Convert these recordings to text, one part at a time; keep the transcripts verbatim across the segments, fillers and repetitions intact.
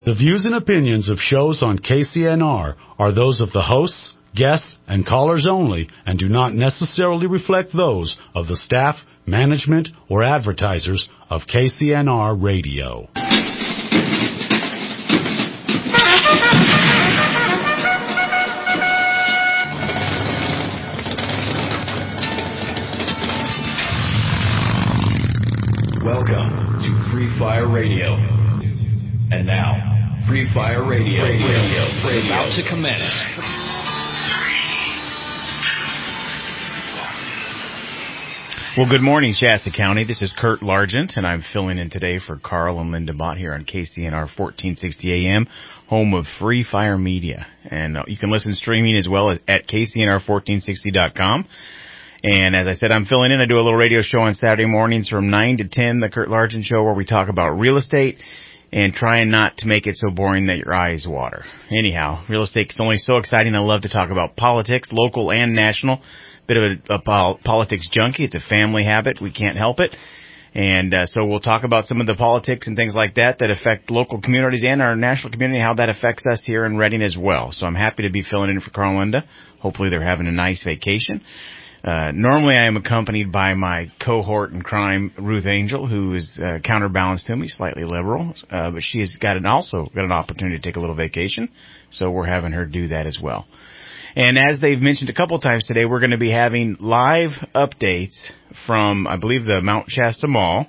The views and opinions of shows on K C N R are those of the hosts, guests, and callers only and do not necessarily reflect those of the staff, management, or advertisers of K C N R Radio. Welcome to Free Fire Radio. And now, Free Fire Radio, radio, radio is about to commence. Well, good morning, Shasta County. This is Kurt Largent, and I'm filling in today for Carl and Linda Mott here on K C N R fourteen sixty A M, home of Free Fire Media. And uh, you can listen streaming as well as at K C N R fourteen sixty dot com. And as I said, I'm filling in. I do a little radio show on Saturday mornings from nine to ten, the Kurt Largent Show, where we talk about real estate and trying not to make it so boring that your eyes water. Anyhow, real estate is only so exciting. I love to talk about politics, local and national. Bit of a, a pol- politics junkie. It's a family habit. We can't help it. And uh, so we'll talk about some of the politics and things like that that affect local communities and our national community, how that affects us here in Redding as well. So I'm happy to be filling in for Carl and Linda. Hopefully they're having a nice vacation. Uh, normally I am accompanied by my cohort in crime, Ruth Angel, who is uh, counterbalanced to me, slightly liberal, uh, but she has got an, also got an opportunity to take a little vacation, so we're having her do that as well. And as they've mentioned a couple times today, we're going to be having live updates from, I believe, the Mount Shasta Mall.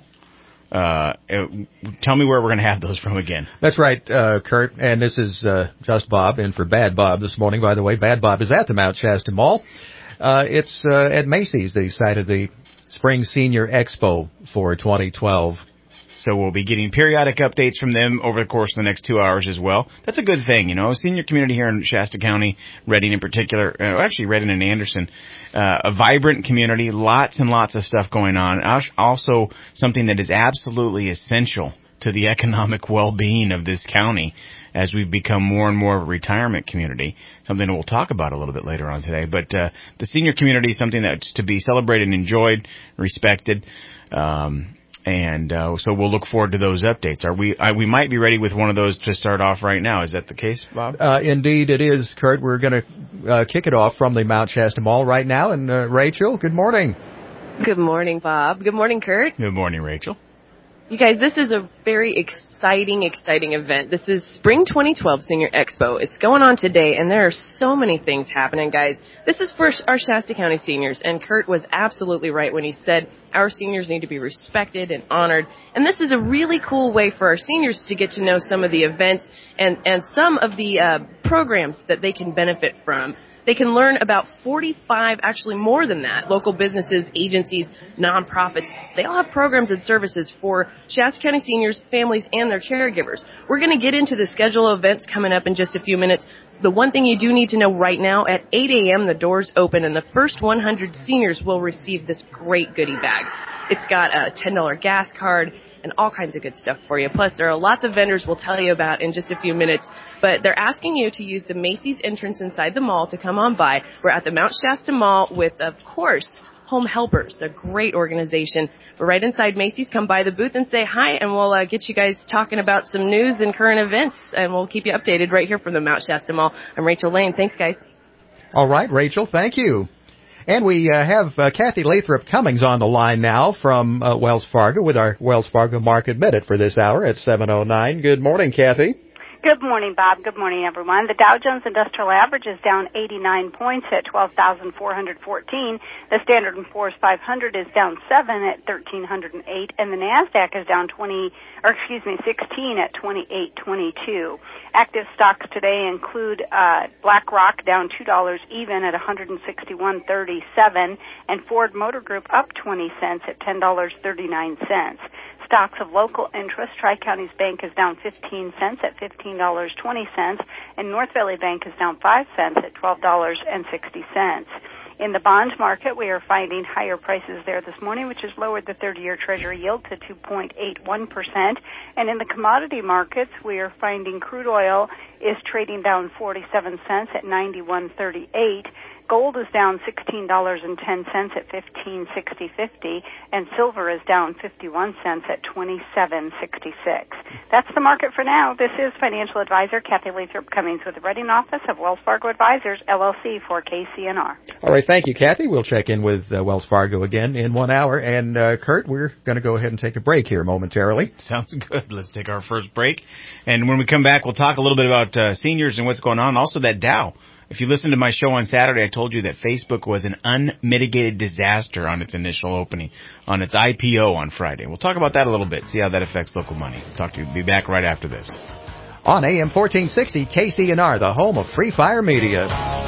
Uh, tell me where we're going to have those from again. That's right, uh, Kurt, and this is uh, just Bob, in for Bad Bob this morning, by the way. Bad Bob is at the Mount Shasta Mall. Uh, it's uh, at Macy's, the site of the Spring Senior Expo for twenty twelve. So we'll be getting periodic updates from them over the course of the next two hours as well. That's a good thing, you know. Senior community here in Shasta County, Redding in particular, uh, actually Redding and Anderson, uh, a vibrant community, lots and lots of stuff going on. Also something that is absolutely essential to the economic well-being of this county as we become more and more of a retirement community, something that we'll talk about a little bit later on today. But uh, the senior community is something that's to be celebrated, enjoyed, respected, um, and uh, so we'll look forward to those updates. Are we? I, we might be ready with one of those to start off right now. Is that the case, Bob? Uh, indeed, it is, Kurt. We're going to uh, kick it off from the Mount Shasta Mall right now. And uh, Rachel, good morning. Good morning, Bob. Good morning, Kurt. Good morning, Rachel. You guys, this is a very exciting, exciting event. This is Spring twenty twelve Senior Expo. It's going on today, and there are so many things happening, guys. This is for our Shasta County seniors, and Kurt was absolutely right when he said our seniors need to be respected and honored. And this is a really cool way for our seniors to get to know some of the events and, and some of the uh, programs that they can benefit from. They can learn about forty-five, actually more than that, local businesses, agencies, nonprofits. They all have programs and services for Shasta County seniors, families, and their caregivers. We're going to get into the schedule of events coming up in just a few minutes. The one thing you do need to know right now, at eight a.m. the doors open, and the first one hundred seniors will receive this great goodie bag. It's got a ten dollar gas card and all kinds of good stuff for you. Plus, there are lots of vendors we'll tell you about in just a few minutes. But they're asking you to use the Macy's entrance inside the mall to come on by. We're at the Mount Shasta Mall with, of course, Home Helpers, a great organization. We're right inside Macy's. Come by the booth and say hi, and we'll uh, get you guys talking about some news and current events, and we'll keep you updated right here from the Mount Shasta Mall. I'm Rachel Lane. Thanks, guys. All right, Rachel, thank you. And we uh, have uh, Kathy Lathrop Cummings on the line now from uh, Wells Fargo with our Wells Fargo Market Minute for this hour at seven oh nine. Good morning, Kathy. Good morning, Bob. Good morning, everyone. The Dow Jones Industrial Average is down eighty-nine points at twelve thousand four hundred fourteen. The Standard and Poor's five hundred is down seven at thirteen oh eight, and the Nasdaq is down twenty, or excuse me, sixteen at twenty-eight twenty-two. Active stocks today include uh, BlackRock down two dollars even at one sixty-one thirty-seven, and Ford Motor Group up twenty cents at ten dollars and thirty-nine cents. Stocks of local interest, Tri-Counties Bank is down fifteen cents at fifteen dollars and twenty cents, and North Valley Bank is down five cents at twelve dollars and sixty cents. In the bond market, we are finding higher prices there this morning, which has lowered the thirty-year Treasury yield to two point eight one percent. And in the commodity markets, we are finding crude oil is trading down forty-seven cents at ninety-one thirty-eight. Gold is down sixteen dollars and ten cents at fifteen sixty fifty, and silver is down fifty-one cents at twenty-seven sixty-six. That's the market for now. This is financial advisor Kathy Lathrop Cummings with the Reading office of Wells Fargo Advisors, L L C, for K C N R. All right, thank you, Kathy. We'll check in with uh, Wells Fargo again in one hour. And, uh, Kurt, we're going to go ahead and take a break here momentarily. Sounds good. Let's take our first break. And when we come back, we'll talk a little bit about uh, seniors and what's going on, and also that Dow. If you listened to my show on Saturday, I told you that Facebook was an unmitigated disaster on its initial opening, on its I P O on Friday. We'll talk about that a little bit, see how that affects local money. Talk to you. Be back right after this. On A M fourteen sixty, K C N R, the home of Free Fire Media.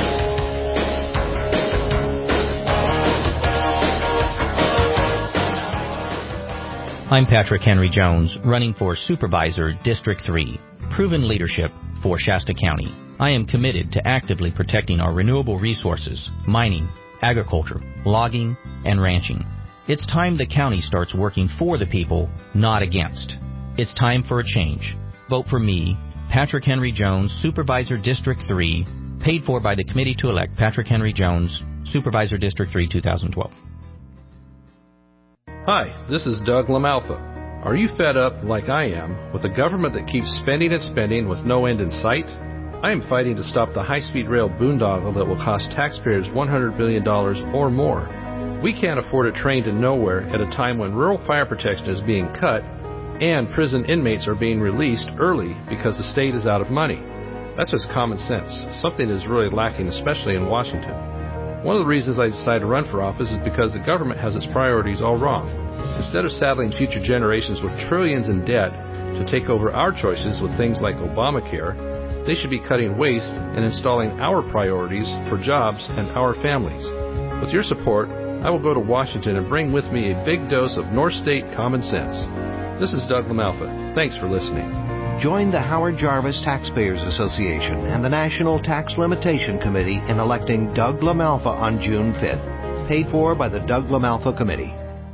I'm Patrick Henry Jones, running for Supervisor, District three. Proven leadership for Shasta County. I am committed to actively protecting our renewable resources, mining, agriculture, logging, and ranching. It's time the county starts working for the people, not against. It's time for a change. Vote for me, Patrick Henry Jones, Supervisor District three, paid for by the committee to elect Patrick Henry Jones, Supervisor District three, twenty twelve. Hi, this is Doug LaMalfa. Are you fed up, like I am, with a government that keeps spending and spending with no end in sight? I am fighting to stop the high-speed rail boondoggle that will cost taxpayers one hundred billion dollars or more. We can't afford a train to nowhere at a time when rural fire protection is being cut and prison inmates are being released early because the state is out of money. That's just common sense. Something is really lacking, especially in Washington. One of the reasons I decided to run for office is because the government has its priorities all wrong. Instead of saddling future generations with trillions in debt to take over our choices with things like Obamacare, they should be cutting waste and installing our priorities for jobs and our families. With your support, I will go to Washington and bring with me a big dose of North State common sense. This is Doug LaMalfa. Thanks for listening. Join the Howard Jarvis Taxpayers Association and the National Tax Limitation Committee in electing Doug LaMalfa on June fifth. Paid for by the Doug LaMalfa Committee.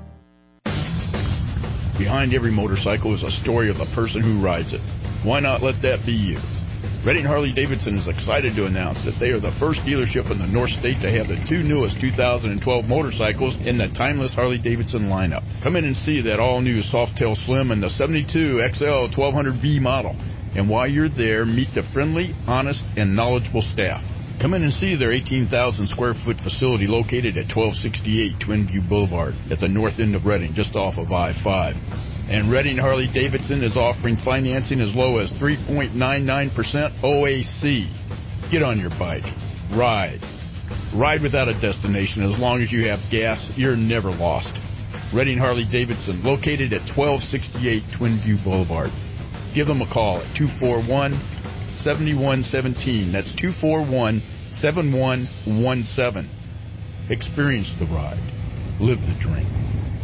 Behind every motorcycle is a story of the person who rides it. Why not let that be you? Reading Harley-Davidson is excited to announce that they are the first dealership in the North State to have the two newest two thousand twelve motorcycles in the timeless Harley-Davidson lineup. Come in and see that all-new Softail Slim and the seventy-two X L twelve hundred B model. And while you're there, meet the friendly, honest, and knowledgeable staff. Come in and see their eighteen thousand square foot facility located at twelve sixty-eight Twin View Boulevard at the north end of Reading, just off of I five. And Reading Harley-Davidson is offering financing as low as three point nine nine percent O A C. Get on your bike. Ride. Ride without a destination. As long as you have gas, you're never lost. Reading Harley-Davidson, located at twelve sixty-eight Twin View Boulevard. Give them a call at two four one, seven one one seven. That's two four one, seven one one seven. Experience the ride. Live the dream.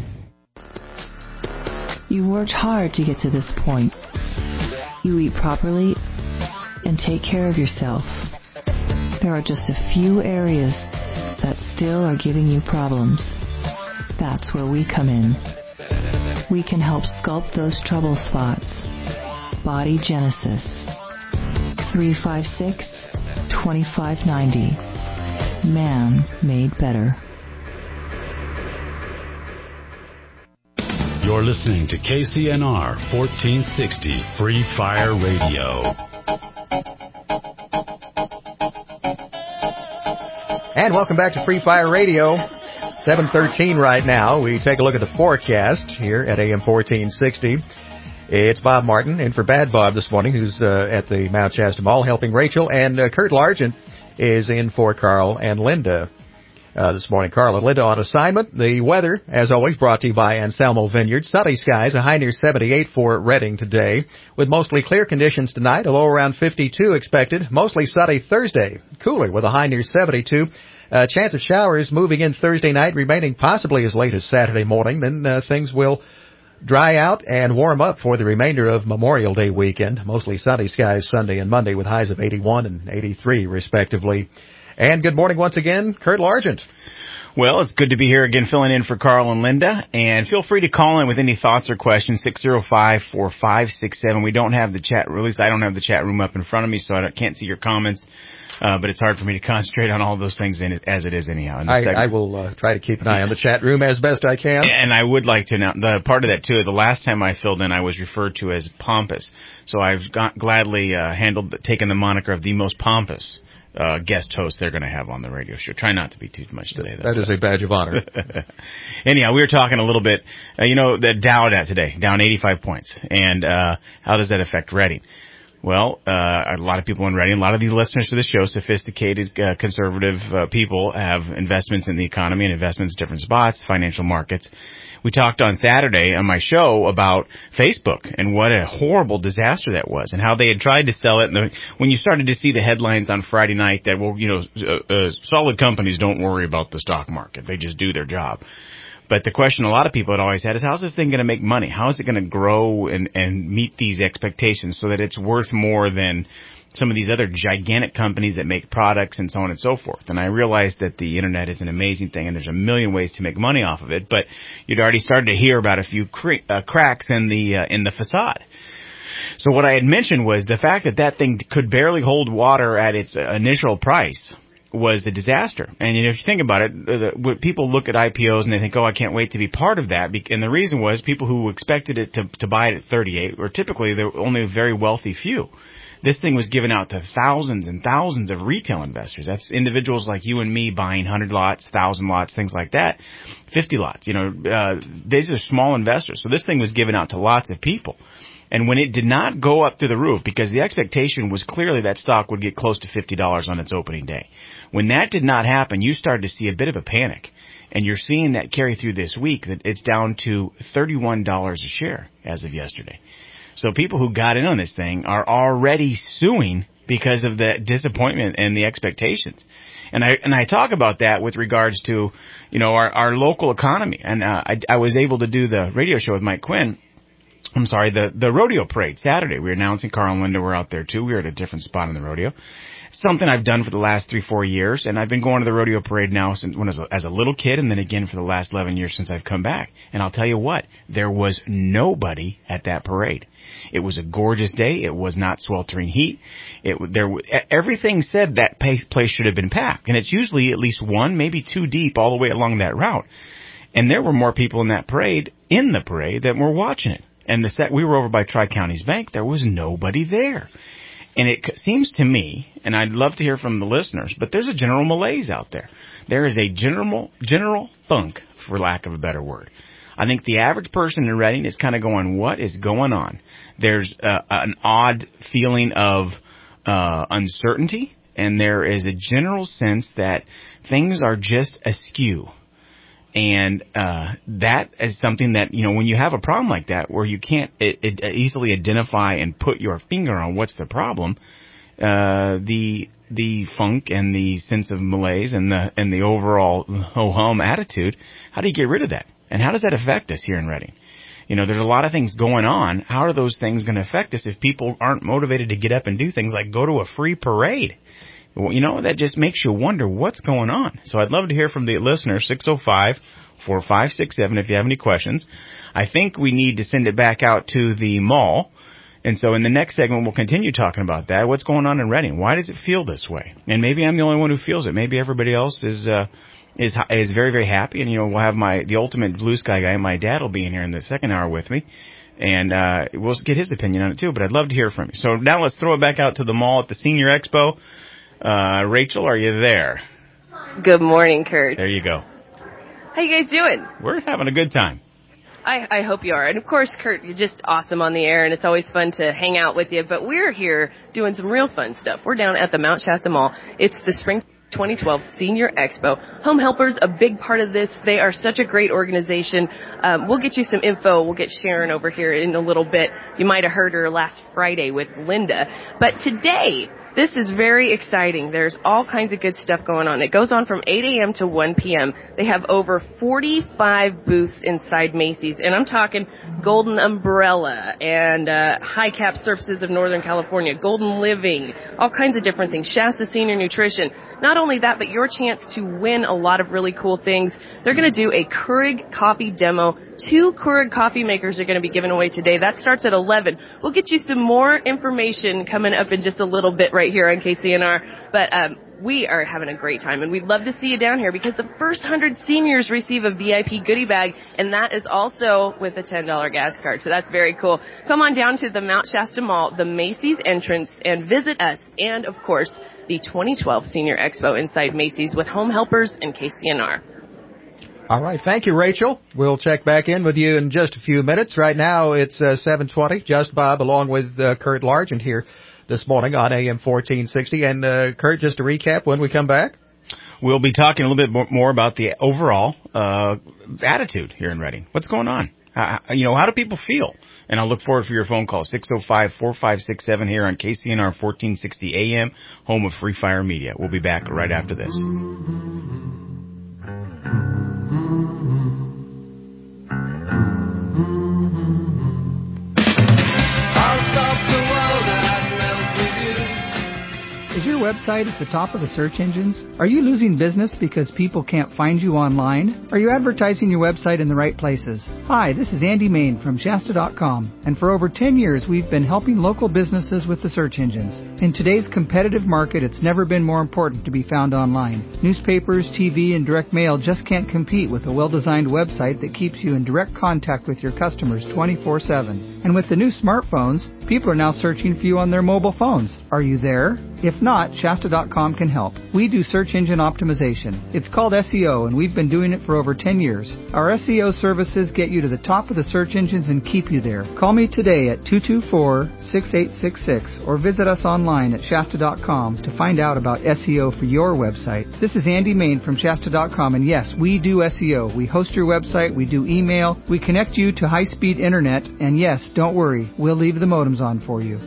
You worked hard to get to this point. You eat properly and take care of yourself. There are just a few areas that still are giving you problems. That's where we come in. We can help sculpt those trouble spots. Body Genesis. three five six, two five nine zero. Man made better. You're listening to K C N R fourteen sixty Free Fire Radio. And welcome back to Free Fire Radio. seven thirteen right now. We take a look at the forecast here at A M fourteen sixty. It's Bob Martin in for Bad Bob this morning, who's uh, at the Mount Shasta Mall helping Rachel, and uh, Kurt Largent is in for Carl and Linda. Uh, this morning, Carl and Linda on assignment. The weather, as always, brought to you by Anselmo Vineyard. Sunny skies, a high near seventy-eight for Reading today, with mostly clear conditions tonight, a low around fifty-two expected. Mostly sunny Thursday, cooler with a high near seventy-two. Uh, chance of showers moving in Thursday night, remaining possibly as late as Saturday morning. Then uh, things will dry out and warm up for the remainder of Memorial Day weekend. Mostly sunny skies Sunday and Monday with highs of eighty-one and eighty-three, respectively. And good morning once again, Kurt Largent. Well, it's good to be here again, filling in for Carl and Linda. And feel free to call in with any thoughts or questions, six oh five, four five six seven. We don't have the chat, or at least I don't have the chat room up in front of me, so I don't, can't see your comments. Uh, but it's hard for me to concentrate on all those things in, as it is anyhow. I, I will uh, try to keep an eye on the chat room as best I can. And I would like to announce, the part of that too, the last time I filled in, I was referred to as pompous. So I've got, gladly uh, handled, taken the moniker of the most pompous Uh, guest host they're going to have on the radio show. Try not to be too much today, though. That is a badge of honor. Anyhow, we were talking a little bit, uh, you know, the Dow today, down eighty-five points. And uh how does that affect Reading? Well, uh a lot of people in Reading, a lot of the listeners to the show, sophisticated, uh, conservative uh, people, have investments in the economy and investments in different spots, financial markets. We talked on Saturday on my show about Facebook and what a horrible disaster that was, and how they had tried to sell it. And the, when you started to see the headlines on Friday night that, well, you know, uh, uh, solid companies don't worry about the stock market. They just do their job. But the question a lot of people had always had is, how's this thing going to make money? How is it going to grow and, and meet these expectations so that it's worth more than some of these other gigantic companies that make products and so on and so forth? And I realized that the internet is an amazing thing and there's a million ways to make money off of it, but you'd already started to hear about a few cre- uh, cracks in the uh, in the facade. So what I had mentioned was the fact that that thing could barely hold water at its uh, initial price was a disaster. And you know, if you think about it, the, the, people look at I P Os and they think, oh, I can't wait to be part of that. And the reason was people who expected it to, to buy it at thirty-eight were typically the only a very wealthy few. This thing was given out to thousands and thousands of retail investors. That's individuals like you and me buying one hundred lots, one thousand lots, things like that, fifty lots. You know, uh, these are small investors. So this thing was given out to lots of people. And when it did not go up through the roof, because the expectation was clearly that stock would get close to fifty dollars on its opening day. When that did not happen, you started to see a bit of a panic. And you're seeing that carry through this week, that it's down to thirty-one dollars a share as of yesterday. So people who got in on this thing are already suing because of the disappointment and the expectations. And I and I talk about that with regards to, you know, our, our local economy. And uh, I, I was able to do the radio show with Mike Quinn. I'm sorry, the, the rodeo parade Saturday. We were announcing, Carl and Linda were out there too. We were at a different spot in the rodeo. Something I've done for the last three, four years, and I've been going to the rodeo parade now since when I was a, as a little kid, and then again for the last eleven years since I've come back. And I'll tell you what, there was nobody at that parade. It was a gorgeous day. It was not sweltering heat. It there everything said that place should have been packed, and it's usually at least one, maybe two deep all the way along that route. And there were more people in that parade in the parade than were watching it. And the set we were over by Tri-Counties Bank, there was nobody there. And it seems to me, and I'd love to hear from the listeners, but there's a general malaise out there. There is a general general funk, for lack of a better word. I think the average person in Reading is kind of going, what is going on? There's uh, an odd feeling of uh, uncertainty, and there is a general sense that things are just askew. And uh that is something that, you know, when you have a problem like that where you can't it, it easily identify and put your finger on what's the problem, uh the the funk and the sense of malaise and the and the overall ho-hum attitude, how do you get rid of that? And how does that affect us here in Reading? You know, there's a lot of things going on. How are those things going to affect us if people aren't motivated to get up and do things like go to a free parade? You know, that just makes you wonder what's going on. So I'd love to hear from the listener, six oh five, four five six seven, if you have any questions. I think we need to send it back out to the mall. And so in the next segment, we'll continue talking about that. What's going on in Reading? Why does it feel this way? And maybe I'm the only one who feels it. Maybe everybody else is uh, is is very, very happy. And, you know, we'll have my the ultimate blue sky guy. My dad will be in here in the second hour with me. And uh we'll get his opinion on it, too. But I'd love to hear from you. So now let's throw it back out to the mall at the Senior Expo. Uh, Rachel, are you there? Good morning, Kurt. There you go. How you guys doing? We're having a good time. I, I hope you are. And, of course, Kurt, you're just awesome on the air, and it's always fun to hang out with you. But we're here doing some real fun stuff. We're down at the Mount Shasta Mall. It's the Spring twenty twelve Senior Expo. Home Helpers, a big part of this. They are such a great organization. Um, we'll get you some info. We'll get Sharon over here in a little bit. You might have heard her last Friday with Linda. But today, This is very exciting. There's all kinds of good stuff going on. It goes on from eight a.m. to one p.m. They have over forty-five booths inside Macy's, and I'm talking Golden Umbrella and uh, High Cap Surfaces of Northern California, Golden Living, all kinds of different things, Shasta Senior Nutrition. Not only that, but your chance to win a lot of really cool things. They're going to do a Keurig coffee demo. Two Keurig coffee makers are going to be given away today. That starts at eleven. We'll get you some more information coming up in just a little bit right here on K C N R. But um, we are having a great time, and we'd love to see you down here because the first one hundred seniors receive a V I P goodie bag, and that is also with a ten dollars gas card. So that's very cool. Come on down to the Mount Shasta Mall, the Macy's entrance, and visit us. And, of course, the twenty twelve Senior Expo inside Macy's with Home Helpers and K C N R. All right. Thank you, Rachel. We'll check back in with you in just a few minutes. Right now, it's uh, seven twenty. Just Bob along with uh, Kurt Largent here this morning on A M fourteen sixty. And, uh, Kurt, just to recap, when we come back? We'll be talking a little bit more about the overall uh, attitude here in Redding. What's going on? Uh, you know, how do people feel? And I'll look forward for your phone call, six oh five, four five six seven here on K C N R fourteen sixty A M, home of Free Fire Media. We'll be back right after this. Is your website at the top of the search engines? Are you losing business because people can't find you online? Are you advertising your website in the right places? Hi, this is Andy Main from Shasta dot com, and for over ten years we've been helping local businesses with the search engines. In today's competitive market, it's never been more important to be found online. Newspapers, T V, and direct mail just can't compete with a well-designed website that keeps you in direct contact with your customers twenty-four seven. And with the new smartphones, people are now searching for you on their mobile phones. Are you there? If not, Shasta dot com can help. We do search engine optimization. It's called S E O, and we've been doing it for over ten years. Our S E O services get you to the top of the search engines and keep you there. Call me today at two two four, six eight six six or visit us online at Shasta dot com to find out about S E O for your website. This is Andy Main from Shasta dot com, and yes, we do S E O. We host your website, we do email, we connect you to high-speed internet, and yes, don't worry, we'll leave the modems on for you.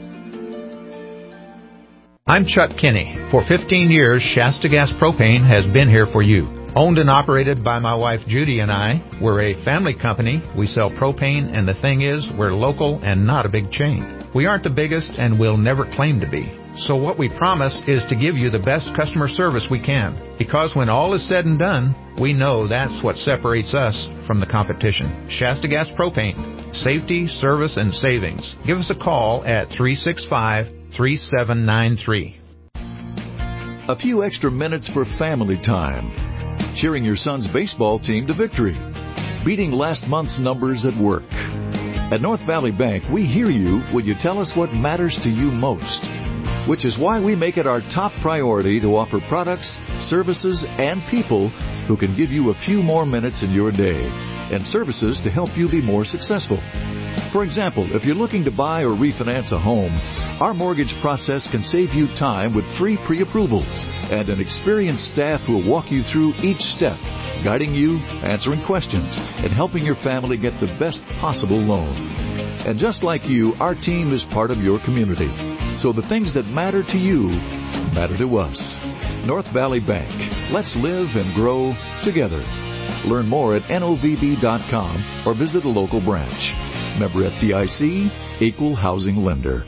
I'm Chuck Kinney. For fifteen years, Shasta Gas Propane has been here for you. Owned and operated by my wife Judy and I, we're a family company. We sell propane, and the thing is, we're local and not a big chain. We aren't the biggest and will never claim to be. So what we promise is to give you the best customer service we can. Because when all is said and done, we know that's what separates us from the competition. Shasta Gas Propane. Safety, service, and savings. Give us a call at three six five, three seven nine three. A few extra minutes for family time. Cheering your son's baseball team to victory. Beating last month's numbers at work. At North Valley Bank, we hear you when you tell us what matters to you most. Which is why we make it our top priority to offer products, services, and people who can give you a few more minutes in your day, and services to help you be more successful. For example, if you're looking to buy or refinance a home, our mortgage process can save you time with free pre-approvals and an experienced staff who will walk you through each step, guiding you, answering questions, and helping your family get the best possible loan. And just like you, our team is part of your community. So the things that matter to you matter to us. North Valley Bank. Let's live and grow together. Learn more at N O V B dot com or visit a local branch. Member F D I C, Equal Housing Lender.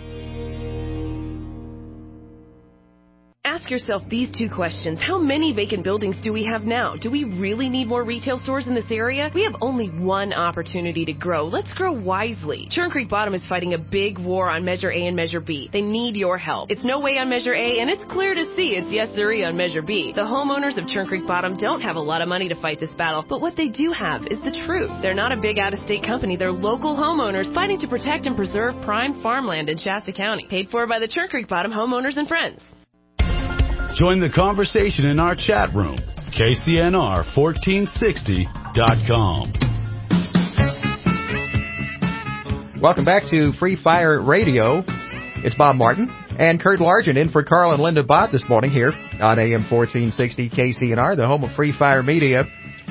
Ask yourself these two questions. How many vacant buildings do we have now? Do we really need more retail stores in this area? We have only one opportunity to grow. Let's grow wisely. Churn Creek Bottom is fighting a big war on Measure A and Measure B. They need your help. It's no way on Measure A, and it's clear to see it's yes sirree on Measure B. The homeowners of Churn Creek Bottom don't have a lot of money to fight this battle, but what they do have is the truth. They're not a big out-of-state company. They're local homeowners fighting to protect and preserve prime farmland in Shasta County. Paid for by the Churn Creek Bottom homeowners and friends. Join the conversation in our chat room, K C N R fourteen sixty dot com. Welcome back to Free Fire Radio. It's Bob Martin and Kurt Largent in for Carl and Linda Bott this morning here on A M fourteen sixty K C N R, the home of Free Fire Media.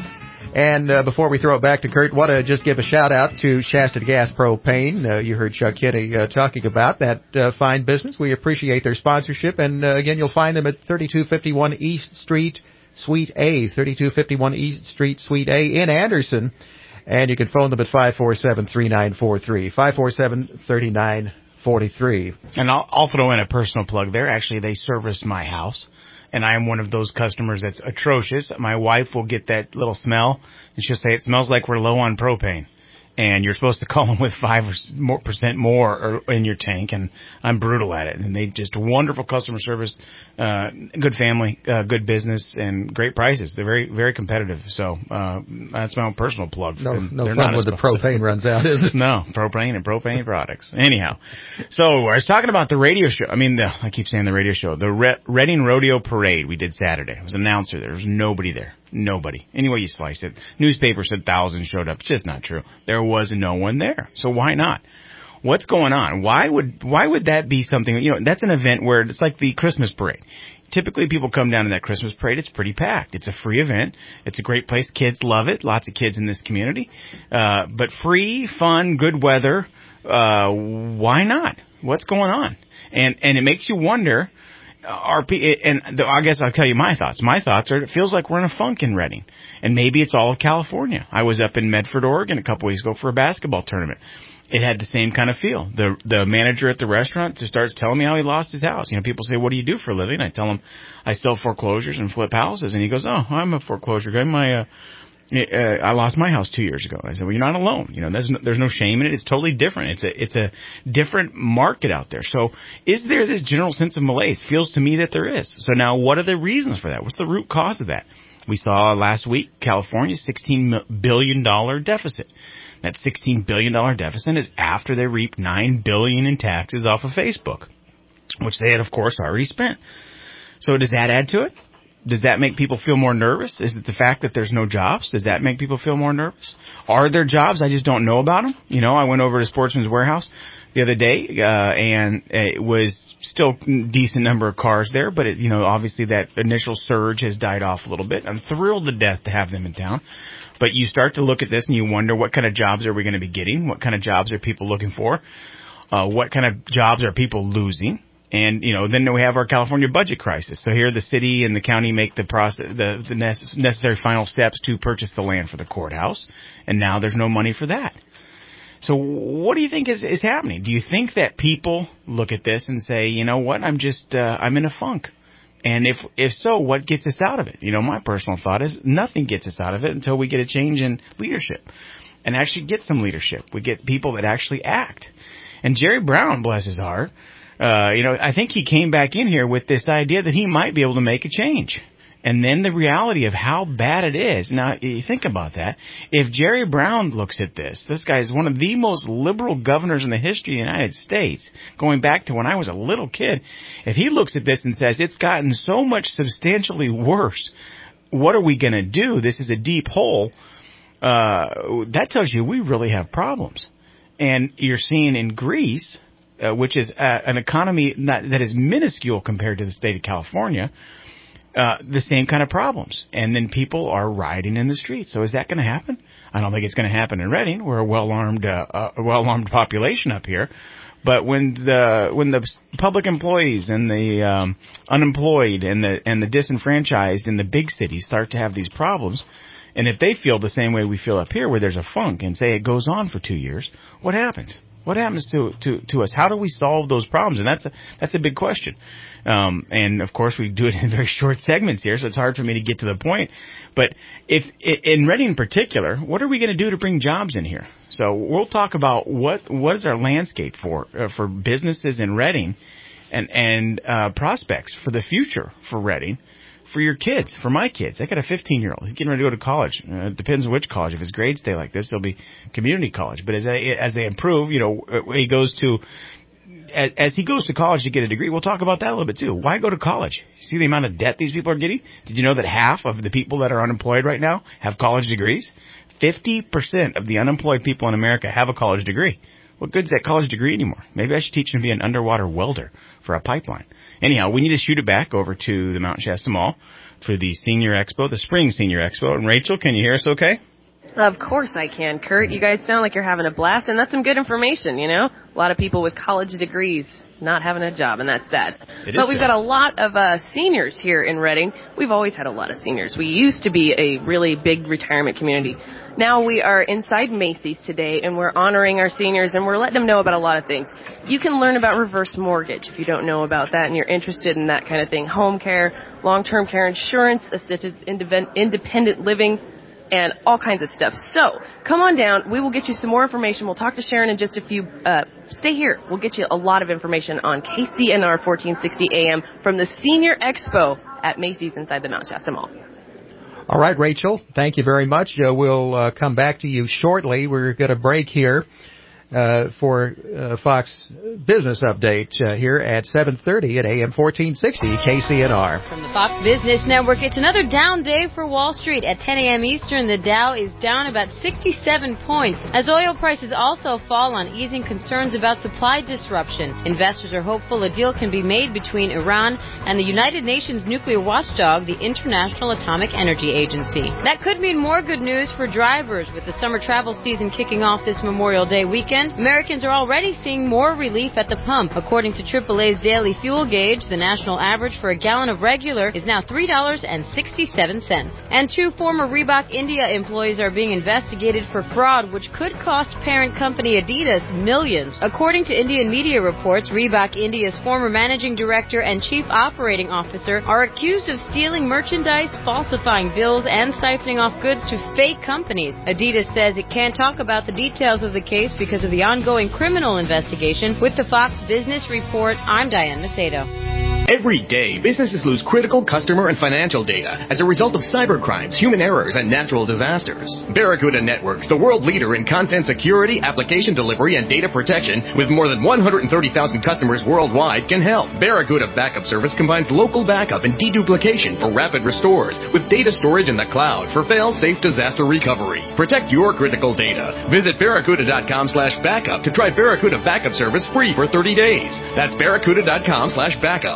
And uh, before we throw it back to Kurt, want to just give a shout out to Shasta Gas Propane. Uh, you heard Chuck Kinney uh, talking about that uh, fine business. We appreciate their sponsorship. And uh, again, you'll find them at thirty-two fifty-one East Street, Suite A, thirty-two fifty-one East Street, Suite A in Anderson. And you can phone them at five four seven, three nine four three, five four seven, three nine four three. And I'll, I'll throw in a personal plug there. Actually, they service my house. And I am one of those customers that's atrocious. My wife will get that little smell, and she'll say, it smells like we're low on propane. And you're supposed to call them with five or more percent more in your tank, and I'm brutal at it. And they just wonderful customer service, uh, good family, uh, good business, and great prices. They're very, very competitive. So uh, that's my own personal plug. No, and no fun when the propane runs out, is it? No, propane and propane products. Anyhow, so I was talking about the radio show. I mean, the, I keep saying the radio show. The Re- Reading Rodeo Parade we did Saturday. I was an announcer there. There was nobody there. Nobody. Any way you slice it. Newspaper said thousands showed up. It's just not true. There was no one there. So why not? What's going on? Why would why would that be something? You know, that's an event where it's like the Christmas parade. Typically, people come down to that Christmas parade. It's pretty packed. It's a free event. It's a great place. Kids love it. Lots of kids in this community. Uh, but free, fun, good weather. Uh, why not? What's going on? And and it makes you wonder. Are, and the, I guess I'll tell you my thoughts. My thoughts are it feels like we're in a funk in Reading. And maybe it's all of California. I was up in Medford, Oregon a couple weeks ago for a basketball tournament. It had the same kind of feel. The the manager at the restaurant just starts telling me how he lost his house. You know, people say, what do you do for a living? I tell him I sell foreclosures and flip houses. And he goes, oh, I'm a foreclosure guy. My, uh, uh, I lost my house two years ago. I said, well, you're not alone. You know, there's no, there's no shame in it. It's totally different. It's a, it's a different market out there. So is there this general sense of malaise? Feels to me that there is. So now what are the reasons for that? What's the root cause of that? We saw last week, California's sixteen billion dollars deficit. That sixteen billion dollars deficit is after they reaped nine billion dollars in taxes off of Facebook, which they had, of course, already spent. So does that add to it? Does that make people feel more nervous? Is it the fact that there's no jobs? Does that make people feel more nervous? Are there jobs? I just don't know about them. You know, I went over to Sportsman's Warehouse the other day, uh, and it was still a decent number of cars there, but it, you know, obviously that initial surge has died off a little bit. I'm thrilled to death to have them in town. But you start to look at this and you wonder, what kind of jobs are we going to be getting? What kind of jobs are people looking for? Uh, what kind of jobs are people losing? And, you know, then we have our California budget crisis. So here the city and the county make the process, the, the necessary final steps to purchase the land for the courthouse. And now there's no money for that. So what do you think is, is happening? Do you think that people look at this and say, you know what, I'm just, uh, I'm in a funk? And if, if so, what gets us out of it? You know, my personal thought is nothing gets us out of it until we get a change in leadership and actually get some leadership. We get people that actually act. And Jerry Brown, bless his heart, Uh, you know, I think he came back in here with this idea that he might be able to make a change. And then the reality of how bad it is. Now, you think about that. If Jerry Brown looks at this, this guy is one of the most liberal governors in the history of the United States, going back to when I was a little kid. If he looks at this and says, it's gotten so much substantially worse, what are we going to do? This is a deep hole. Uh, that tells you we really have problems. And you're seeing in Greece, Uh, which is uh, an economy not, that is minuscule compared to the state of California, uh, the same kind of problems. And then people are rioting in the streets. So is that going to happen? I don't think it's going to happen in Reading. We're a well-armed, uh, uh, well-armed population up here. But when the when the public employees and the um, unemployed and the and the disenfranchised in the big cities start to have these problems, and if they feel the same way we feel up here, where there's a funk, and say it goes on for two years, what happens? What happens to, to, to us? How do we solve those problems? And that's a, that's a big question. Um, and of course we do it in very short segments here, so it's hard for me to get to the point. But if, in Reading in particular, what are we going to do to bring jobs in here? So we'll talk about what, what is our landscape for, uh, for businesses in Reading and, and, uh, prospects for the future for Reading. For your kids, for my kids. I got a fifteen-year-old. He's getting ready to go to college. Uh, it depends on which college. If his grades stay like this, it'll be community college. But as they, as they improve, you know, he goes to, as, as he goes to college to get a degree, we'll talk about that a little bit too. Why go to college? See the amount of debt these people are getting? Did you know that half of the people that are unemployed right now have college degrees? fifty percent of the unemployed people in America have a college degree. What good is that college degree anymore? Maybe I should teach him to be an underwater welder for a pipeline. anyhow, we need to shoot it back over to the Mount Shasta Mall for the Senior Expo, the Spring Senior Expo. And Rachel, can you hear us okay? Of course I can, Kurt. You guys sound like you're having a blast, and that's some good information, you know? A lot of people with college degrees not having a job, and that's sad. It but is we've sad. got a lot of uh, seniors here in Reading. We've always had a lot of seniors. We used to be a really big retirement community. Now we are inside Macy's today, and we're honoring our seniors, and we're letting them know about a lot of things. You can learn about reverse mortgage if you don't know about that and you're interested in that kind of thing. Home care, long-term care insurance, assisted independent living, and all kinds of stuff. So, come on down. We will get you some more information. We'll talk to Sharon in just a few. Uh, stay here. We'll get you a lot of information on K C N R fourteen sixty A M from the Senior Expo at Macy's inside the Mount Shasta Mall. All right, Rachel, thank you very much. Uh, we'll uh, come back to you shortly. We're going to break here uh, for uh, Fox Business Update uh, here at seven thirty at A M fourteen sixty K C N R. From the Fox Business Network, it's another down day for Wall Street. At ten A M Eastern, the Dow is down about sixty-seven points as oil prices also fall on easing concerns about supply disruption. Investors are hopeful a deal can be made between Iran and the United Nations nuclear watchdog, the International Atomic Energy Agency. That could mean more good news for drivers. With the summer travel season kicking off this Memorial Day weekend, Americans are already seeing more relief at the pump. According to triple A's daily fuel gauge, the national average for a gallon of regular is now three dollars and sixty-seven cents. And two former Reebok India employees are being investigated for fraud, which could cost parent company Adidas millions. According to Indian media reports, Reebok India's former managing director and chief operating officer are accused of stealing merchandise, falsifying bills, and siphoning off goods to fake companies. Adidas says it can't talk about the details of the case because of the ongoing criminal investigation. With the Fox Business Report, I'm Diane Macedo. Every day, businesses lose critical customer and financial data as a result of cybercrimes, human errors, and natural disasters. Barracuda Networks, the world leader in content security, application delivery, and data protection, with more than one hundred thirty thousand customers worldwide, can help. Barracuda Backup Service combines local backup and deduplication for rapid restores with data storage in the cloud for fail-safe disaster recovery. Protect your critical data. Visit barracuda.com slash backup to try Barracuda Backup Service free for thirty days. That's barracuda.com slash backup.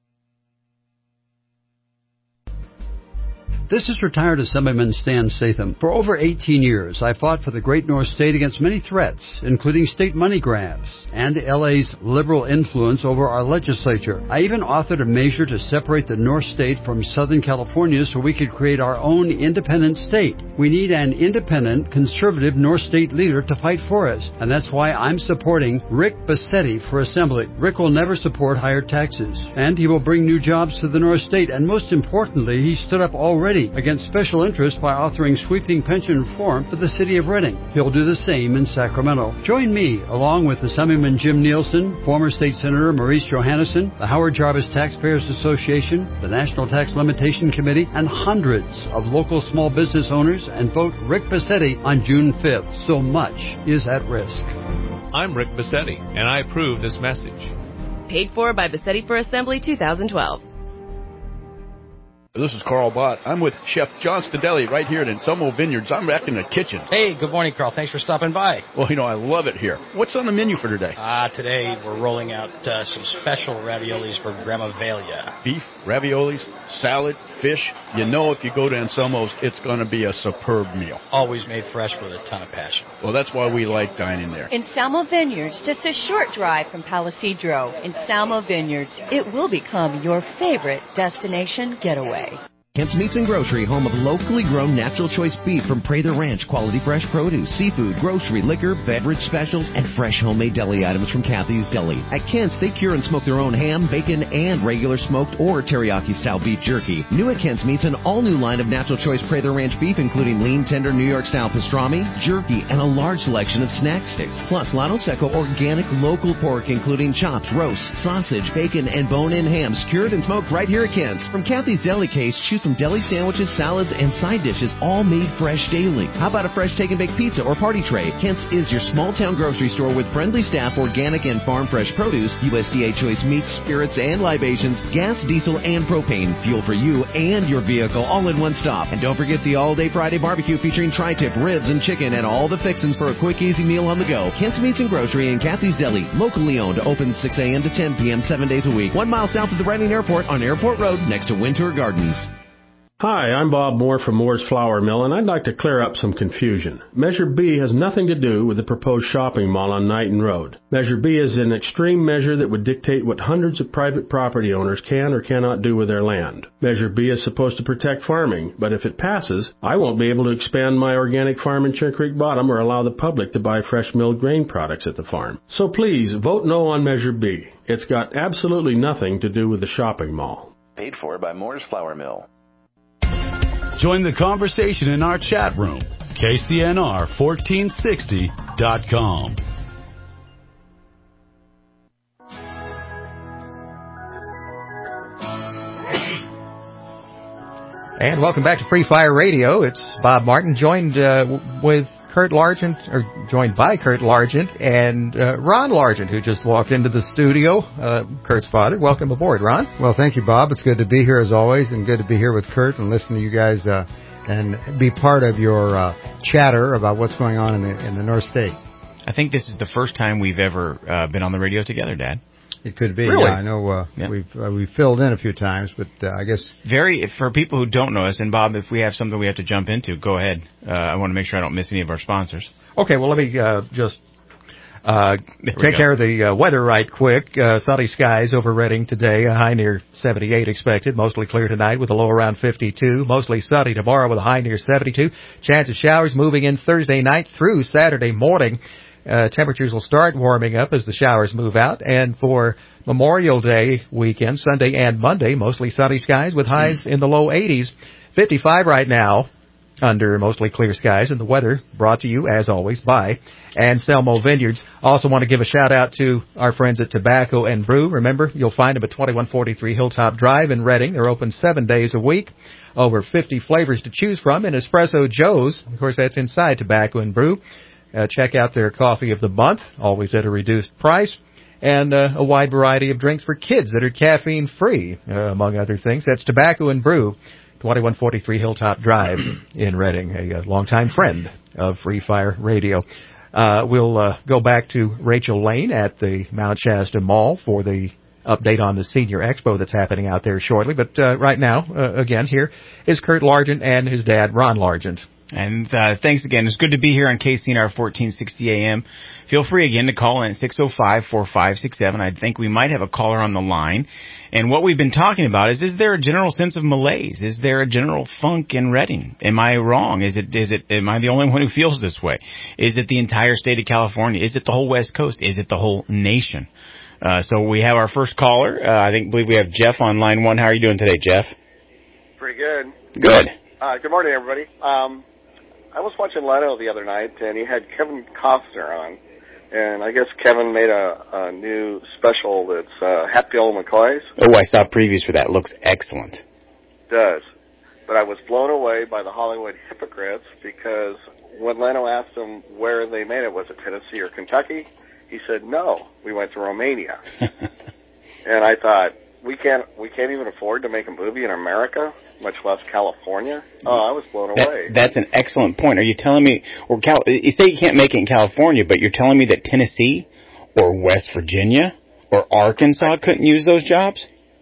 This is retired Assemblyman Stan Statham. For over eighteen years, I fought for the Great North State against many threats, including state money grabs and L A's liberal influence over our legislature. I even authored a measure to separate the North State from Southern California so we could create our own independent state. We need an independent, conservative North State leader to fight for us, and that's why I'm supporting Rick Bassetti for Assembly. Rick will never support higher taxes, and he will bring new jobs to the North State, and most importantly, he stood up already against special interests by authoring sweeping pension reform for the city of Reading. He'll do the same in Sacramento. Join me, along with Assemblyman Jim Nielsen, former State Senator Maurice Johannesson, the Howard Jarvis Taxpayers Association, the National Tax Limitation Committee, and hundreds of local small business owners, and vote Rick Bassetti on June fifth. So much is at risk. I'm Rick Bassetti, and I approve this message. Paid for by Bassetti for Assembly twenty twelve. This is Carl Bott. I'm with Chef John Stadelli right here at Anselmo Vineyards. I'm back in the kitchen. Hey, good morning, Carl. Thanks for stopping by. Well, you know, I love it here. What's on the menu for today? Uh, today we're rolling out uh, some special raviolis for Grandma Velia. Beef, raviolis, salad, fish. You know if you go to Anselmo's, it's going to be a superb meal. Always made fresh with a ton of passion. Well, that's why we like dining there. Anselmo Vineyards, just a short drive from Palisadro. Anselmo Vineyards, it will become your favorite destination getaway. Kent's Meats and Grocery, home of locally grown natural choice beef from Prather Ranch, quality fresh produce, seafood, grocery, liquor, beverage specials, and fresh homemade deli items from Kathy's Deli. At Kent's, they cure and smoke their own ham, bacon, and regular smoked or teriyaki-style beef jerky. New at Kent's Meats, an all-new line of natural choice Prather Ranch beef, including lean, tender, New York-style pastrami, jerky, and a large selection of snack sticks. Plus, Lano Seco organic local pork, including chops, roasts, sausage, bacon, and bone-in hams, cured and smoked right here at Kent's. From Kathy's Deli case, choose from deli sandwiches, salads, and side dishes, all made fresh daily. How about a fresh take and bake pizza or party tray? Kent's is your small town grocery store with friendly staff, organic and farm fresh produce, U S D A choice meats, spirits, and libations, gas, diesel, and propane, fuel for you and your vehicle, all in one stop. And don't forget the all-day Friday barbecue featuring tri-tip, ribs, and chicken, and all the fixins for a quick, easy meal on the go. Kent's Meats and Grocery in Kathy's Deli, locally owned, open six a.m. to ten p.m. seven days a week. One mile south of the Reading Airport on Airport Road next to Winter Gardens. Hi, I'm Bob Moore from Moore's Flour Mill, and I'd like to clear up some confusion. Measure B has nothing to do with the proposed shopping mall on Knighton Road. Measure B is an extreme measure that would dictate what hundreds of private property owners can or cannot do with their land. Measure B is supposed to protect farming, but if it passes, I won't be able to expand my organic farm in Cherry Creek Bottom or allow the public to buy fresh milled grain products at the farm. So please, vote no on Measure B. It's got absolutely nothing to do with the shopping mall. Paid for by Moore's Flour Mill. Join the conversation in our chat room, K C N R fourteen sixty dot com. And welcome back to Free Fire Radio. It's Bob Martin, joined uh, with Kurt Largent, or joined by Kurt Largent and uh, Ron Largent, who just walked into the studio. Uh, Kurt's father. Welcome aboard, Ron. Well, thank you, Bob. It's good to be here as always, and good to be here with Kurt and listen to you guys uh, and be part of your uh, chatter about what's going on in the in the North State. I think this is the first time we've ever uh, been on the radio together, Dad. It could be. Really? Yeah, I know uh, yeah. we've uh, we've filled in a few times, but uh, I guess very for people who don't know us. And Bob, if we have something we have to jump into, go ahead. Uh, I want to make sure I don't miss any of our sponsors. Okay, well let me uh, just uh, take go. care of the uh, weather right quick. Uh, sunny skies over Reading today. A high near seventy-eight expected. Mostly clear tonight with a low around fifty-two. Mostly sunny tomorrow with a high near seventy-two. Chance of showers moving in Thursday night through Saturday morning. Uh, temperatures will start warming up as the showers move out. And for Memorial Day weekend, Sunday and Monday, mostly sunny skies with highs in the low eighties. fifty-five right now under mostly clear skies. And the weather brought to you, as always, by Anselmo Vineyards. Also want to give a shout-out to our friends at Tobacco and Brew. Remember, you'll find them at twenty-one forty-three Hilltop Drive in Reading. They're open seven days a week. Over fifty flavors to choose from. And Espresso Joe's, of course, that's inside Tobacco and Brew. Uh, check out their coffee of the month, always at a reduced price, and uh, a wide variety of drinks for kids that are caffeine-free, uh, among other things. That's Tobacco and Brew, twenty-one forty-three Hilltop Drive in Reading, a, a longtime friend of Free Fire Radio. Uh, we'll uh, go back to Rachel Lane at the Mount Shasta Mall for the update on the Senior Expo that's happening out there shortly. But uh, right now, uh, again, here is Kurt Largent and his dad, Ron Largent. And uh, thanks again. It's good to be here on K C N R fourteen sixty A M. Feel free again to call in at six oh five, four five six seven. I think we might have a caller on the line. And what we've been talking about is, is there a general sense of malaise? Is there a general funk in Reading? Am I wrong? Is it, is it, am I the only one who feels this way? Is it the entire state of California? Is it the whole West Coast? Is it the whole nation? Uh, so we have our first caller. Uh, I think, believe we have Jeff on line one. How are you doing today, Jeff? Pretty good. Good. Uh, good morning, everybody. Um, I was watching Leno the other night, and he had Kevin Costner on. And I guess Kevin made a, a new special that's uh, Happy Old McCoys. Oh, I saw previews for that. Looks excellent. Does. But I was blown away by the Hollywood hypocrites because when Leno asked him where they made it, was it Tennessee or Kentucky? He said, no, we went to Romania. And I thought, we can't we can't even afford to make a movie in America, much less California. Oh, I was blown that, away. That's an excellent point. Are you telling me, or Cal, you say you can't make it in California, but you're telling me that Tennessee or West Virginia or Arkansas couldn't use those jobs?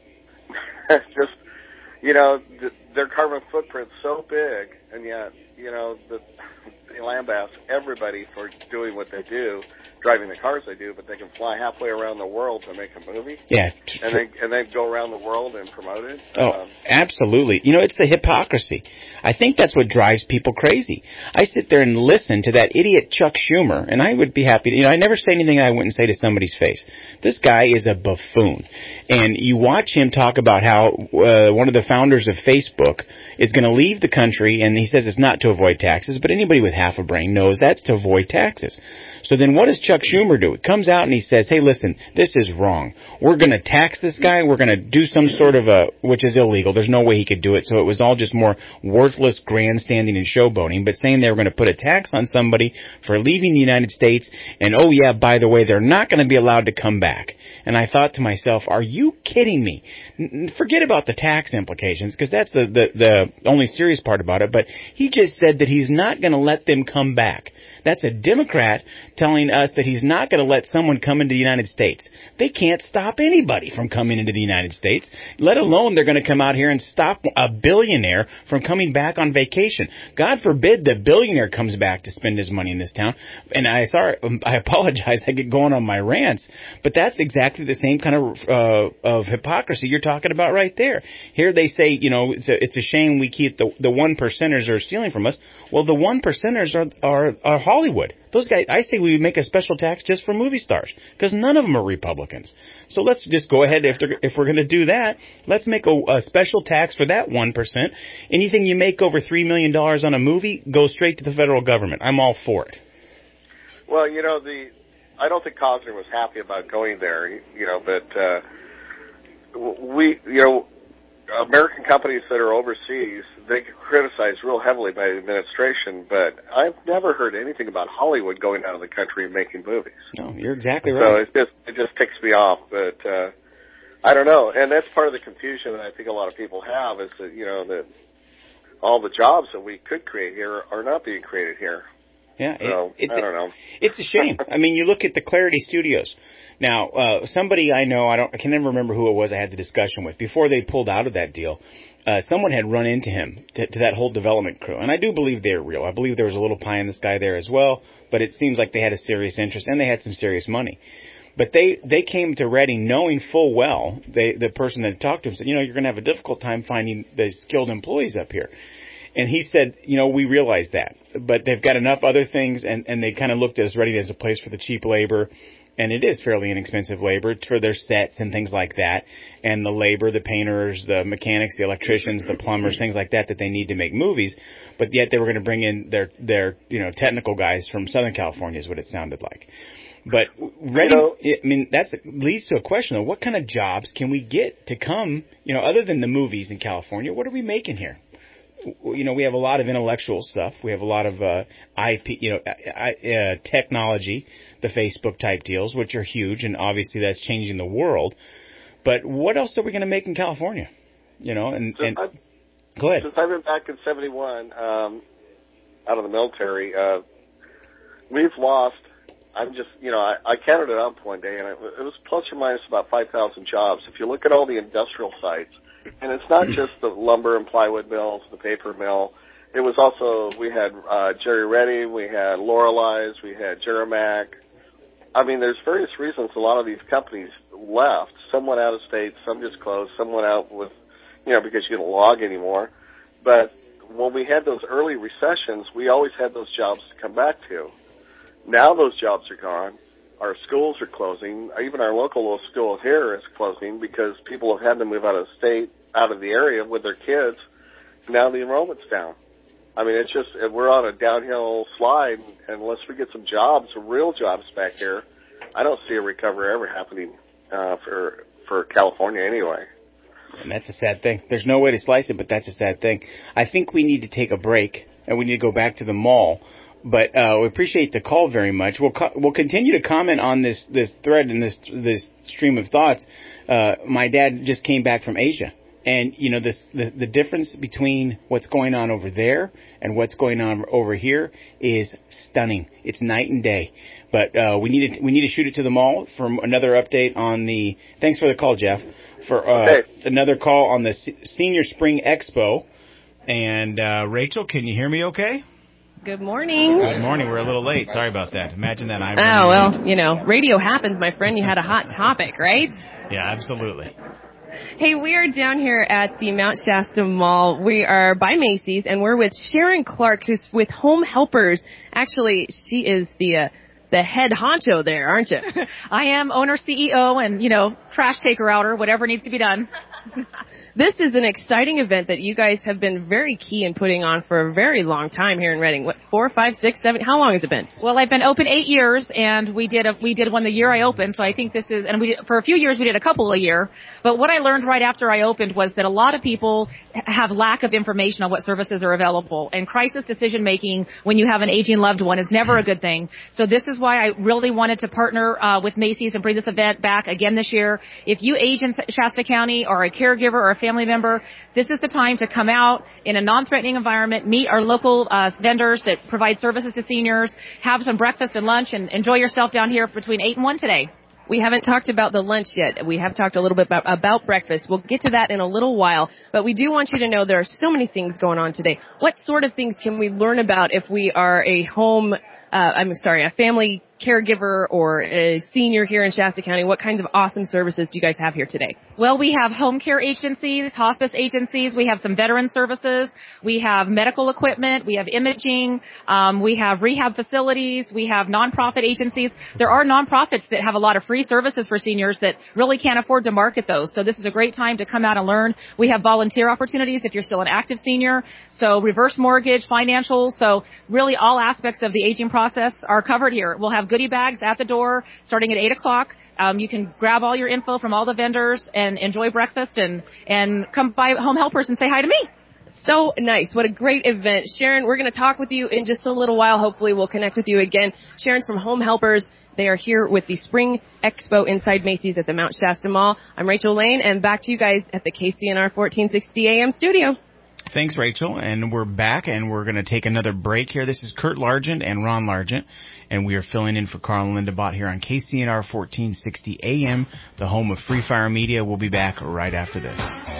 Just, you know, th- their carbon footprint's so big, and yet, you know, the, they lambaste everybody for doing what they do, driving the cars they do, but they can fly halfway around the world to make a movie. Yeah. And they and they go around the world and promote it. Oh, um, absolutely. You know, it's the hypocrisy. I think that's what drives people crazy. I sit there and listen to that idiot Chuck Schumer, and I would be happy to, you know, I never say anything I wouldn't say to somebody's face. This guy is a buffoon. And you watch him talk about how uh, one of the founders of Facebook is going to leave the country, and he says it's not to avoid taxes, but anybody with half a brain knows that's to avoid taxes. So then what does Chuck Schumer do? He comes out and he says, hey, listen, this is wrong. We're going to tax this guy. We're going to do some sort of a, which is illegal. There's no way he could do it. So it was all just more worthless grandstanding and showboating, but saying they were going to put a tax on somebody for leaving the United States. And, oh, yeah, by the way, they're not going to be allowed to come back. And I thought to myself, are you kidding me? N- forget about the tax implications, because that's the, the, the only serious part about it. But he just said that he's not going to let them come back. That's a Democrat telling us that he's not going to let someone come into the United States. They can't stop anybody from coming into the United States, let alone they're going to come out here and stop a billionaire from coming back on vacation. God forbid the billionaire comes back to spend his money in this town. And I sorry, I apologize, I get going on my rants, but that's exactly the same kind of uh, of hypocrisy you're talking about right there. Here they say, you know, it's a, it's a shame we keep the the one percenters are stealing from us. Well, the one percenters are are, are Hollywood. Those guys, I say we make a special tax just for movie stars, because none of them are Republicans. So let's just go ahead, if, if we're going to do that, let's make a, a special tax for that one percent. Anything you make over three million dollars on a movie goes straight to the federal government. I'm all for it. Well, you know, the I don't think Cosner was happy about going there, you know, but uh, we, you know, American companies that are overseas, they get criticized real heavily by the administration, but I've never heard anything about Hollywood going out of the country and making movies. No, you're exactly right. So it just it just ticks me off, but uh, I don't know, and that's part of the confusion that I think a lot of people have is that, you know, that all the jobs that we could create here are not being created here. Yeah, so, it, it's I don't know. It's a shame. I mean, you look at the Clarity Studios. Now, uh, somebody I know, I don't, I can never remember who it was I had the discussion with, before they pulled out of that deal, uh, someone had run into him, to, to that whole development crew. And I do believe they're real. I believe there was a little pie in the sky there as well, but it seems like they had a serious interest, and they had some serious money. But they, they came to Reading knowing full well, they, the person that talked to him said, you know, you're going to have a difficult time finding the skilled employees up here. And he said, you know, we realize that, but they've got enough other things, and, and they kind of looked at us Reading as a place for the cheap labor. And it is fairly inexpensive labor for their sets and things like that. And the labor, the painters, the mechanics, the electricians, the plumbers, things like that that they need to make movies. But yet they were going to bring in their, their, you know, technical guys from Southern California is what it sounded like. But Reading, I mean, that's leads to a question of what kind of jobs can we get to come, you know, other than the movies in California, what are we making here? You know, we have a lot of intellectual stuff. We have a lot of uh, I P, you know, uh, technology, the Facebook type deals, which are huge, and obviously that's changing the world. But what else are we going to make in California? You know, and, and go ahead. Since I've been back in seventy-one, um, out of the military, uh, we've lost. I'm just, you know, I, I counted it up one day, and it, it was plus or minus about five thousand jobs. If you look at all the industrial sites. And it's not just the lumber and plywood mills, the paper mill. It was also, we had uh, Jerry Ready, we had Loreley's, we had Jeramac. I mean, there's various reasons a lot of these companies left. Some went out of state, some just closed, some went out with, you know, because you don't log anymore. But when we had those early recessions, we always had those jobs to come back to. Now those jobs are gone. Our schools are closing. Even our local little school here is closing because people have had to move out of the state, out of the area with their kids. Now the enrollment's down. I mean, it's just, we're on a downhill slide, and unless we get some jobs, real jobs back here, I don't see a recovery ever happening uh, for for California anyway. And that's a sad thing. There's no way to slice it, but that's a sad thing. I think we need to take a break, and we need to go back to the mall. But uh, we appreciate the call very much. We'll co- we'll continue to comment on this, this thread and this this stream of thoughts. Uh, my dad just came back from Asia, and you know this the, the difference between what's going on over there and what's going on over here is stunning. It's night and day. But uh, we need to we need to shoot it to the mall for another update on the. Thanks for the call, Jeff. For uh, okay. Another call on the Senior Spring Expo. And uh, Rachel, can you hear me? Okay. Good morning. Good morning. We're a little late. Sorry about that. Imagine that. I'm oh, well, late. You know, radio happens, my friend. You had a hot topic, right? Yeah, absolutely. Hey, we are down here at the Mount Shasta Mall. We are by Macy's, and we're with Sharon Clark, who's with Home Helpers. Actually, she is the uh, the head honcho there, aren't you? I am owner, C E O, and, you know, trash taker outer, whatever needs to be done. This is an exciting event that you guys have been very key in putting on for a very long time here in Reading. What, four, five, six, seven? How long has it been? Well, I've been open eight years, and we did a, we did one the year I opened. So I think this is, and we for a few years we did a couple a year. But what I learned right after I opened was that a lot of people have lack of information on what services are available, and crisis decision making when you have an aging loved one is never a good thing. So this is why I really wanted to partner uh, with Macy's and bring this event back again this year. If you age in Shasta County, or a caregiver or a family member, this is the time to come out in a non-threatening environment, meet our local uh, vendors that provide services to seniors, have some breakfast and lunch, and enjoy yourself down here between eight and one today. We haven't talked about the lunch yet. We have talked a little bit about, about breakfast. We'll get to that in a little while, but we do want you to know there are so many things going on today. What sort of things can we learn about if we are a home, uh, I'm sorry, a family caregiver or a senior here in Shasta County? What kinds of awesome services do you guys have here today? Well, we have home care agencies, hospice agencies. We have some veteran services. We have medical equipment. We have imaging. Um, we have rehab facilities. We have nonprofit agencies. There are nonprofits that have a lot of free services for seniors that really can't afford to market those. So this is a great time to come out and learn. We have volunteer opportunities if you're still an active senior. So reverse mortgage, financial. So really all aspects of the aging process are covered here. We'll have goodie bags at the door starting at eight o'clock. Um, you can grab all your info from all the vendors and enjoy breakfast and, and come by Home Helpers and say hi to me. So nice. What a great event. Sharon, we're going to talk with you in just a little while. Hopefully we'll connect with you again. Sharon's from Home Helpers. They are here with the Spring Expo inside Macy's at the Mount Shasta Mall. I'm Rachel Lane, and back to you guys at the K C N R fourteen sixty A M studio. Thanks, Rachel. And we're back, and we're going to take another break here. This is Kurt Largent and Ron Largent, and we are filling in for Carl and Linda Bott here on K C N R fourteen sixty A M, the home of Free Fire Media. We'll be back right after this.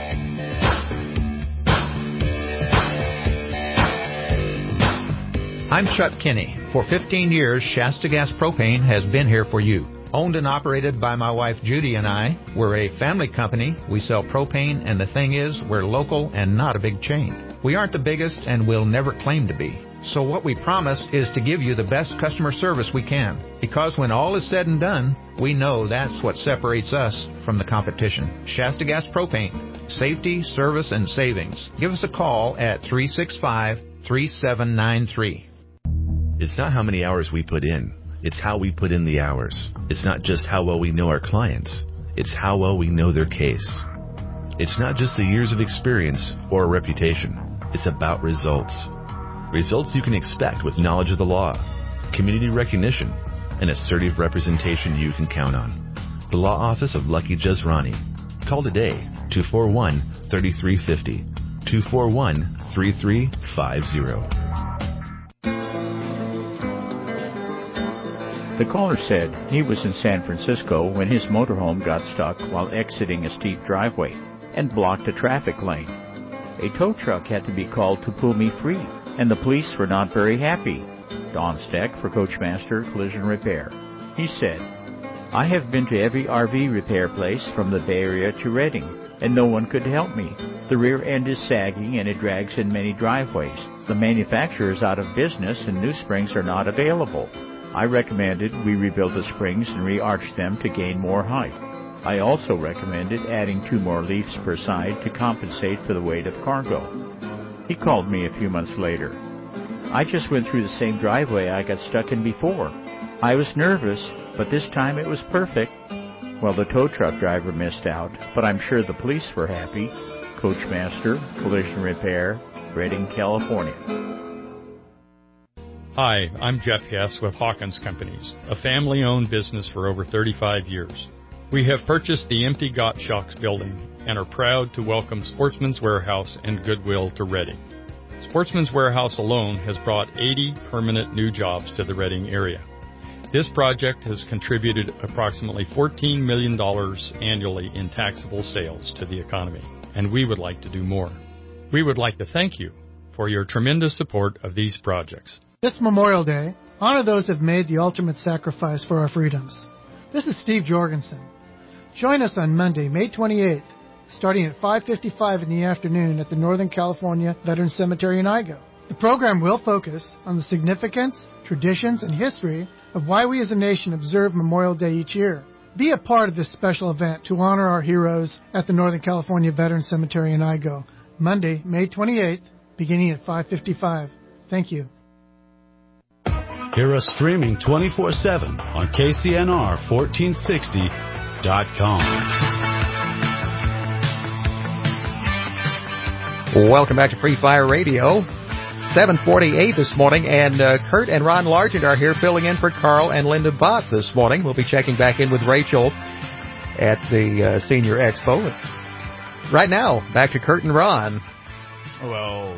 I'm Chuck Kinney. For fifteen years, Shasta Gas Propane has been here for you. Owned and operated by my wife Judy and I, we're a family company. We sell propane, and the thing is, we're local and not a big chain. We aren't the biggest, and we'll never claim to be. So what we promise is to give you the best customer service we can. Because when all is said and done, we know that's what separates us from the competition. Shasta Gas Propane. Safety, service, and savings. Give us a call at three six five, three seven nine three. It's not how many hours we put in. It's how we put in the hours. It's not just how well we know our clients. It's how well we know their case. It's not just the years of experience or a reputation. It's about results. Results you can expect with knowledge of the law, community recognition, and assertive representation you can count on. The Law Office of Lucky Jazrani. Call today, two four one, three three five zero, two four one, three three five zero. The caller said he was in San Francisco when his motorhome got stuck while exiting a steep driveway and blocked a traffic lane. A tow truck had to be called to pull me free, and the police were not very happy. Don Steck for Coachmaster Collision Repair. He said, I have been to every R V repair place from the Bay Area to Reading, and no one could help me. The rear end is sagging and it drags in many driveways. The manufacturer is out of business and new springs are not available. I recommended we rebuild the springs and re-arch them to gain more height. I also recommended adding two more leaves per side to compensate for the weight of cargo. He called me a few months later. I just went through the same driveway I got stuck in before. I was nervous, but this time it was perfect. Well, the tow truck driver missed out, but I'm sure the police were happy. Coachmaster Collision Repair, Redding, California. Hi, I'm Jeff Hess with Hawkins Companies, a family-owned business for over thirty-five years. We have purchased the empty Gottschalks building and are proud to welcome Sportsman's Warehouse and Goodwill to Reading. Sportsman's Warehouse alone has brought eighty permanent new jobs to the Reading area. This project has contributed approximately fourteen million dollars annually in taxable sales to the economy, and we would like to do more. We would like to thank you for your tremendous support of these projects. This Memorial Day, honor those who have made the ultimate sacrifice for our freedoms. This is Steve Jorgensen. Join us on Monday, May twenty-eighth, starting at five fifty-five in the afternoon at the Northern California Veterans Cemetery in Igo. The program will focus on the significance, traditions, and history of why we as a nation observe Memorial Day each year. Be a part of this special event to honor our heroes at the Northern California Veterans Cemetery in Igo, Monday, May twenty-eighth, beginning at five fifty-five. Thank you. Hear us streaming twenty-four seven on K C N R fourteen sixty dot com. Welcome back to Free Fire Radio. seven forty-eight this morning, and uh, Kurt and Ron Largent are here filling in for Carl and Linda Bott this morning. We'll be checking back in with Rachel at the uh, Senior Expo. Right now, back to Kurt and Ron. Well,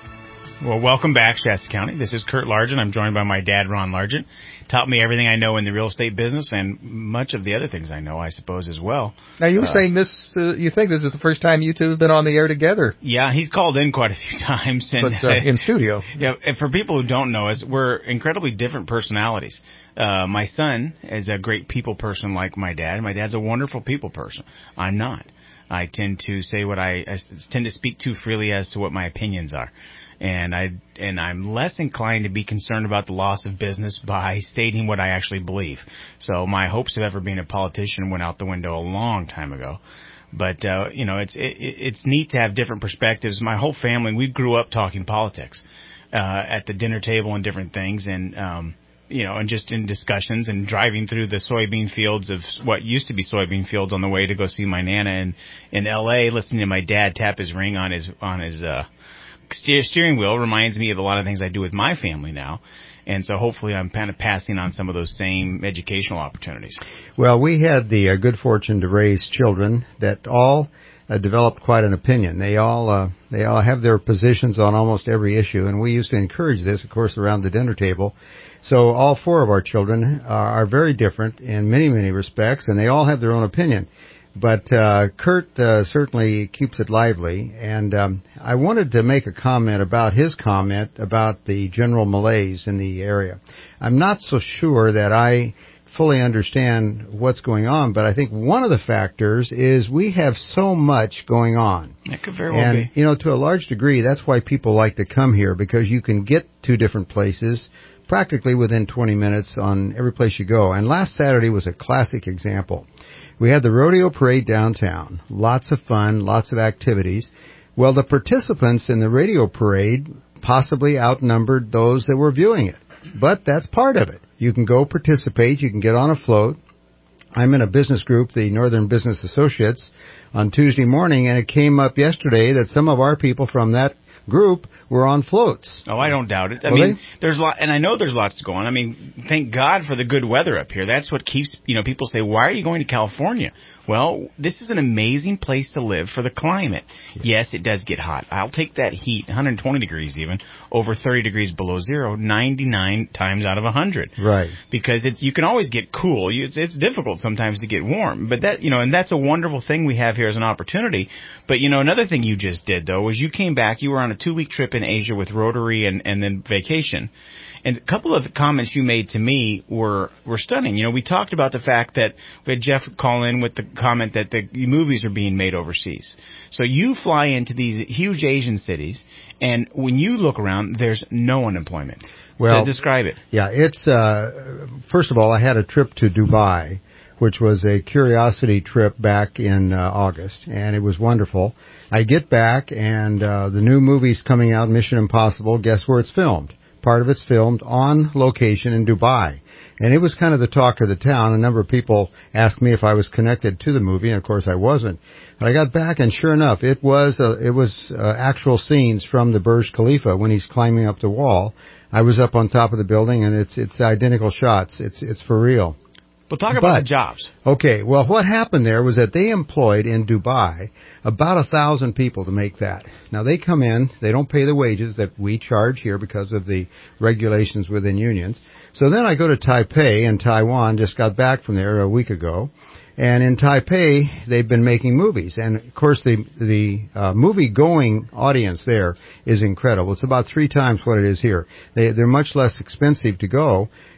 well, welcome back, Shasta County. This is Kurt Largent. I'm joined by my dad, Ron Largent. Taught me everything I know in the real estate business and much of the other things I know, I suppose, as well. Now, you were uh, saying this, uh, you think this is the first time you two have been on the air together. Yeah, he's called in quite a few times. And, but uh, in studio. Yeah, and for people who don't know us, we're incredibly different personalities. Uh, my son is a great people person like my dad. My dad's a wonderful people person. I'm not. I tend to say what I, I tend to speak too freely as to what my opinions are. And I and I'm less inclined to be concerned about the loss of business by stating what I actually believe. So my hopes of ever being a politician went out the window a long time ago. But uh, you know, it's it, it's neat to have different perspectives. My whole family, we grew up talking politics uh, at the dinner table and different things, and um, you know, and just in discussions and driving through the soybean fields of what used to be soybean fields on the way to go see my Nana in in L A, listening to my dad tap his ring on his on his. Uh, steering wheel reminds me of a lot of things I do with my family now. And so hopefully I'm kind of passing on some of those same educational opportunities. Well, we had the uh, good fortune to raise children that all uh, developed quite an opinion. They all uh, they all have their positions on almost every issue, and we used to encourage this, of course, around the dinner table. So all four of our children are, are very different in many, many respects, and they all have their own opinion. But uh, Kurt uh, certainly keeps it lively, and um, I wanted to make a comment about his comment about the general malaise in the area. I'm not so sure that I fully understand what's going on, but I think one of the factors is we have so much going on. That could very well and, be. you know, to a large degree, that's why people like to come here, because you can get to different places practically within twenty minutes on every place you go. And last Saturday was a classic example. We had the rodeo parade downtown. Lots of fun, lots of activities. Well, the participants in the rodeo parade possibly outnumbered those that were viewing it. But that's part of it. You can go participate. You can get on a float. I'm in a business group, the Northern Business Associates, on Tuesday morning, and it came up yesterday that some of our people from that group were on floats. Oh, I don't doubt it. I Well, mean, they- there's a lot, and I know there's lots to go on. I mean, thank God for the good weather up here. That's what keeps, you know, people say, why are you going to California? Well, this is an amazing place to live for the climate. Yes, it does get hot. I'll take that heat, one hundred twenty degrees even, over thirty degrees below zero, ninety-nine times out of one hundred. Right. Because it's, you can always get cool. You, it's, it's difficult sometimes to get warm. But that, you know, and that's a wonderful thing we have here as an opportunity. But, you know, another thing you just did, though, was you came back, you were on a two-week trip in Asia with Rotary and, and then vacation. And a couple of the comments you made to me were, were stunning. You know, we talked about the fact that we had Jeff call in with the comment that the movies are being made overseas. So you fly into these huge Asian cities, and when you look around, there's no unemployment. Well, so describe it. Yeah, it's, uh, first of all, I had a trip to Dubai, which was a curiosity trip back in uh, August, and it was wonderful. I get back, and uh, the new movie's coming out, Mission Impossible. Guess where it's filmed? Part of it's filmed on location in Dubai. And it was kind of the talk of the town. A number of people asked me if I was connected to the movie, and of course I wasn't. But I got back, and sure enough, it was uh, it was uh, actual scenes from the Burj Khalifa when he's climbing up the wall. I was up on top of the building, and it's it's identical shots. It's it's for real. Well, talk about But- the jobs. Okay, well, what happened there was that they employed in Dubai about a thousand people to make that. Now, they come in, they don't pay the wages that we charge here because of the regulations within unions. So then I go to Taipei in Taiwan, just got back from there a week ago. And in Taipei, they've been making movies. And, of course, the the uh, movie-going audience there is incredible. It's about three times what it is here. They, they're much less expensive to go.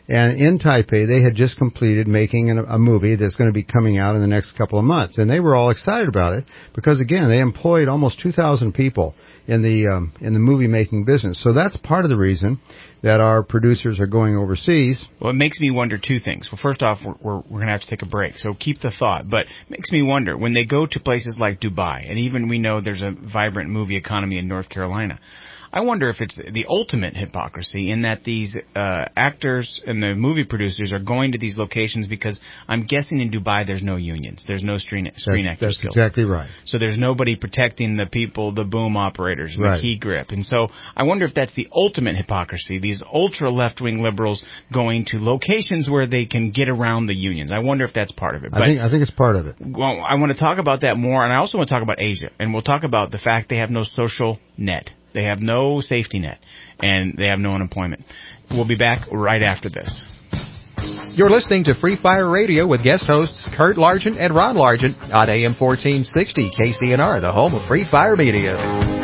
And in Taipei, they had just completed making a, a movie that's going to be coming out in the next couple of months. And they were all excited about it because, again, they employed almost two thousand people in the um, in the movie making business. So that's part of the reason that our producers are going overseas. Well, it makes me wonder two things. Well, first off, we're we're, we're going to have to take a break, so keep the thought. But it makes me wonder, when they go to places like Dubai, and even we know there's a vibrant movie economy in North Carolina, I wonder if it's the ultimate hypocrisy in that these uh, actors and the movie producers are going to these locations because I'm guessing in Dubai there's no unions, there's no screen screen That's, actors. that's guild. exactly right. So there's nobody protecting the people, the boom operators, the Right. key grip. And so I wonder if that's the ultimate hypocrisy, these ultra left-wing liberals going to locations where they can get around the unions. I wonder if that's part of it. I But, think I think it's part of it. well, I want to talk about that more, and I also want to talk about Asia. And we'll talk about the fact they have no social net. They have no safety net, and they have no unemployment. We'll be back right after this. You're listening to Free Fire Radio with guest hosts Kurt Largent and Ron Largent on A M fourteen sixty K C N R, the home of Free Fire Media.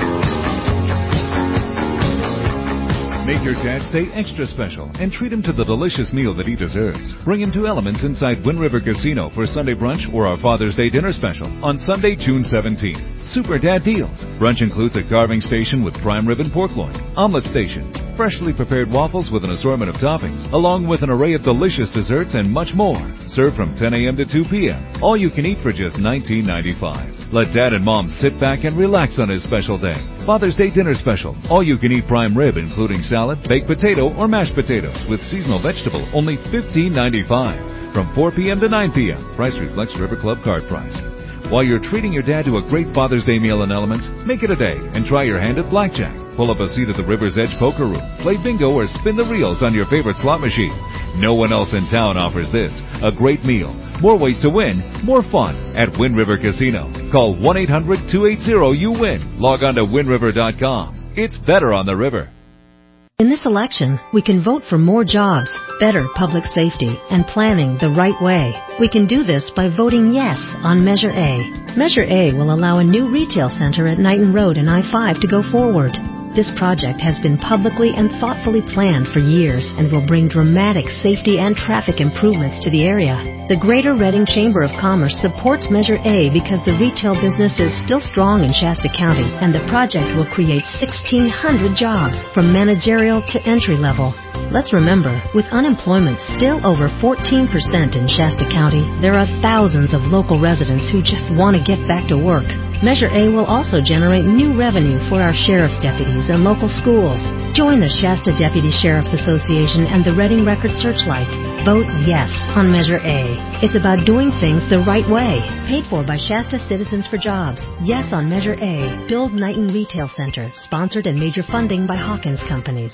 Make your dad's day extra special and treat him to the delicious meal that he deserves. Bring him to Elements inside Wind River Casino for Sunday brunch or our Father's Day dinner special on Sunday, June seventeenth. Super Dad deals. Brunch includes a carving station with prime rib and pork loin, omelet station, freshly prepared waffles with an assortment of toppings, along with an array of delicious desserts and much more. Served from ten a.m. to two p.m. All you can eat for just nineteen ninety-five. Let Dad and Mom sit back and relax on his special day. Father's Day dinner special. All you can eat prime rib, including salad, baked potato, or mashed potatoes with seasonal vegetable, only fifteen ninety-five. From four p.m. to nine p.m. Price reflects River Club card price. While you're treating your dad to a great Father's Day meal in Elements, make it a day and try your hand at blackjack. Pull up a seat at the River's Edge Poker Room, play bingo, or spin the reels on your favorite slot machine. No one else in town offers this. A great meal, more ways to win, more fun at Wind River Casino. Call one eight hundred two eight zero U W I N. Log on to wind river dot com. It's better on the river. In this election, we can vote for more jobs, better public safety, and planning the right way. We can do this by voting yes on Measure A. Measure A will allow a new retail center at Knighton Road and I five to go forward. This project has been publicly and thoughtfully planned for years and will bring dramatic safety and traffic improvements to the area. The Greater Reading Chamber of Commerce supports Measure A because the retail business is still strong in Shasta County, and the project will create sixteen hundred jobs, from managerial to entry level. Let's remember, with unemployment still over fourteen percent in Shasta County, there are thousands of local residents who just want to get back to work. Measure A will also generate new revenue for our sheriff's deputies and local schools. Join the Shasta Deputy Sheriff's Association and the Reading Record Searchlight. Vote yes on Measure A. It's about doing things the right way. Paid for by Shasta Citizens for Jobs. Yes on Measure A. Build Knighton Retail Center. Sponsored and major funding by Hawkins Companies.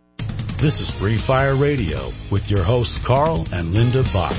This is Free Fire Radio with your hosts Carl and Linda Bott.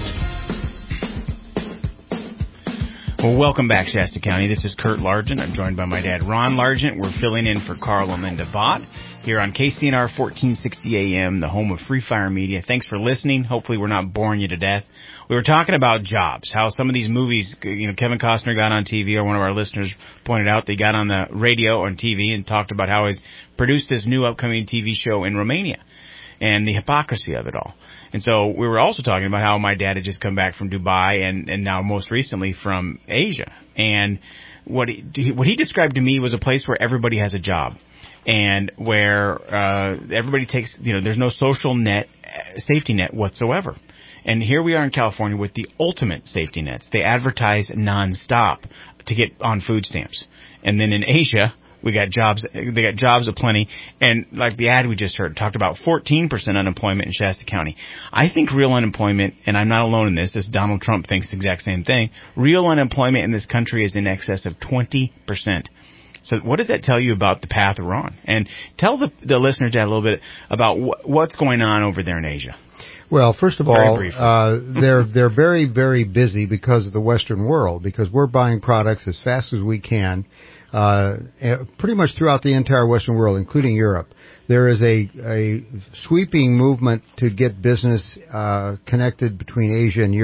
Well, welcome back, Shasta County. This is Kurt Largent. I'm joined by my dad, Ron Largent. We're filling in for Carl and Linda Bott here on K C N R fourteen sixty A M, the home of Free Fire Media. Thanks for listening. Hopefully we're not boring you to death. We were talking about jobs, how some of these movies, you know, Kevin Costner got on T V, or one of our listeners pointed out they got on the radio or on T V and talked about how he's produced this new upcoming T V show in Romania and the hypocrisy of it all. And so we were also talking about how my dad had just come back from Dubai and, and now most recently from Asia. And what he, what he described to me was a place where everybody has a job and where uh, everybody takes, you know, there's no social net, safety net whatsoever. And here we are in California with the ultimate safety nets. They advertise nonstop to get on food stamps. And then in Asia, we got jobs, they got jobs aplenty, and like the ad we just heard, talked about fourteen percent unemployment in Shasta County. I think real unemployment, and I'm not alone in this, as Donald Trump thinks the exact same thing, real unemployment in this country is in excess of twenty percent. So what does that tell you about the path we're on? And tell the, the listeners, Dad, a little bit about wh- what's going on over there in Asia. Well, first of all, uh, they're they're very, very busy because of the Western world, because we're buying products as fast as we can. Uh, pretty much throughout the entire Western world, including Europe. There is a, a sweeping movement to get business uh, connected between Asia and Europe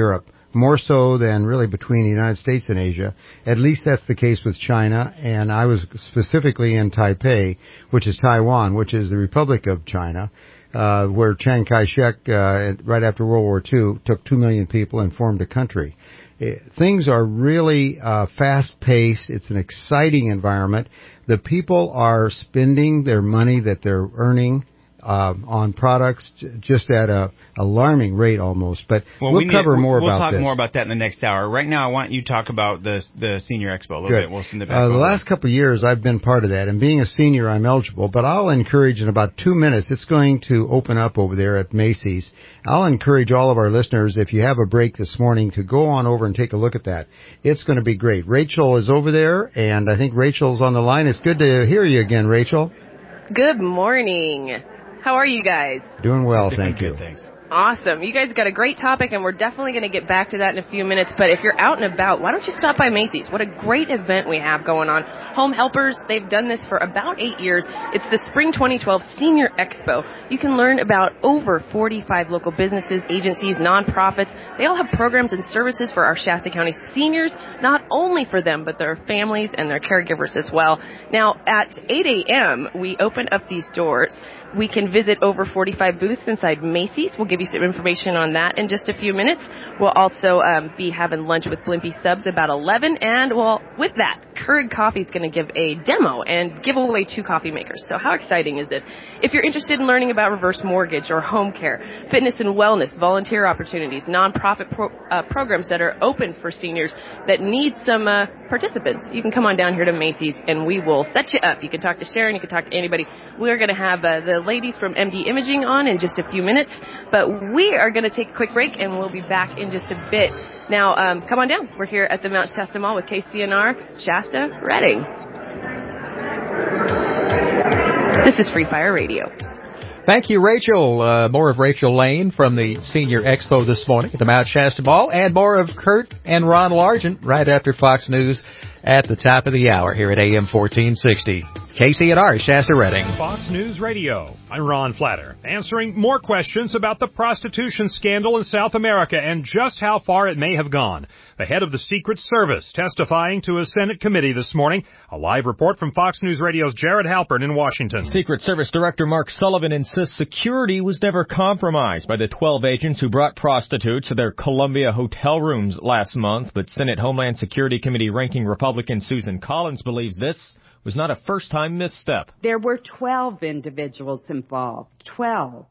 more so than really between the United States and Asia. At least that's the case with China, and I was specifically in Taipei, which is Taiwan, which is the Republic of China, uh, where Chiang Kai-shek, uh, right after World War Two, took two million people and formed a country. It, things are really uh, fast-paced. It's an exciting environment. The people are spending their money that they're earning Uh, on products just at a alarming rate almost, but well, we'll we cover need, more we'll about talk this. more about that in the next hour. Right now, I want you to talk about the the Senior Expo a little Good. bit. We'll send it back uh, over. The last couple of years, I've been part of that, and being a senior, I'm eligible, but I'll encourage in about two minutes, it's going to open up over there at Macy's. I'll encourage all of our listeners, if you have a break this morning, to go on over and take a look at that. It's going to be great. Rachel is over there, and I think Rachel's on the line. It's good to hear you again, Rachel. Good morning. How are you guys? Doing well, thank you. Good, thanks. Awesome. You guys got a great topic, and we're definitely going to get back to that in a few minutes. But if you're out and about, why don't you stop by Macy's? What a great event we have going on. Home Helpers, they've done this for about eight years. It's the Spring twenty twelve Senior Expo. You can learn about over forty-five local businesses, agencies, nonprofits. They all have programs and services for our Shasta County seniors, not only for them, but their families and their caregivers as well. Now, at eight a.m., we open up these doors. We can visit over forty-five booths inside Macy's. We'll give you some information on that in just a few minutes. We'll also um, be having lunch with Blimpie Subs about eleven. And, well, with that, Keurig Coffee is going to give a demo and give away two coffee makers. So how exciting is this? If you're interested in learning about reverse mortgage or home care, fitness and wellness, volunteer opportunities, nonprofit pro- uh, programs that are open for seniors that need some uh, participants, you can come on down here to Macy's and we will set you up. You can talk to Sharon. You can talk to anybody. We're going to have uh, the ladies from M D Imaging on in just a few minutes, but we are going to take a quick break and we'll be back in just a bit. Now, um, come on down. We're here at the Mount Shasta Mall with K C N R Shasta Redding. This is Free Fire Radio. Thank you, Rachel. Uh, more of Rachel Lane from the Senior Expo this morning at the Mount Shasta Mall, and more of Kurt and Ron Largent right after Fox News at the top of the hour here at A M fourteen sixty. K C N R, Shasta Redding. Fox News Radio. I'm Ron Flatter, answering more questions about the prostitution scandal in South America and just how far it may have gone. The head of the Secret Service testifying to a Senate committee this morning. A live report from Fox News Radio's Jared Halpern in Washington. Secret Service Director Mark Sullivan insists security was never compromised by the twelve agents who brought prostitutes to their Columbia hotel rooms last month, but Senate Homeland Security Committee ranking Republican Susan Collins believes this was not a first-time misstep. There were twelve individuals involved. twelve.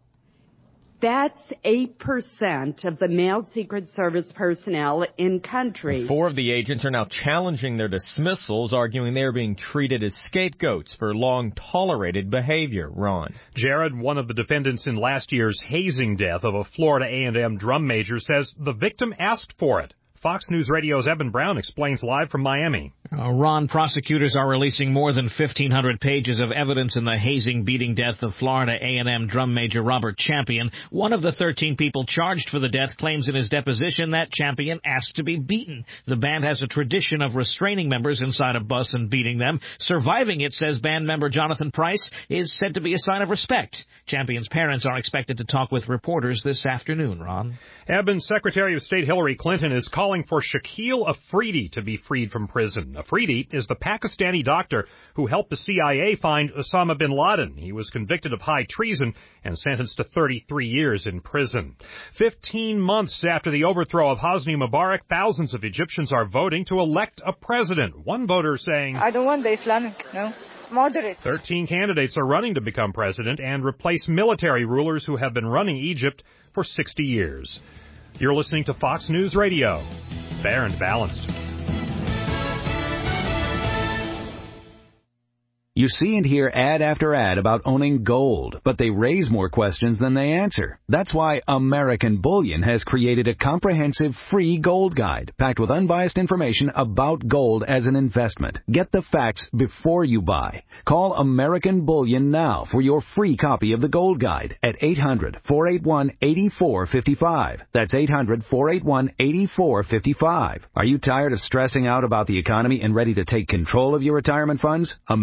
That's eight percent of the male Secret Service personnel in country. Four of the agents are now challenging their dismissals, arguing they are being treated as scapegoats for long-tolerated behavior. Ron. Jared, one of the defendants in last year's hazing death of a Florida A and M drum major, says the victim asked for it. Fox News Radio's Eben Brown explains live from Miami. Uh, Ron, prosecutors are releasing more than fifteen hundred pages of evidence in the hazing, beating death of Florida A and M drum major Robert Champion. One of the thirteen people charged for the death claims in his deposition that Champion asked to be beaten. The band has a tradition of restraining members inside a bus and beating them. Surviving it, says band member Jonathan Price, is said to be a sign of respect. Champion's parents are expected to talk with reporters this afternoon, Ron. Eben, Secretary of State Hillary Clinton is calling for Shakil Afridi to be freed from prison. Afridi is the Pakistani doctor who helped the C I A find Osama bin Laden. He was convicted of high treason and sentenced to thirty-three years in prison. Fifteen months after the overthrow of Hosni Mubarak, thousands of Egyptians are voting to elect a president. One voter saying, I don't want the Islamic, no. Moderate. Thirteen candidates are running to become president and replace military rulers who have been running Egypt for sixty years. You're listening to Fox News Radio. Fair and balanced. You see and hear ad after ad about owning gold, but they raise more questions than they answer. That's why American Bullion has created a comprehensive free gold guide packed with unbiased information about gold as an investment. Get the facts before you buy. Call American Bullion now for your free copy of the gold guide at eight hundred, four eight one, eight four five five. That's eight hundred, four eight one, eight four five five. Are you tired of stressing out about the economy and ready to take control of your retirement funds? American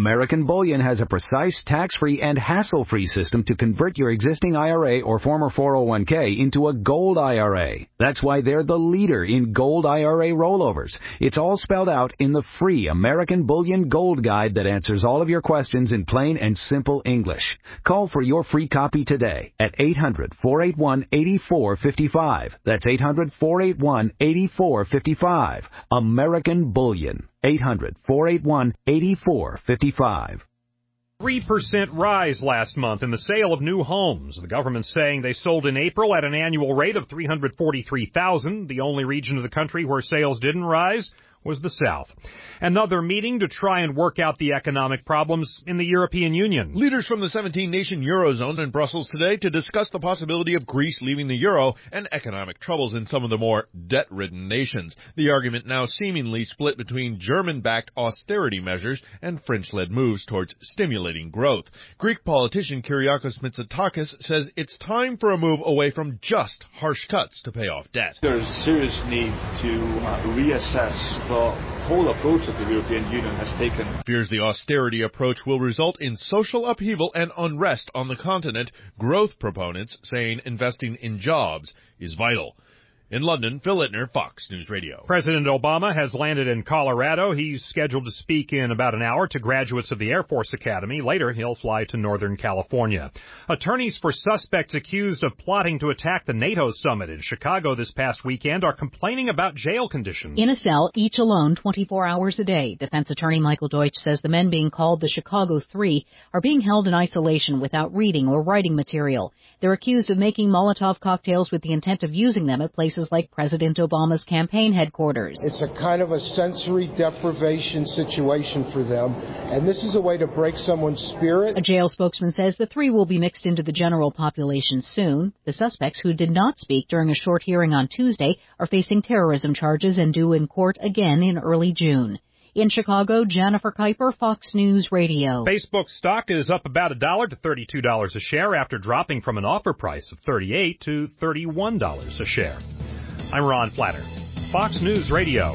Bullion has a precise, tax-free, and hassle-free system to convert your existing I R A or former four oh one k into a gold I R A. That's why they're the leader in gold I R A rollovers. It's all spelled out in the free American Bullion Gold Guide that answers all of your questions in plain and simple English. Call for your free copy today at eight hundred, four eight one, eight four five five. That's eight hundred, four eight one, eight four five five. American Bullion. eight hundred, four eight one, eight four five five. three percent rise last month in the sale of new homes. The government's saying they sold in April at an annual rate of three hundred forty-three thousand. The only region of the country where sales didn't rise was the South. Another meeting to try and work out the economic problems in the European Union. Leaders from the seventeen-nation Eurozone in Brussels today to discuss the possibility of Greece leaving the euro and economic troubles in some of the more debt-ridden nations. The argument now seemingly split between German-backed austerity measures and French-led moves towards stimulating growth. Greek politician Kyriakos Mitsotakis says it's time for a move away from just harsh cuts to pay off debt. There is serious need to uh, reassess the whole approach that the European Union has taken. Fears the austerity approach will result in social upheaval and unrest on the continent, growth proponents saying investing in jobs is vital. In London, Phil Ittner, Fox News Radio. President Obama has landed in Colorado. He's scheduled to speak in about an hour to graduates of the Air Force Academy. Later, he'll fly to Northern California. Attorneys for suspects accused of plotting to attack the NATO summit in Chicago this past weekend are complaining about jail conditions. In a cell, each alone, twenty-four hours a day. Defense attorney Michael Deutsch says the men being called the Chicago Three are being held in isolation without reading or writing material. They're accused of making Molotov cocktails with the intent of using them at places like President Obama's campaign headquarters. It's a kind of a sensory deprivation situation for them, and this is a way to break someone's spirit. A jail spokesman says the three will be mixed into the general population soon. The suspects, who did not speak during a short hearing on Tuesday, are facing terrorism charges and due in court again in early June. In Chicago, Jennifer Kuiper, Fox News Radio. Facebook stock is up about a dollar to thirty-two dollars a share after dropping from an offer price of thirty-eight dollars to thirty-one dollars a share. I'm Ron Flatter, Fox News Radio.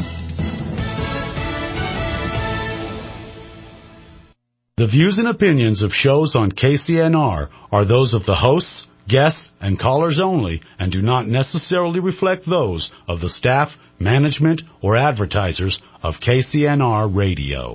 The views and opinions of shows on K C N R are those of the hosts, guests, and callers only and do not necessarily reflect those of the staff, management, or advertisers of K C N R Radio.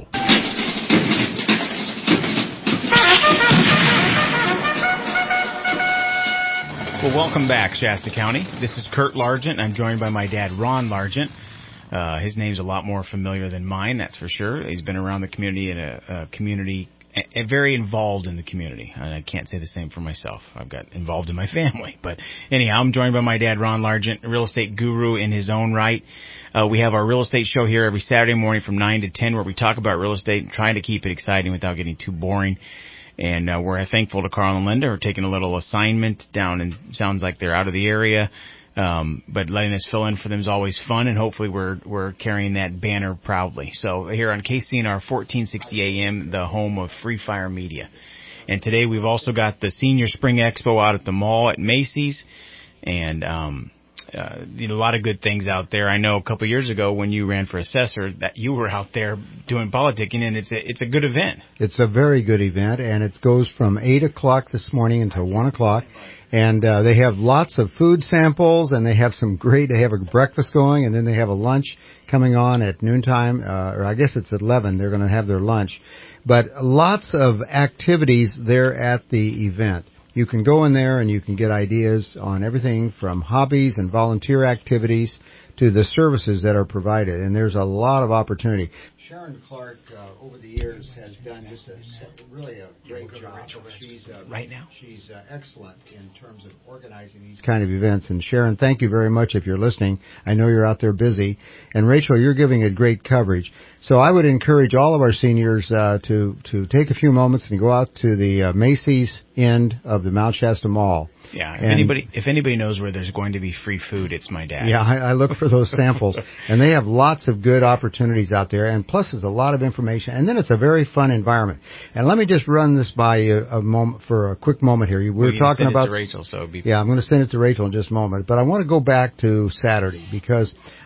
Well, welcome back, Shasta County. This is Kurt Largent. I'm joined by my dad, Ron Largent. Uh, his name's a lot more familiar than mine, that's for sure. He's been around the community and a, a community, a, a very involved in the community. And I can't say the same for myself. I've got involved in my family. But anyhow, I'm joined by my dad, Ron Largent, a real estate guru in his own right. Uh, we have our real estate show here every Saturday morning from nine to ten where we talk about real estate and trying to keep it exciting without getting too boring. And uh, we're thankful to Carl and Linda who are taking a little assignment down, and sounds like they're out of the area. Um, but letting us fill in for them is always fun, and hopefully we're we're carrying that banner proudly. So here on K C N R fourteen sixty A M, the home of Free Fire Media. And today we've also got the Senior Spring Expo out at the mall at Macy's, and um, uh, you know, a lot of good things out there. I know a couple of years ago when you ran for assessor that you were out there doing politicking, and it's a, it's a good event. It's a very good event, and it goes from eight o'clock this morning until one o'clock. And uh, they have lots of food samples, and they have some great, they have a breakfast going, and then they have a lunch coming on at noontime, uh, or I guess it's at eleven. They're going to have their lunch. But lots of activities there at the event. You can go in there and you can get ideas on everything from hobbies and volunteer activities to the services that are provided. And there's a lot of opportunity. Sharon Clark, uh, over the years, has done just a really a great job. She's uh, right now. She's uh, excellent in terms of organizing these kind of events. And Sharon, thank you very much if you're listening. I know you're out there busy. And Rachel, you're giving it great coverage. So I would encourage all of our seniors uh, to to take a few moments and go out to the uh, Macy's end of the Mount Shasta Mall. Yeah, if and, anybody if anybody knows where there's going to be free food, it's my dad. Yeah, I, I look for those samples, and they have lots of good opportunities out there, and plus there's a lot of information, and then it's a very fun environment. And let me just run this by you a moment for a quick moment here. We were well, talking send about it to Rachel, so be yeah, I'm going to send it to Rachel in just a moment, but I want to go back to Saturday because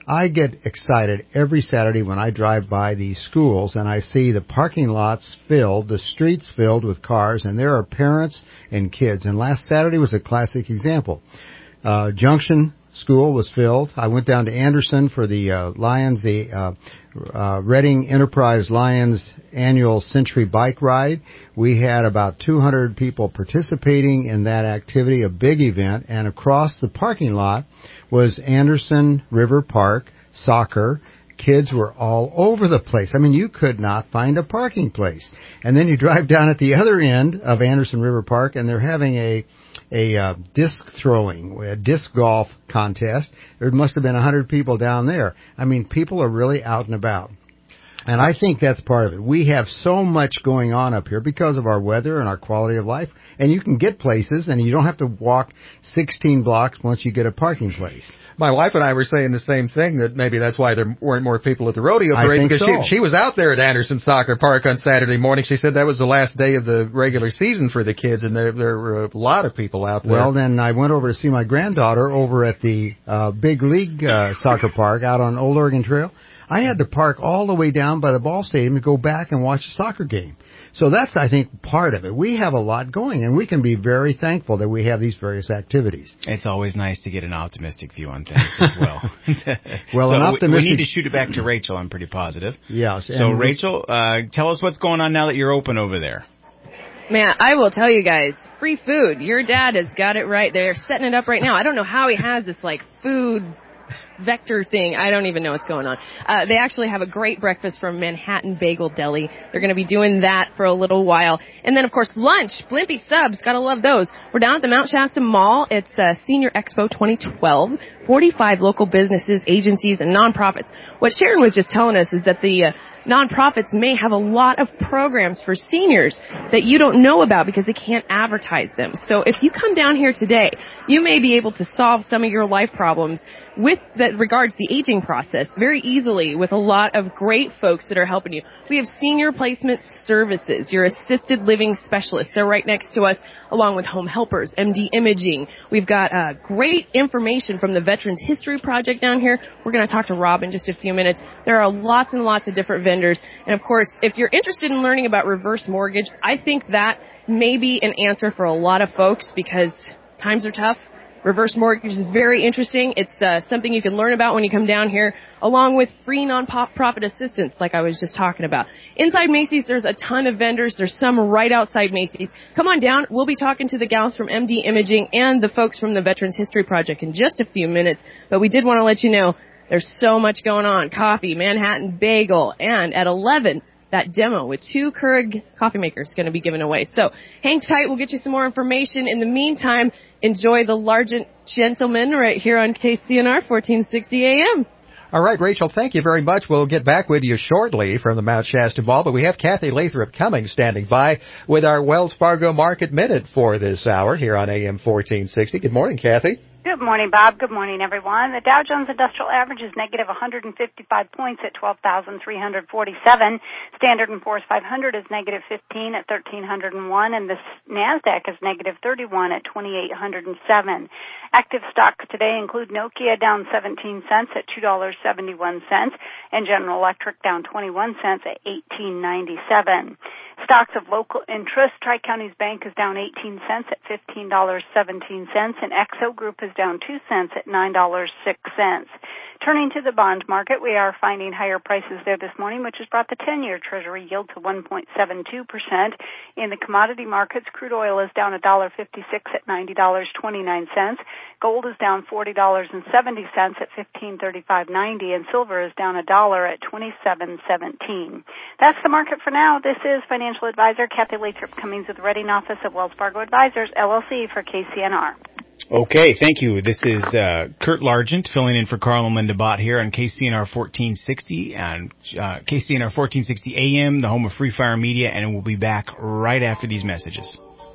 I get excited every Saturday when I drive by these schools and I see the parking lots filled, the streets filled with cars, and there are parents and kids. And last Saturday was a classic example. Uh, Junction School was filled. I went down to Anderson for the uh, Lions, the uh, uh, Reading Enterprise Lions annual Century Bike Ride. We had about two hundred people participating in that activity, a big event, and across the parking lot was Anderson River Park soccer. Kids were all over the place. I mean, you could not find a parking place. And then you drive down at the other end of Anderson River Park, and they're having a a uh, disc throwing, a disc golf contest. There must have been a hundred people down there. I mean, people are really out and about. And I think that's part of it. We have so much going on up here because of our weather and our quality of life. And you can get places, and you don't have to walk sixteen blocks once you get a parking place. My wife and I were saying the same thing, that maybe that's why there weren't more people at the rodeo parade. I think because so. she, she was out there at Anderson Soccer Park on Saturday morning. She said that was the last day of the regular season for the kids, and there, there were a lot of people out there. Well, then I went over to see my granddaughter over at the uh, Big League uh, Soccer Park out on Old Oregon Trail. I had to park all the way down by the ball stadium to go back and watch a soccer game. So that's, I think, part of it. We have a lot going, and we can be very thankful that we have these various activities. It's always nice to get an optimistic view on things as well. well, so an optimistic... we need to shoot it back to Rachel, I'm pretty positive. Yes. So, Rachel, uh, tell us what's going on now that you're open over there. Man, I will tell you guys, free food. Your dad has got it right. They're setting it up right now. I don't know how he has this, like, food vector thing. I don't even know what's going on. Uh, they actually have a great breakfast from Manhattan Bagel Deli. They're going to be doing that for a little while. And then, of course, lunch. Blimpie subs. Got to love those. We're down at the Mount Shasta Mall. It's uh, Senior Expo twenty twelve. forty-five local businesses, agencies, and nonprofits. What Sharon was just telling us is that the uh, nonprofits may have a lot of programs for seniors that you don't know about because they can't advertise them. So if you come down here today, you may be able to solve some of your life problems with that regards the aging process very easily with a lot of great folks that are helping you. We have senior placement services, your assisted living specialists. They're right next to us, along with home helpers, M D imaging. We've got uh, great information from the Veterans History Project down here. We're going to talk to Rob in just a few minutes. There are lots and lots of different vendors. And of course, if you're interested in learning about reverse mortgage, I think that may be an answer for a lot of folks because times are tough. Reverse mortgage is very interesting. It's uh, something you can learn about when you come down here, along with free non-profit assistance, like I was just talking about. Inside Macy's, there's a ton of vendors. There's some right outside Macy's. Come on down. We'll be talking to the gals from M D Imaging and the folks from the Veterans History Project in just a few minutes. But we did want to let you know there's so much going on. Coffee, Manhattan Bagel, and at eleven, that demo with two Keurig coffee makers going to be given away. So hang tight. We'll get you some more information. In the meantime, enjoy the Largent Gentleman right here on K C N R fourteen sixty A M. All right, Rachel, thank you very much. We'll get back with you shortly from the Mount Shasta Mall, but we have Kathy Lathrop Cummings standing by with our Wells Fargo Market Minute for this hour here on A M fourteen sixty. Good morning, Kathy. Good morning, Bob. Good morning, everyone. The Dow Jones Industrial Average is negative one hundred fifty-five points at twelve thousand three hundred forty-seven. Standard and Poor's five hundred is negative fifteen at thirteen oh one, and the NASDAQ is negative thirty-one at twenty-eight oh seven. Active stocks today include Nokia down seventeen cents at two dollars and seventy-one cents, and General Electric down twenty-one cents at eighteen ninety-seven. Stocks of local interest, Tri-Counties Bank is down eighteen cents at fifteen dollars and seventeen cents, and Exo Group is down two cents at nine dollars and six cents. Turning to the bond market, we are finding higher prices there this morning, which has brought the ten-year Treasury yield to one point seven two percent. In the commodity markets, crude oil is down one dollar and fifty-six cents at ninety dollars and twenty-nine cents. Gold is down forty dollars and seventy cents at fifteen thirty-five ninety, and silver is down a dollar at twenty-seven seventeen. That's the market for now. This is financial advisor Kathy Lathrop Cummings with the Reading Office of Wells Fargo Advisors, L L C, for K C N R. Okay, thank you. This is uh, Kurt Largent filling in for Carl and Linda Bott here on K C N R fourteen sixty and uh, K C N R fourteen sixty A M, the home of Free Fire Media, and we'll be back right after these messages.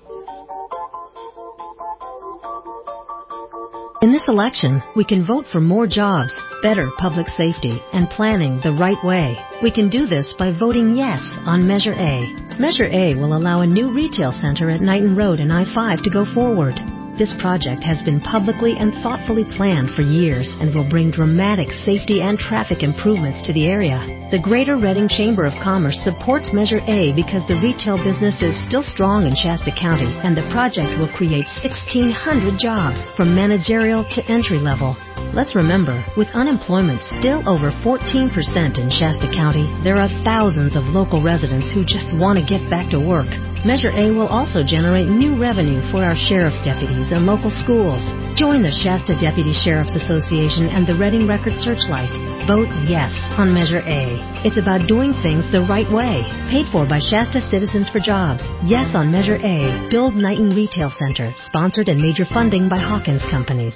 In this election, we can vote for more jobs, better public safety, and planning the right way. We can do this by voting yes on Measure A. Measure A will allow a new retail center at Knighton Road and I five to go forward. This project has been publicly and thoughtfully planned for years and will bring dramatic safety and traffic improvements to the area. The Greater Reading Chamber of Commerce supports Measure A because the retail business is still strong in Shasta County, and the project will create sixteen hundred jobs, from managerial to entry level. Let's remember, with unemployment still over fourteen percent in Shasta County, there are thousands of local residents who just want to get back to work. Measure A will also generate new revenue for our sheriff's deputies and local schools. Join the Shasta Deputy Sheriff's Association and the Reading Record Searchlight. Vote yes on Measure A. It's about doing things the right way. Paid for by Shasta Citizens for Jobs. Yes on Measure A. Build Knighton Retail Center. Sponsored and major funding by Hawkins Companies.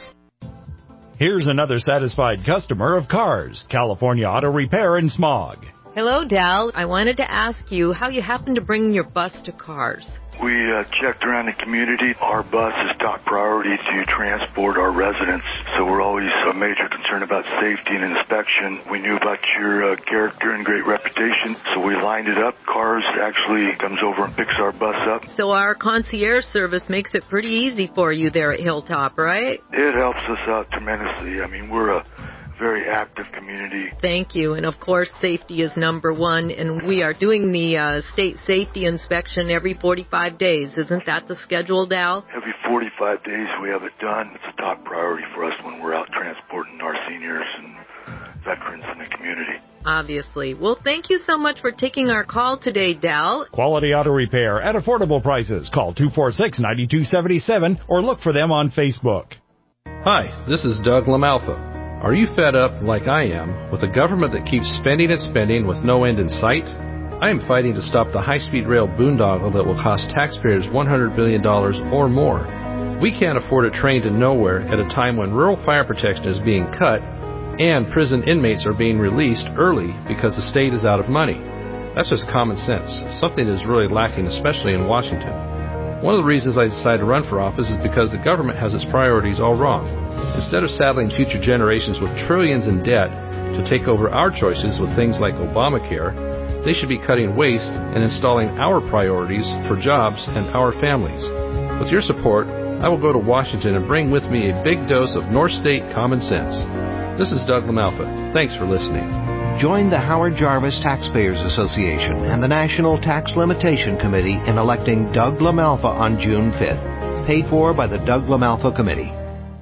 Here's another satisfied customer of Cars, California Auto Repair in Smog. Hello, Dal. I wanted to ask you how you happen to bring your bus to Cars. We uh, checked around the community. Our bus is top priority to transport our residents, so we're always a major concern about safety and inspection. We knew about your uh, character and great reputation, so we lined it up. Cars actually comes over and picks our bus up. So our concierge service makes it pretty easy for you there at Hilltop, right? It helps us out tremendously. I mean, we're a very active community. Thank you. And of course, safety is number one. And we are doing the uh, state safety inspection every forty-five days. Isn't that the schedule, Dal? Every forty-five days we have it done. It's a top priority for us when we're out transporting our seniors and veterans in the community. Obviously. Well, thank you so much for taking our call today, Dal. Quality auto repair at affordable prices. Call two four six, nine two seven seven or look for them on Facebook. Hi, this is Doug LaMalfa. Are you fed up, like I am, with a government that keeps spending and spending with no end in sight? I am fighting to stop the high-speed rail boondoggle that will cost taxpayers one hundred billion dollars or more. We can't afford a train to nowhere at a time when rural fire protection is being cut and prison inmates are being released early because the state is out of money. That's just common sense, something that is really lacking, especially in Washington. One of the reasons I decided to run for office is because the government has its priorities all wrong. Instead of saddling future generations with trillions in debt to take over our choices with things like Obamacare, they should be cutting waste and installing our priorities for jobs and our families. With your support, I will go to Washington and bring with me a big dose of North State common sense. This is Doug LaMalfa. Thanks for listening. Join the Howard Jarvis Taxpayers Association and the National Tax Limitation Committee in electing Doug LaMalfa on June fifth. Paid for by the Doug LaMalfa Committee.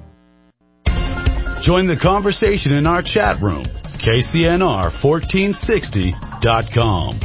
Join the conversation in our chat room, K C N R fourteen sixty dot com.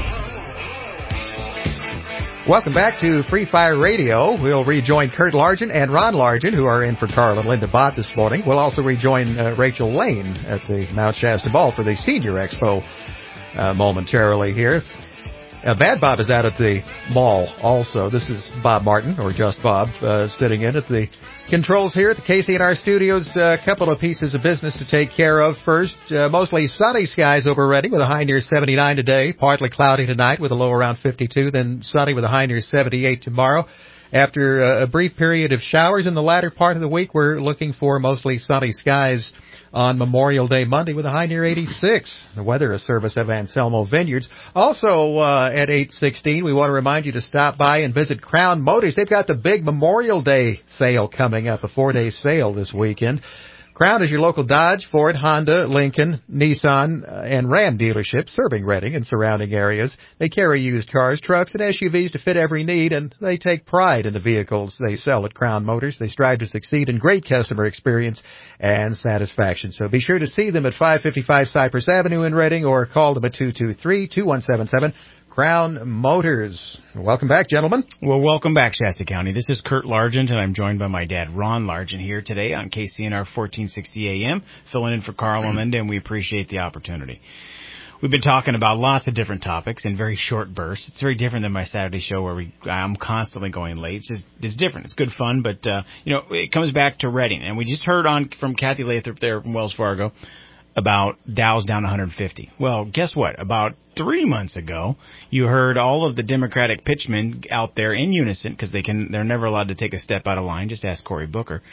Welcome back to Free Fire Radio. We'll rejoin Kurt Largent and Ron Largent, who are in for Carl and Linda Bott this morning. We'll also rejoin uh, Rachel Lane at the Mount Shasta Ball for the Senior Expo uh, momentarily here. Uh, Bad Bob is out at the mall also. This is Bob Martin, or just Bob, uh, sitting in at the controls here at the K C N R studios. A uh, couple of pieces of business to take care of. First, uh, mostly sunny skies over Reading with a high near seventy-nine today. Partly cloudy tonight with a low around fifty-two. Then sunny with a high near seventy-eight tomorrow. After uh, a brief period of showers in the latter part of the week, we're looking for mostly sunny skies on Memorial Day Monday with a high near eighty-six. The weather is service of Anselmo Vineyards. Also uh, at eight sixteen, we want to remind you to stop by and visit Crown Motors. They've got the big Memorial Day sale coming up, a four-day sale this weekend. Crown is your local Dodge, Ford, Honda, Lincoln, Nissan, uh, and Ram dealership serving Reading and surrounding areas. They carry used cars, trucks, and S U Vs to fit every need, and they take pride in the vehicles they sell at Crown Motors. They strive to succeed in great customer experience and satisfaction. So be sure to see them at five fifty-five Cypress Avenue in Reading or call them at two two three, two one seven seven. Crown Motors. Welcome back, gentlemen. Well, welcome back, Shasta County. This is Kurt Largent, and I'm joined by my dad, Ron Largent, here today on K C N R fourteen sixty A M, filling in for Carl and Linda, and we appreciate the opportunity. We've been talking about lots of different topics in very short bursts. It's very different than my Saturday show where we I'm constantly going late. It's just, it's different. It's good fun, but, uh, you know, it comes back to Reading. And we just heard on from Kathy Lathrop there from Wells Fargo about Dow's down one hundred fifty. Well, guess what? About three months ago, you heard all of the Democratic pitchmen out there in unison, because they can, they're never allowed to take a step out of line. Just ask Cory Booker.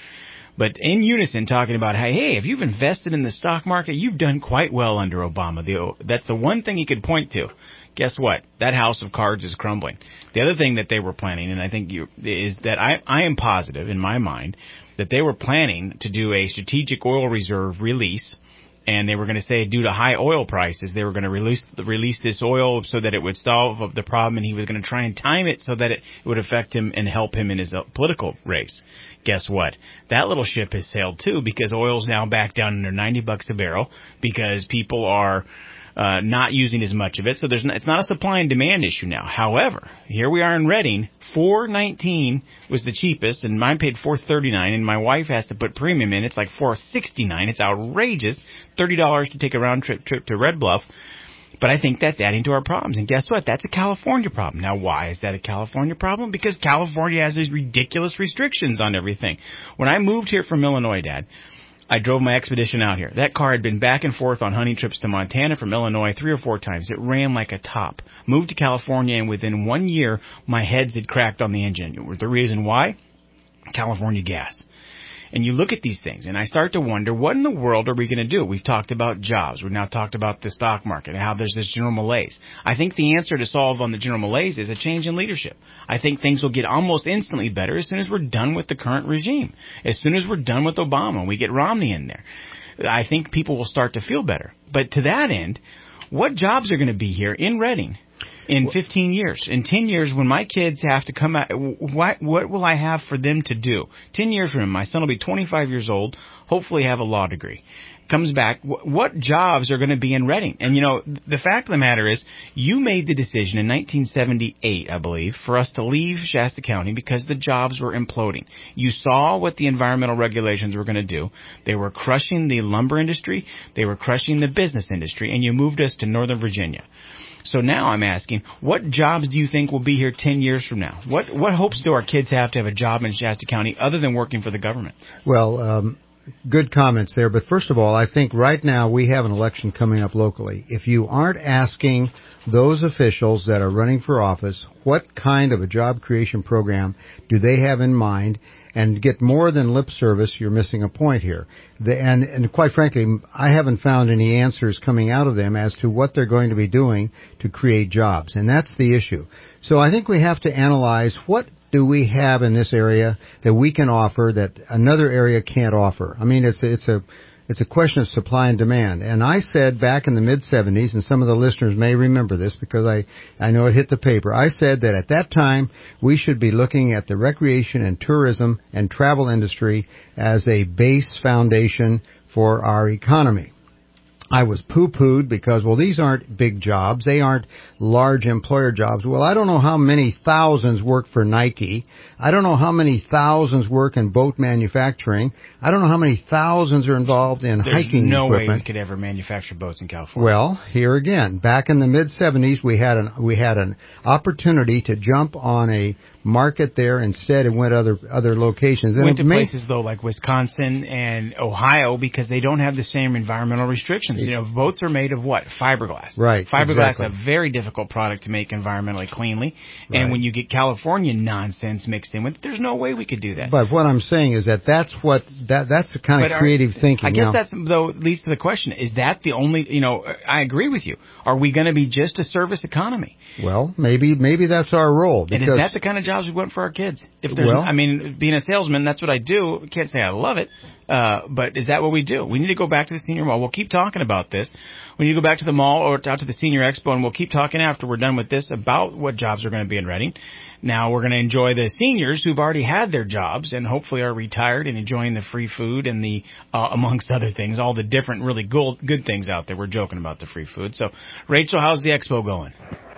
but in unison talking about, hey, hey, if you've invested in the stock market, you've done quite well under Obama. The, that's the one thing he could point to. Guess what? That house of cards is crumbling. The other thing that they were planning, and I think you, is that I, I am positive in my mind that they were planning to do a strategic oil reserve release, and they were going to say due to high oil prices, they were going to release release this oil so that it would solve the problem, and he was going to try and time it so that it would affect him and help him in his political race. Guess what? That little ship has sailed too, because oil's now back down under ninety bucks a barrel because people are Uh, not using as much of it, so there's no, it's not a supply and demand issue now. However, here we are in Redding, four nineteen was the cheapest, and mine paid four thirty-nine, and my wife has to put premium in. It's like four sixty-nine. It's outrageous. thirty dollars to take a round trip trip to Red Bluff. But I think that's adding to our problems. And guess what? That's a California problem. Now, why is that a California problem? Because California has these ridiculous restrictions on everything. When I moved here from Illinois, Dad, I drove my Expedition out here. That car had been back and forth on hunting trips to Montana from Illinois three or four times. It ran like a top. Moved to California, and within one year, my heads had cracked on the engine. The reason why? California gas. And you look at these things, and I start to wonder, what in the world are we going to do? We've talked about jobs. We've now talked about the stock market and how there's this general malaise. I think the answer to solve on the general malaise is a change in leadership. I think things will get almost instantly better as soon as we're done with the current regime. As soon as we're done with Obama and we get Romney in there, I think people will start to feel better. But to that end, what jobs are going to be here in Redding in fifteen years? In ten years, when my kids have to come out, what, what will I have for them to do? ten years from now, my son will be twenty-five years old, hopefully have a law degree. Comes back, what jobs are going to be in Redding? And, you know, the fact of the matter is, you made the decision in nineteen seventy-eight, I believe, for us to leave Shasta County because the jobs were imploding. You saw what the environmental regulations were going to do. They were crushing the lumber industry. They were crushing the business industry. And you moved us to Northern Virginia. So now I'm asking, what jobs do you think will be here ten years from now? What what hopes do our kids have to have a job in Shasta County other than working for the government? Well, um, good comments there. But first of all, I think right now we have an election coming up locally. If you aren't asking those officials that are running for office what kind of a job creation program do they have in mind, and get more than lip service, you're missing a point here. The, and, and quite frankly, I haven't found any answers coming out of them as to what they're going to be doing to create jobs. And that's the issue. So I think we have to analyze what do we have in this area that we can offer that another area can't offer. I mean, it's, it's a, it's a question of supply and demand. And I said back in the mid seventies, and some of the listeners may remember this because I, I know it hit the paper, I said that at that time we should be looking at the recreation and tourism and travel industry as a base foundation for our economy. I was poo-pooed because, well, these aren't big jobs. They aren't large employer jobs. Well, I don't know how many thousands work for Nike. I don't know how many thousands work in boat manufacturing. I don't know how many thousands are involved in There's hiking no equipment. way we could ever manufacture boats in California. Well, here again, back in the mid seventies, we had an we had an opportunity to jump on a market there instead and went other other locations. And went to may, places though like Wisconsin and Ohio because they don't have the same environmental restrictions. You know, boats are made of what? Fiberglass. Right. Fiberglass exactly. is a very difficult product to make environmentally cleanly. Right. And when you get California nonsense mixed in with it, there's no way we could do that. But what I'm saying is that that's what that that's the kind but of creative are, thinking. I guess now, that's though leads to the question: is that the only? You know, I agree with you. Are we going to be just a service economy? Well, maybe maybe that's our role. And is that the kind of jobs we want for our kids? If there's, well, I mean, being a salesman, that's what I do. I can't say I love it, uh, but is that what we do? We need to go back to the senior mall. We'll keep talking about this. We need to go back to the mall or out to the senior expo, and we'll keep talking after we're done with this about what jobs are going to be in Redding. Now we're going to enjoy the seniors who've already had their jobs and hopefully are retired and enjoying the free food and the, uh, amongst other things, all the different really good, good things out there. We're joking about the free food. So, Rachel, how's the expo going?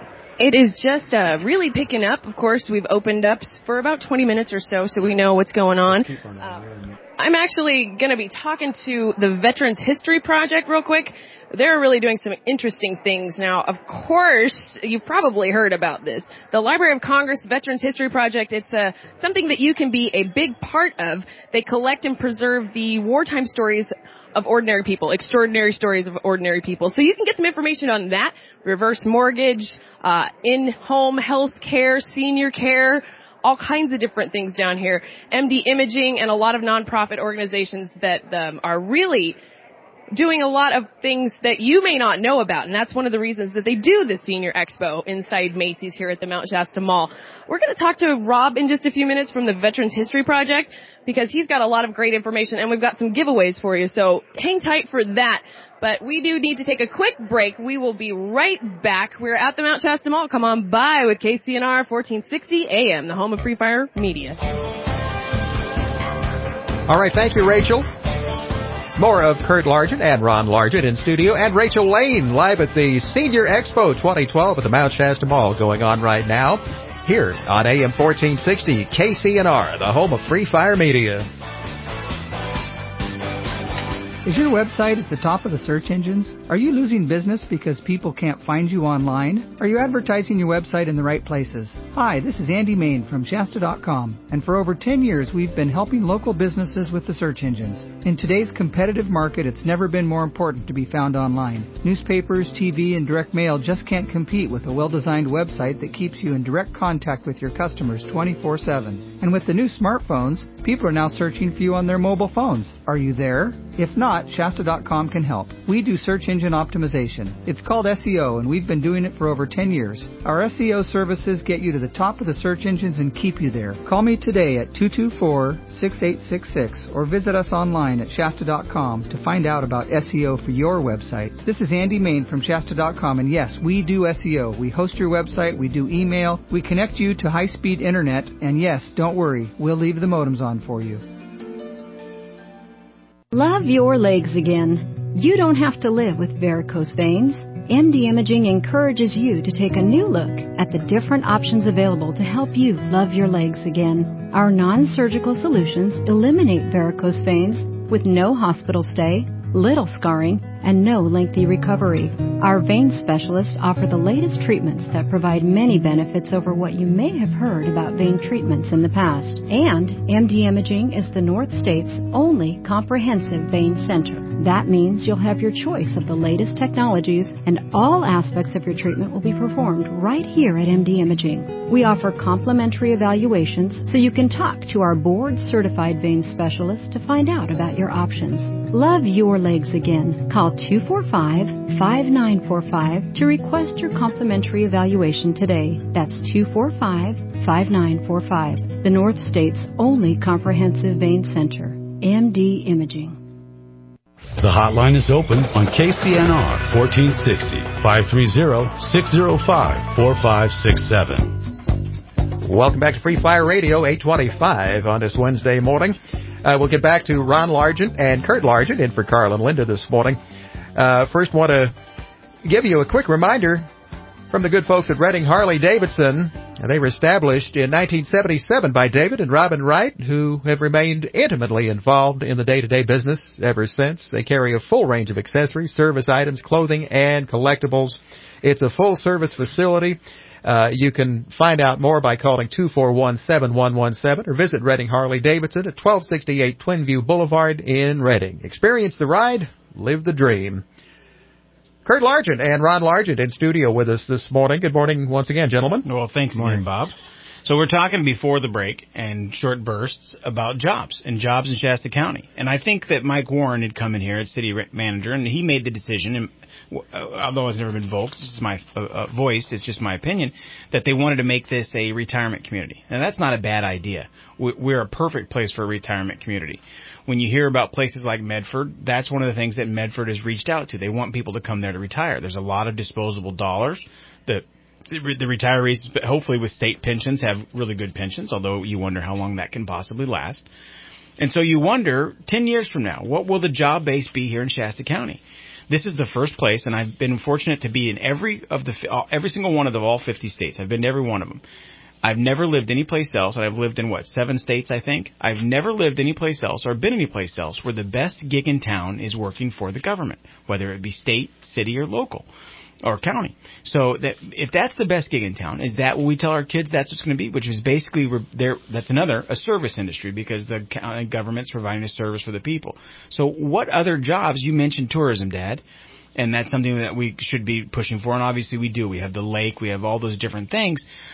It is just uh, really picking up. Of course, we've opened up for about twenty minutes or so, so we know what's going on. Uh, I'm actually going to be talking to the Veterans History Project real quick. They're really doing some interesting things. Now, of course, you've probably heard about this. The Library of Congress Veterans History Project, it's uh, something that you can be a big part of. They collect and preserve the wartime stories of ordinary people, extraordinary stories of ordinary people. So you can get some information on that, reverse mortgage, uh, in-home health care, senior care, all kinds of different things down here. M D Imaging and a lot of nonprofit organizations that um, are really doing a lot of things that you may not know about, and that's one of the reasons that they do the Senior Expo inside Macy's here at the Mount Shasta Mall. We're going to talk to Rob in just a few minutes from the Veterans History Project because he's got a lot of great information, and we've got some giveaways for you, so hang tight for that. But we do need to take a quick break. We will be right back. We're at the Mount Shasta Mall. Come on by with K C N R fourteen sixty A M, the home of Free Fire Media. All right, thank you, Rachel. More of Kurt Largent and Ron Largent in studio, and Rachel Lane live at the Senior Expo twenty twelve at the Mount Shasta Mall going on right now here on A M fourteen sixty K C N R, the home of Free Fire Media. Is your website at the top of the search engines? Are you losing business because people can't find you online? Are you advertising your website in the right places? Hi, this is Andy Main from Shasta dot com, and for over ten years we've been helping local businesses with the search engines. In today's competitive market, it's never been more important to be found online. Newspapers, T V, and direct mail just can't compete with a well-designed website that keeps you in direct contact with your customers twenty-four seven. And with the new smartphones, people are now searching for you on their mobile phones. Are you there? If not, Shasta dot com can help. We do search engine optimization. It's called S E O, and we've been doing it for over ten years. Our S E O services get you to the top of the search engines and keep you there. Call me today at two two four, six eight six six or visit us online at Shasta dot com to find out about S E O for your website. This is Andy Main from Shasta dot com, and yes, we do S E O. We host your website, we do email, we connect you to high-speed internet, and yes, don't worry, we'll leave the modems on for you. Love your legs again. You don't have to live with varicose veins. M D Imaging encourages you to take a new look at the different options available to help you love your legs again. Our non-surgical solutions eliminate varicose veins with no hospital stay, little scarring, and no lengthy recovery. Our vein specialists offer the latest treatments that provide many benefits over what you may have heard about vein treatments in the past. And M D Imaging is the North State's only comprehensive vein center. That means you'll have your choice of the latest technologies, and all aspects of your treatment will be performed right here at M D Imaging. We offer complimentary evaluations so you can talk to our board-certified vein specialists to find out about your options. Love your legs again. Call two four five, five nine four five to request your complimentary evaluation today. That's two four five, five nine four five. The North State's only comprehensive vein center, M D Imaging. The hotline is open on K C N R fourteen sixty, five three zero, six zero five, four five six seven. Welcome back to Free Fire Radio, eight twenty-five on this Wednesday morning. Uh, we'll get back to Ron Largent and Kurt Largent in for Carl and Linda this morning. Uh, first, want to give you a quick reminder from the good folks at Redding Harley-Davidson. They were established in nineteen seventy-seven by David and Robin Wright, who have remained intimately involved in the day-to-day business ever since. They carry a full range of accessories, service items, clothing, and collectibles. It's a full-service facility. Uh, you can find out more by calling two four one, seven one one seven or visit Redding Harley-Davidson at twelve sixty-eight Twin View Boulevard in Redding. Experience the ride, live the dream. Kurt Largent and Ron Largent in studio with us this morning. Good morning once again, gentlemen. Well, thanks again, Bob. So we're talking before the break and short bursts about jobs and jobs in Shasta County. And I think that Mike Warren had come in here as city manager, and he made the decision, and although it's never been voted, it's just my uh, uh, voice, it's just my opinion, that they wanted to make this a retirement community. And that's not a bad idea. We're a perfect place for a retirement community. When you hear about places like Medford, that's one of the things that Medford has reached out to. They want people to come there to retire. There's a lot of disposable dollars. The the retirees, hopefully with state pensions, have really good pensions, although you wonder how long that can possibly last. And so you wonder, ten years from now, what will the job base be here in Shasta County? This is the first place, and I've been fortunate to be in every of the every single one of the all fifty states. I've been to every one of them. I've never lived anyplace else, and I've lived in, what, seven states, I think? I've never lived anyplace else or been anyplace else where the best gig in town is working for the government, whether it be state, city, or local, or county. So that if that's the best gig in town, is that what we tell our kids that's what's going to be? Which is basically, there. that's another, a service industry, because the county government's providing a service for the people. So what other jobs? You mentioned tourism, Dad. And that's something that we should be pushing for, and obviously we do. We have the lake, we have all those different things.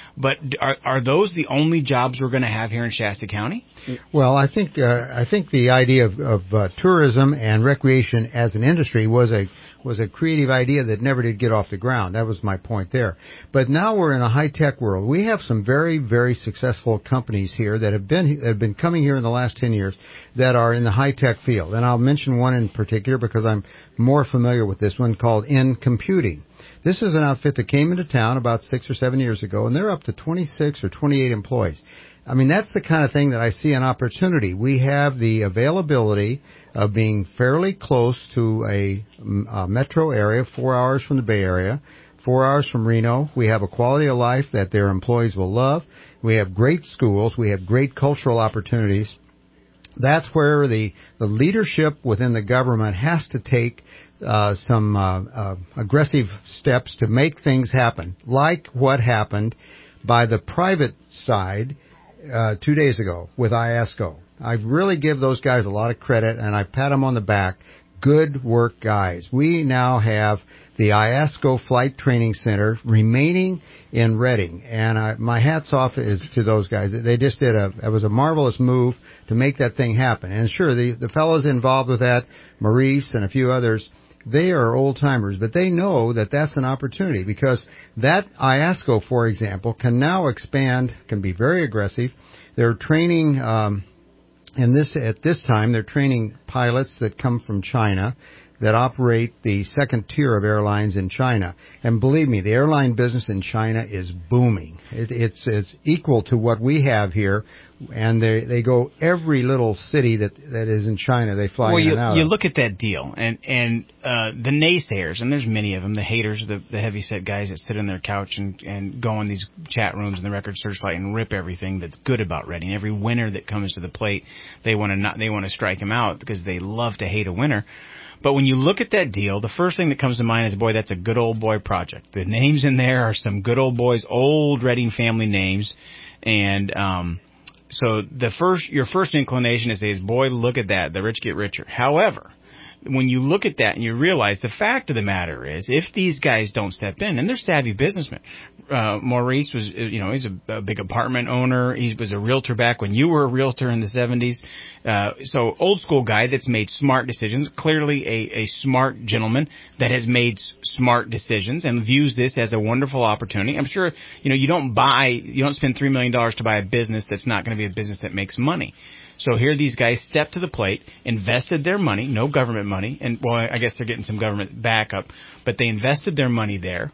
But are are those the only jobs we're going to have here in Shasta County? Well, I think uh, I think the idea of, of uh, tourism and recreation as an industry was a was a creative idea that never did get off the ground. That was my point there. But now we're in a high-tech world. We have some very, very successful companies here that have been have been coming here in the last ten years that are in the high-tech field. And I'll mention one in particular because I'm more familiar with this one, called N Computing. This is an outfit that came into town about six or seven years ago, and they're up to twenty-six or twenty-eight employees. I mean, that's the kind of thing that I see an opportunity. We have the availability of being fairly close to a, a metro area, four hours from the Bay Area, four hours from Reno. We have a quality of life that their employees will love. We have great schools. We have great cultural opportunities. That's where the, the leadership within the government has to take uh, some uh, uh, aggressive steps to make things happen, like what happened by the private side uh, two days ago with I A S C O. I really give those guys a lot of credit, and I pat them on the back. Good work, guys. We now have the I A S C O Flight Training Center remaining in Redding, and I, my hat's off is to those guys. They just did a, it was a marvelous move to make that thing happen. And sure, the, the fellows involved with that, Maurice and a few others, they are old-timers, but they know that that's an opportunity because that I A S C O, for example, can now expand, can be very aggressive. They're training, um, and this at this time, they're training pilots that come from China that operate the second tier of airlines in China. And believe me, the airline business in China is booming. It, it's it's equal to what we have here, and they they go every little city that that is in China. They fly well, in you, and out. you of. look at that deal, and and uh, the naysayers, and there's many of them, the haters, the the heavyset guys that sit on their couch and and go in these chat rooms and the Record Searchlight and rip everything that's good about Redding. Every winner that comes to the plate, they want to not they want to strike him out because they love to hate a winner. But when you look at that deal, the first thing that comes to mind is, boy, that's a good old boy project. The names in there are some good old boys, old Redding family names. And um so the first your first inclination is, is, boy, look at that. The rich get richer. However, when you look at that and you realize the fact of the matter is, if these guys don't step in, and they're savvy businessmen. Uh, Maurice was, you know, he's a, a big apartment owner. He was a realtor back when you were a realtor in the seventies. Uh, so old school guy that's made smart decisions, clearly a, a smart gentleman that has made s- smart decisions and views this as a wonderful opportunity. I'm sure, you know, you don't buy, you don't spend three million dollars to buy a business that's not going to be a business that makes money. So here these guys stepped to the plate, invested their money, no government money, and, well, I guess they're getting some government backup, but they invested their money there.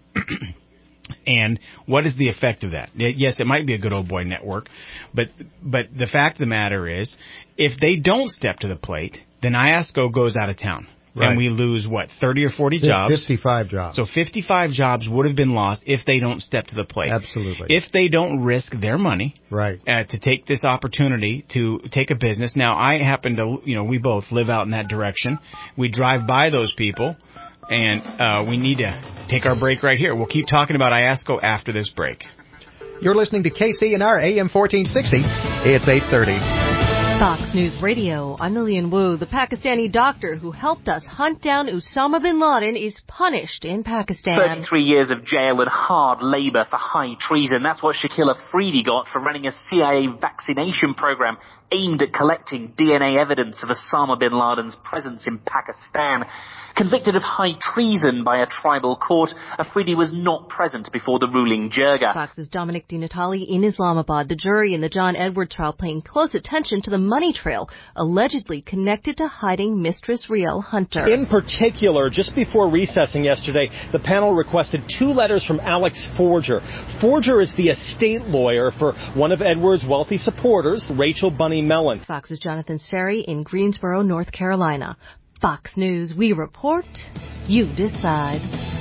And what is the effect of that? Yes, it might be a good old boy network, but but the fact of the matter is, if they don't step to the plate, then I A S C O goes out of town. Right. And we lose, what, thirty or forty jobs? fifty-five jobs. So fifty-five jobs would have been lost if they don't step to the plate. Absolutely. If they don't risk their money right. uh, to take this opportunity to take a business. Now, I happen to, you know, we both live out in that direction. We drive by those people, and uh, we need to take our break right here. We'll keep talking about I A S C O after this break. You're listening to K C N R A M fourteen sixty. It's eight thirty. Fox News Radio, I'm Lillian Wu. The Pakistani doctor who helped us hunt down Osama bin Laden is punished in Pakistan. thirty-three years of jail and hard labor for high treason. That's what Shakil Afridi got for running a C I A vaccination program aimed at collecting D N A evidence of Osama bin Laden's presence in Pakistan. Convicted of high treason by a tribal court, Afridi was not present before the ruling jirga. Fox's Dominic DiNatale in Islamabad. The jury in the John Edward trial paying close attention to the money trail allegedly connected to hiding Mistress Riel Hunter. In particular, just before recessing yesterday, the panel requested two letters from Alex Forger. Forger is the estate lawyer for one of Edward's wealthy supporters, Rachel Bunny Mellon. Fox's Jonathan Seri in Greensboro, North Carolina. Fox News, we report, you decide.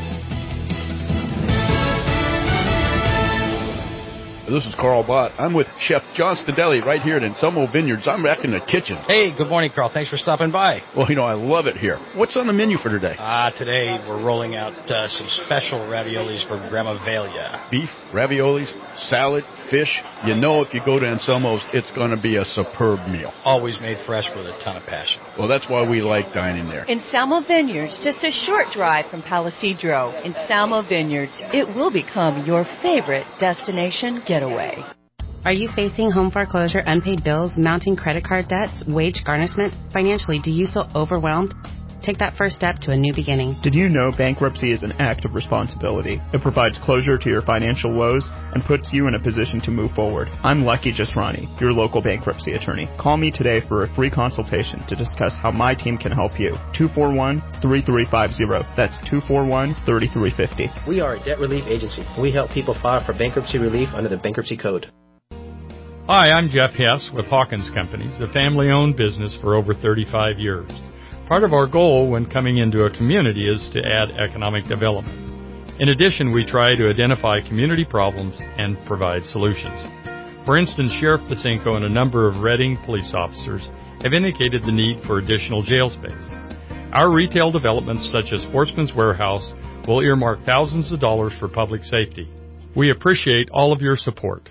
This is Carl Bott. I'm with Chef John Stadelli right here at Anselmo Vineyards. I'm back in the kitchen. Hey, good morning, Carl. Thanks for stopping by. Well, you know, I love it here. What's on the menu for today? Ah, uh, today we're rolling out uh, some special raviolis from Grandma Velia. Beef, raviolis, salad, fish. You know if you go to Anselmo's, it's going to be a superb meal. Always made fresh with a ton of passion. Well, that's why we like dining there. Anselmo Vineyards, just a short drive from Palisadro. Anselmo Vineyards, it will become your favorite destination getaway. Are you facing home foreclosure, unpaid bills, mounting credit card debts, wage garnishment? Financially, do you feel overwhelmed? Take that first step to a new beginning. Did you know bankruptcy is an act of responsibility? It provides closure to your financial woes and puts you in a position to move forward. I'm Lucky Jasrani, your local bankruptcy attorney. Call me today for a free consultation to discuss how my team can help you. two four one, three three five zero. That's two four one, three three five zero. We are a debt relief agency. We help people file for bankruptcy relief under the Bankruptcy Code. Hi, I'm Jeff Hess with Hawkins Companies, a family-owned business for over thirty-five years. Part of our goal when coming into a community is to add economic development. In addition, we try to identify community problems and provide solutions. For instance, Sheriff Pacinko and a number of Reading police officers have indicated the need for additional jail space. Our retail developments, such as Sportsman's Warehouse, will earmark thousands of dollars for public safety. We appreciate all of your support.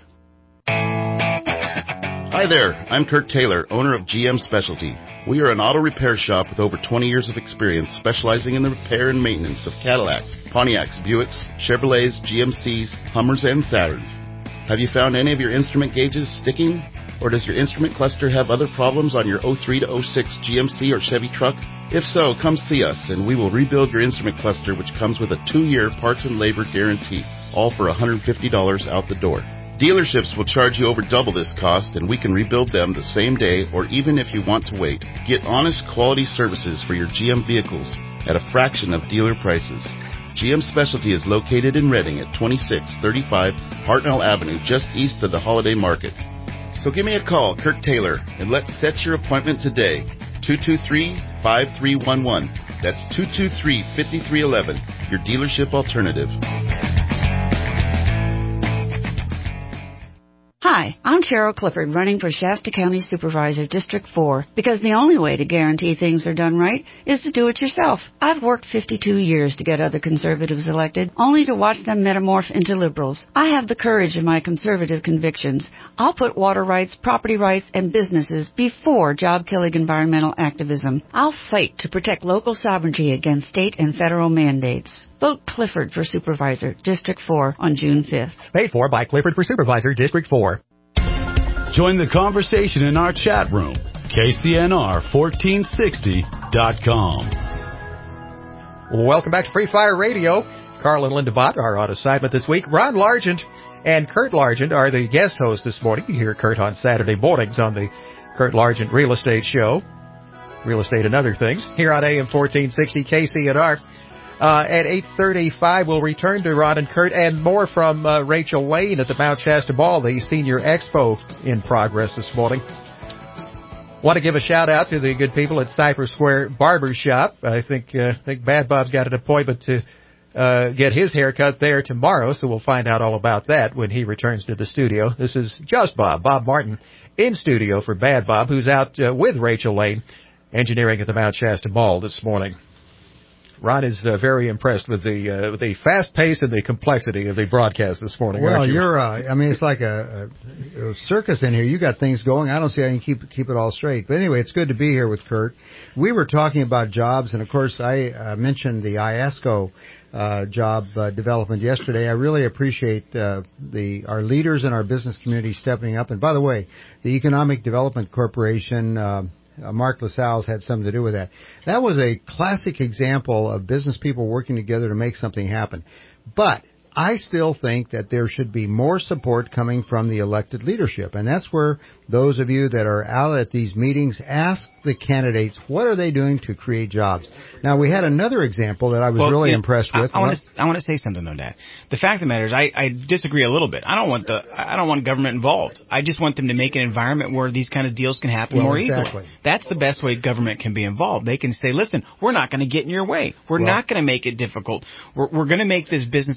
Hi there, I'm Kurt Taylor, owner of G M Specialty. We are an auto repair shop with over twenty years of experience specializing in the repair and maintenance of Cadillacs, Pontiacs, Buicks, Chevrolets, G M Cs, Hummers, and Saturns. Have you found any of your instrument gauges sticking? Or does your instrument cluster have other problems on your oh three to oh six G M C or Chevy truck? If so, come see us and we will rebuild your instrument cluster, which comes with a two-year parts and labor guarantee, all for one hundred fifty dollars out the door. Dealerships will charge you over double this cost, and we can rebuild them the same day or even if you want to wait. Get honest, quality services for your G M vehicles at a fraction of dealer prices. G M Specialty is located in Reading at twenty-six thirty-five Hartnell Avenue, just east of the Holiday Market. So give me a call, Kirk Taylor, and let's set your appointment today. two two three, five three one one. That's two two three, five three one one, your dealership alternative. Hi, I'm Carol Clifford, running for Shasta County Supervisor, District four, because the only way to guarantee things are done right is to do it yourself. I've worked fifty-two years to get other conservatives elected, only to watch them metamorph into liberals. I have the courage of my conservative convictions. I'll put water rights, property rights, and businesses before job-killing environmental activism. I'll fight to protect local sovereignty against state and federal mandates. Vote Clifford for Supervisor, District four on June fifth. Paid for by Clifford for Supervisor, District four. Join the conversation in our chat room, K C N R fourteen sixty dot com. Welcome back to Free Fire Radio. Carl and Linda Bott are on assignment this week. Ron Largent and Kurt Largent are the guest hosts this morning. You hear Kurt on Saturday mornings on the Kurt Largent Real Estate Show. Real estate and other things. Here on A M fourteen sixty K C N R. Uh, at eight thirty-five, we'll return to Ron and Kurt and more from uh, Rachel Lane at the Mount Shasta Mall, the Senior Expo in progress this morning. Want to give a shout out to the good people at Cypress Square Barber Shop. I think uh, I think Bad Bob's got an appointment to uh, get his haircut there tomorrow, so we'll find out all about that when he returns to the studio. This is Just Bob, Bob Martin, in studio for Bad Bob, who's out uh, with Rachel Lane, engineering at the Mount Shasta Mall this morning. Ron is uh, very impressed with the uh, with the fast pace and the complexity of the broadcast this morning. Well, you? you're, uh, I mean, it's like a, a, a circus in here. You got things going. I don't see how you can keep keep it all straight. But anyway, it's good to be here with Kurt. We were talking about jobs, and of course, I uh, mentioned the I A S C O uh, job uh, development yesterday. I really appreciate uh, the our leaders in our business community stepping up. And by the way, the Economic Development Corporation. Uh, Uh, Mark LaSalle's had something to do with that. That was a classic example of business people working together to make something happen. But I still think that there should be more support coming from the elected leadership. And that's where those of you that are out at these meetings ask the candidates, what are they doing to create jobs? Now, we had another example that I was well, really yeah, impressed with. I, I want to I want to say something though, Dad. The fact of the matter is, I, I disagree a little bit. I don't want the I don't want government involved. I just want them to make an environment where these kind of deals can happen well, more exactly. easily. That's the best way government can be involved. They can say, listen, we're not going to get in your way. We're well, not going to make it difficult. We're, we're going to make this business a viable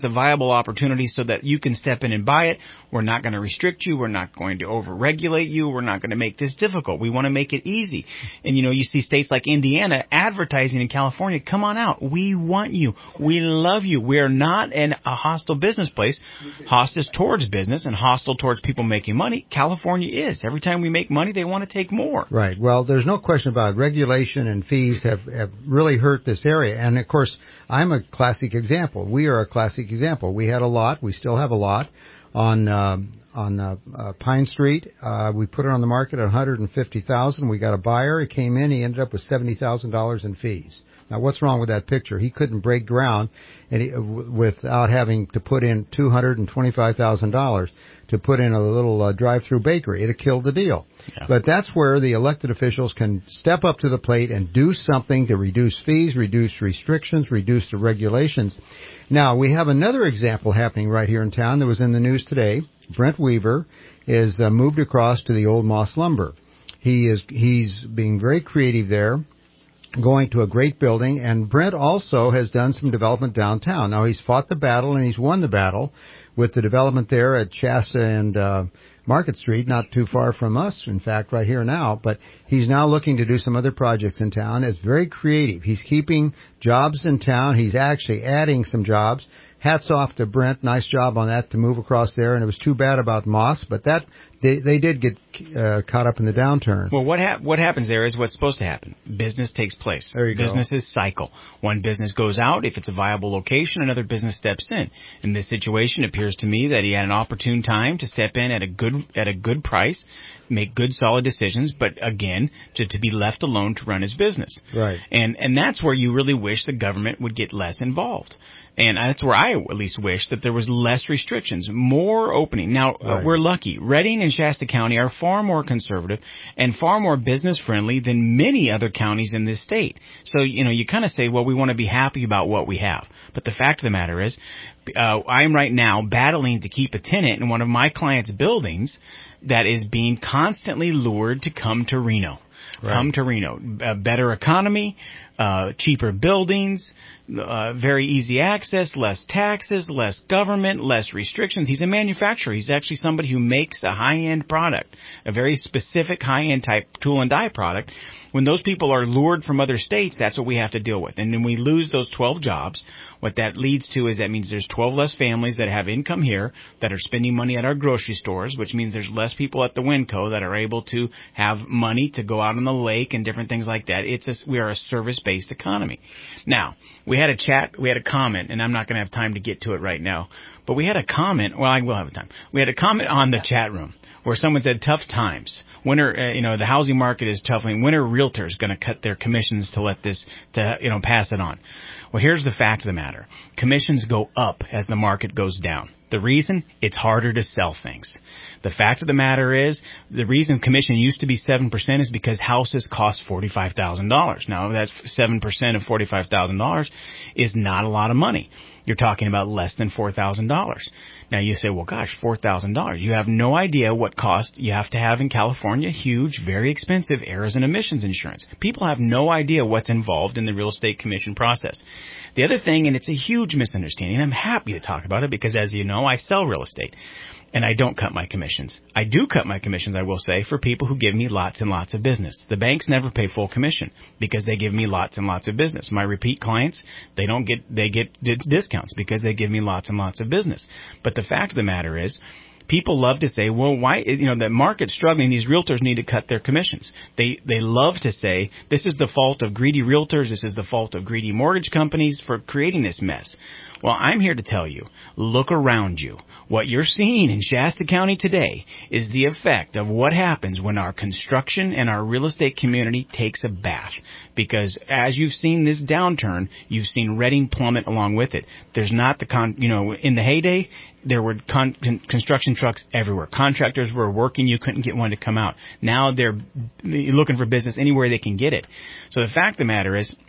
equitable opportunity so that you can step in and buy it. We're not going to restrict you. We're not going to overregulate you. We're not going to make this difficult. We want to make it easy. And, you know, you see states like Indiana advertising in California, come on out. We want you. We love you. We're not an, a hostile business place. Hostile towards business and hostile towards people making money. California is. Every time we make money, they want to take more. Right. Well, there's no question about it. Regulation and fees have, have really hurt this area. And, of course, I'm a classic example. We are a classic example. We had a lot. We still have a lot on uh, on uh, uh, Pine Street. Uh, we put it on the market at one hundred fifty thousand dollars. We got a buyer. He came in. He ended up with seventy thousand dollars in fees. Now, what's wrong with that picture? He couldn't break ground and he, w- without having to put in two hundred twenty-five thousand dollars to put in a little uh, drive-through bakery. It'd have killed the deal. Yeah. But that's where the elected officials can step up to the plate and do something to reduce fees, reduce restrictions, reduce the regulations. Now, we have another example happening right here in town that was in the news today. Brent Weaver is uh, moved across to the old Moss Lumber. He is he's being very creative there, going to a great building, and Brent also has done some development downtown. Now, he's fought the battle and he's won the battle with the development there at Shasta and uh, Market Street, not too far from us, in fact, right here now. But he's now looking to do some other projects in town. It's very creative. He's keeping jobs in town. He's actually adding some jobs. Hats off to Brent. Nice job on that to move across there. And it was too bad about Moss, but that they, they did get uh, caught up in the downturn. Well, what hap- what happens there is what's supposed to happen. Business takes place. There you go. Businesses cycle. One business goes out. If it's a viable location, another business steps in. In this situation, it appears to me that he had an opportune time to step in at a good at a good price, make good, solid decisions, but again, to, to be left alone to run his business. Right. And and that's where you really wish the government would get less involved. And that's where I at least wish that there was less restrictions, more opening. Now, right. uh, we're lucky. Redding and Shasta County are far more conservative and far more business-friendly than many other counties in this state. So, you know, you kind of say, well, we want to be happy about what we have. But the fact of the matter is, uh, I'm right now battling to keep a tenant in one of my clients' buildings that is being constantly lured to come to Reno. Right. Come to Reno. A better economy, uh, cheaper buildings, uh, very easy access, less taxes, less government, less restrictions. He's a manufacturer. He's actually somebody who makes a high-end product, a very specific high-end type tool and die product. When those people are lured from other states, that's what we have to deal with. And then we lose those twelve jobs. What that leads to is that means there's twelve less families that have income here that are spending money at our grocery stores, which means there's less people at the Winco that are able to have money to go out on the lake and different things like that. It's a, we are a service-based economy. Now, we had a chat, we had a comment, and I'm not going to have time to get to it right now, but we had a comment, well, I will have time. We had a comment on the chat room where someone said tough times. When are, uh, you know, the housing market is tough. I mean, when are realtors going to cut their commissions to let this, to, you know, pass it on? Well, here's the fact of the matter. Commissions go up as the market goes down. The reason? It's harder to sell things. The fact of the matter is, the reason commission used to be seven percent is because houses cost forty-five thousand dollars. Now, that's seven percent of forty-five thousand dollars is not a lot of money. You're talking about less than four thousand dollars. Now, you say, well, gosh, four thousand dollars. You have no idea what cost you have to have in California. Huge, very expensive errors and emissions insurance. People have no idea what's involved in the real estate commission process. The other thing, and it's a huge misunderstanding, I'm happy to talk about it because, as you know, I sell real estate. And I don't cut my commissions. I do cut my commissions, I will say, for people who give me lots and lots of business. The banks never pay full commission because they give me lots and lots of business. My repeat clients, they don't get, they get discounts because they give me lots and lots of business. But the fact of the matter is, people love to say, well, why, you know, the market's struggling, these realtors need to cut their commissions. They, they love to say, this is the fault of greedy realtors, this is the fault of greedy mortgage companies for creating this mess. Well, I'm here to tell you, look around you. What you're seeing in Shasta County today is the effect of what happens when our construction and our real estate community takes a bath. Because as you've seen this downturn, you've seen Redding plummet along with it. There's not the con, you know, in the heyday, there were con, con, construction trucks everywhere. Contractors were working, you couldn't get one to come out. Now they're looking for business anywhere they can get it. So the fact of the matter is,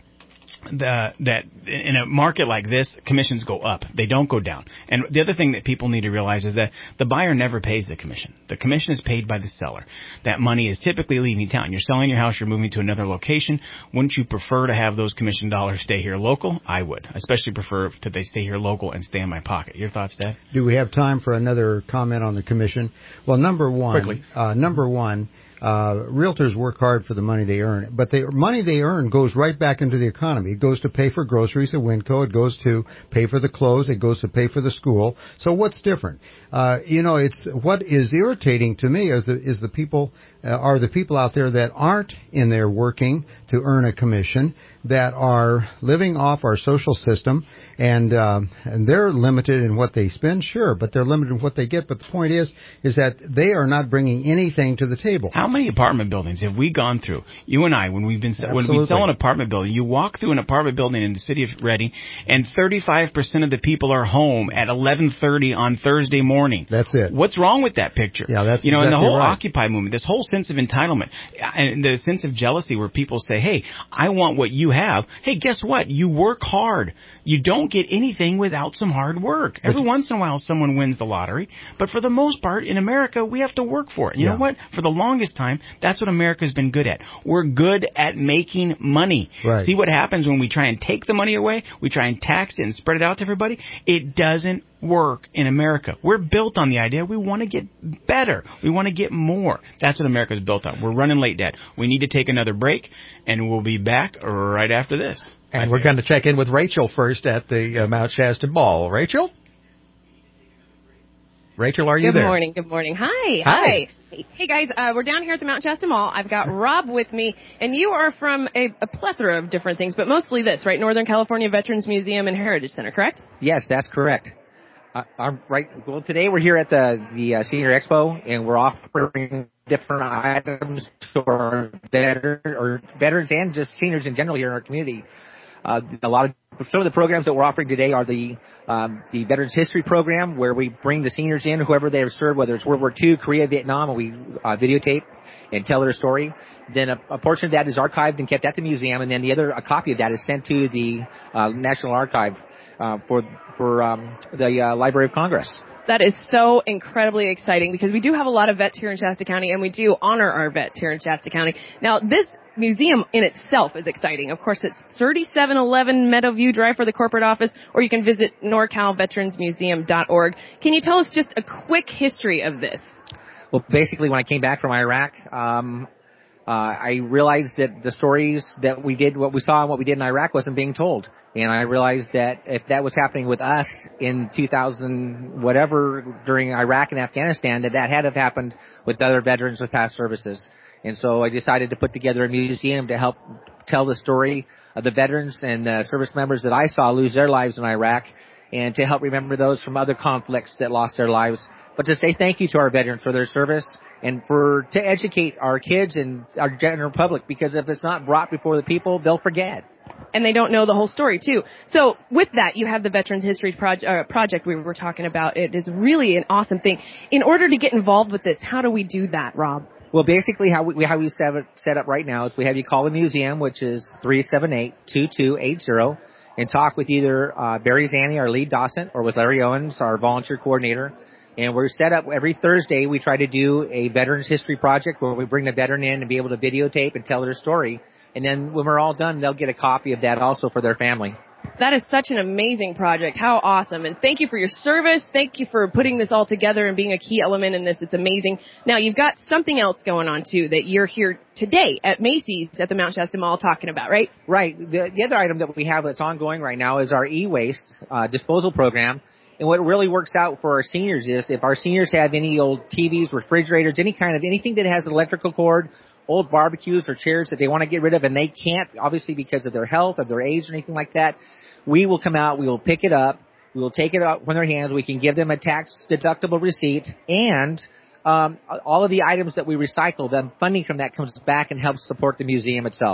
the, that in a market like this, commissions go up. They don't go down. And the other thing that people need to realize is that the buyer never pays the commission. The commission is paid by the seller. That money is typically leaving town. You're selling your house, you're moving to another location. Wouldn't you prefer to have those commission dollars stay here local? I would. I especially prefer to they stay here local and stay in my pocket. Your thoughts, Dad? Do we have time for another comment on the commission? Well, number one, Quickly. Uh, number one, Uh, realtors work hard for the money they earn, but the money they earn goes right back into the economy. It goes to pay for groceries at Winco. It goes to pay for the clothes. It goes to pay for the school. So what's different? Uh, you know, it's what is irritating to me is the, is the people uh, are the people out there that aren't in there working to earn a commission, that are living off our social system, and um, and they're limited in what they spend, sure, but they're limited in what they get. But the point is, is that they are not bringing anything to the table. How many apartment buildings have we gone through? You and I, when we've been Absolutely. when we sell an apartment building, you walk through an apartment building in the city of Reading, and thirty-five percent of the people are home at eleven thirty on Thursday morning. That's it. What's wrong with that picture? Yeah, that's you know, exactly and the whole right. Occupy movement, this whole sense of entitlement, and the sense of jealousy, where people say, "Hey, I want what you have." Hey, guess what? You work hard. You don't get anything without some hard work. Every once in a while, someone wins the lottery, but for the most part, in America, we have to work for it. You Yeah. know what? For the longest time, that's what America's been good at. We're good at making money. Right. See what happens when we try and take the money away? We try and tax it and spread it out to everybody. It doesn't work in America. We're built on the idea we want to get better. We want to get more. That's what America's built on. We're running late, Dad. We need to take another break, and we'll be back right after this. And we're going to check in with Rachel first at the uh, Mount Shasta Mall. Rachel? Rachel, are you good there? Good morning. Good morning. Hi. Hi. Hey, hey guys, uh, we're down here at the Mount Shasta Mall. I've got Rob with me, and you are from a, a plethora of different things, but mostly this, right? Northern California Veterans Museum and Heritage Center, correct? Yes, that's correct. Uh, I'm right. Well, today we're here at the the uh, Senior Expo, and we're offering different items to our veterans or veterans and just seniors in general here in our community. Uh, a lot of some of the programs that we're offering today are the um, the Veterans History Program, where we bring the seniors in, whoever they have served, whether it's World War Two, Korea, Vietnam, and we uh, videotape and tell their story. Then a, a portion of that is archived and kept at the museum, and then the other a copy of that is sent to the uh, National Archive uh, for for um, the uh, Library of Congress. That is so incredibly exciting, because we do have a lot of vets here in Shasta County, and we do honor our vets here in Shasta County. Now, this museum in itself is exciting. Of course, it's thirty-seven eleven Meadowview Drive for the corporate office, or you can visit nor cal veterans museum dot org. Can you tell us just a quick history of this? Well, basically, when I came back from Iraq, um, uh, I realized that the stories that we did, what we saw and what we did in Iraq wasn't being told. And I realized that if that was happening with us in two thousand whatever during Iraq and Afghanistan, that that had to have happened with other veterans with past services. And so I decided to put together a museum to help tell the story of the veterans and uh, service members that I saw lose their lives in Iraq, and to help remember those from other conflicts that lost their lives. But to say thank you to our veterans for their service, and for to educate our kids and our general public, because if it's not brought before the people, they'll forget. And they don't know the whole story, too. So with that, you have the Veterans History Proje- uh, Project we were talking about. It is really an awesome thing. In order to get involved with this, how do we do that, Rob? Well, basically, how we how we set it set up right now is we have you call the museum, which is three seven eight, two two eight zero, and talk with either uh, Barry Zanny, our lead docent, or with Larry Owens, our volunteer coordinator. And we're set up every Thursday. We try to do a Veterans History Project where we bring the veteran in and be able to videotape and tell their story. And then when we're all done, they'll get a copy of that also for their family. That is such an amazing project. How awesome. And thank you for your service. Thank you for putting this all together and being a key element in this. It's amazing. Now, you've got something else going on, too, that you're here today at Macy's at the Mount Shasta Mall talking about, right? Right. The, the other item that we have that's ongoing right now is our e-waste uh, disposal program. And what really works out for our seniors is if our seniors have any old T Vs, refrigerators, any kind of anything that has an electrical cord, old barbecues or chairs that they want to get rid of, and they can't, obviously because of their health or their age or anything like that, we will come out, we will pick it up, we will take it out from their hands, we can give them a tax-deductible receipt, and um, all of the items that we recycle, the funding from that comes back and helps support the museum itself.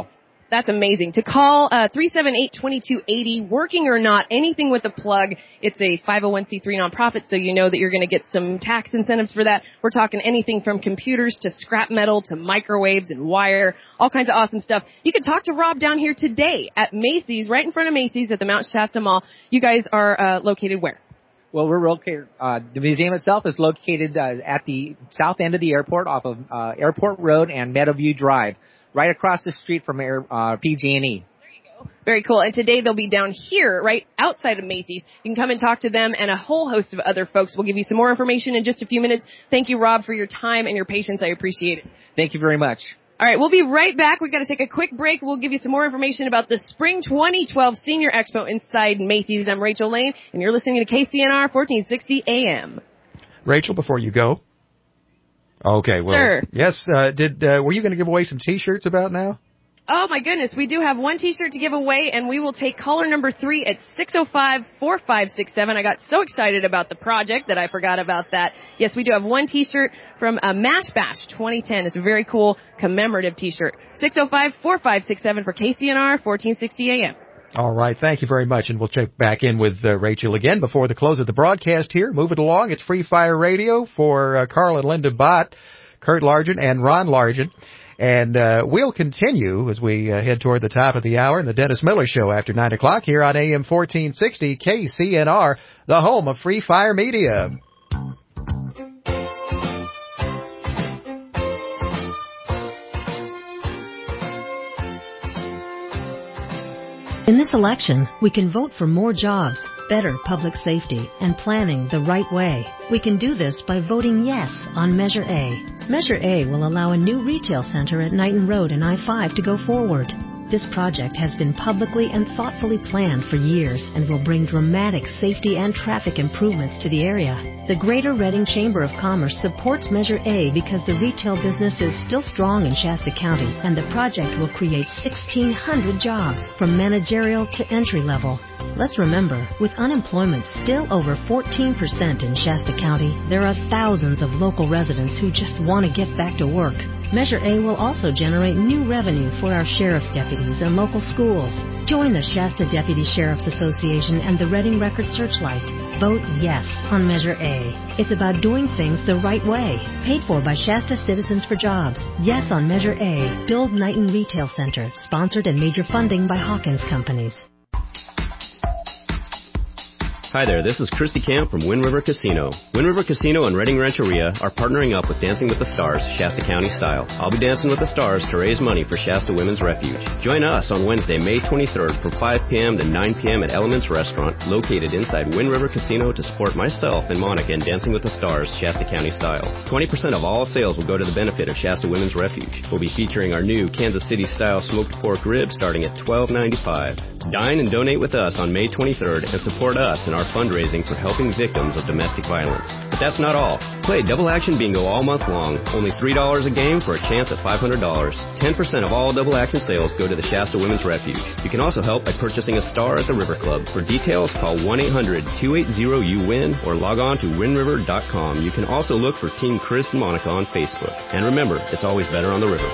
That's amazing. To call uh three seven eight, two two eight zero, working or not, anything with a plug. It's a five oh one c three nonprofit, so you know that you're going to get some tax incentives for that. We're talking anything from computers to scrap metal to microwaves and wire, all kinds of awesome stuff. You can talk to Rob down here today at Macy's, right in front of Macy's at the Mount Shasta Mall. You guys are uh located where? Well, we're located, uh, the museum itself is located uh, at the south end of the airport off of uh, Airport Road and Meadowview Drive, right across the street from Air, uh, P G and E. Very cool. And today they'll be down here, right outside of Macy's. You can come and talk to them and a whole host of other folks. We'll give you some more information in just a few minutes. Thank you, Rob, for your time and your patience. I appreciate it. Thank you very much. All right, we'll be right back. We've got to take a quick break. We'll give you some more information about the Spring twenty twelve Senior Expo inside Macy's. I'm Rachel Lane, and you're listening to K C N R fourteen sixty A M. Rachel, before you go. Okay, well, Sure. yes, uh, did, uh, were you going to give away some T-shirts about now? Oh, my goodness. We do have one T-shirt to give away, and we will take caller number three at six oh five, four five six seven. I got so excited about the project that I forgot about that. Yes, we do have one T-shirt from uh, Mash Bash twenty ten. It's a very cool commemorative T-shirt. six oh five, four five six seven for K C N R fourteen sixty A M. All right, thank you very much, and we'll check back in with uh, Rachel again before the close of the broadcast here. Move it along. It's Free Fire Radio for uh, Carl and Linda Bott, Kurt Largent, and Ron Largent. And uh, we'll continue as we uh, head toward the top of the hour in the Dennis Miller Show after nine o'clock here on A M fourteen sixty K C N R, the home of Free Fire Media. In this election, we can vote for more jobs, better public safety, and planning the right way. We can do this by voting yes on Measure A. Measure A will allow a new retail center at Knighton Road and I five to go forward. This project has been publicly and thoughtfully planned for years and will bring dramatic safety and traffic improvements to the area. The Greater Reading Chamber of Commerce supports Measure A because the retail business is still strong in Shasta County, and the project will create sixteen hundred jobs from managerial to entry level. Let's remember, with unemployment still over fourteen percent in Shasta County, there are thousands of local residents who just want to get back to work. Measure A will also generate new revenue for our sheriff's deputies and local schools. Join the Shasta Deputy Sheriff's Association and the Reading Record Searchlight. Vote yes on Measure A. It's about doing things the right way. Paid for by Shasta Citizens for Jobs. Yes on Measure A. Build Knighton Retail Center. Sponsored and major funding by Hawkins Companies. Hi there, this is Christy Camp from Wind River Casino. Wind River Casino and Reading Rancheria are partnering up with Dancing with the Stars, Shasta County style. I'll be dancing with the stars to raise money for Shasta Women's Refuge. Join us on Wednesday, May twenty-third from five p.m. to nine p.m. at Elements Restaurant, located inside Wind River Casino to support myself and Monica in Dancing with the Stars, Shasta County style. twenty percent of all sales will go to the benefit of Shasta Women's Refuge. We'll be featuring our new Kansas City style smoked pork ribs starting at twelve ninety-five. Dine and donate with us on May twenty-third and support us in our fundraising for helping victims of domestic violence. But that's not all. Play Double Action Bingo all month long. Only three dollars a game for a chance at five hundred dollars. ten percent of all Double Action sales go to the Shasta Women's Refuge. You can also help by purchasing a star at the River Club. For details, call one eight hundred, two eight zero, U W I N or log on to wind river dot com. You can also look for Team Chris and Monica on Facebook. And remember, it's always better on the river.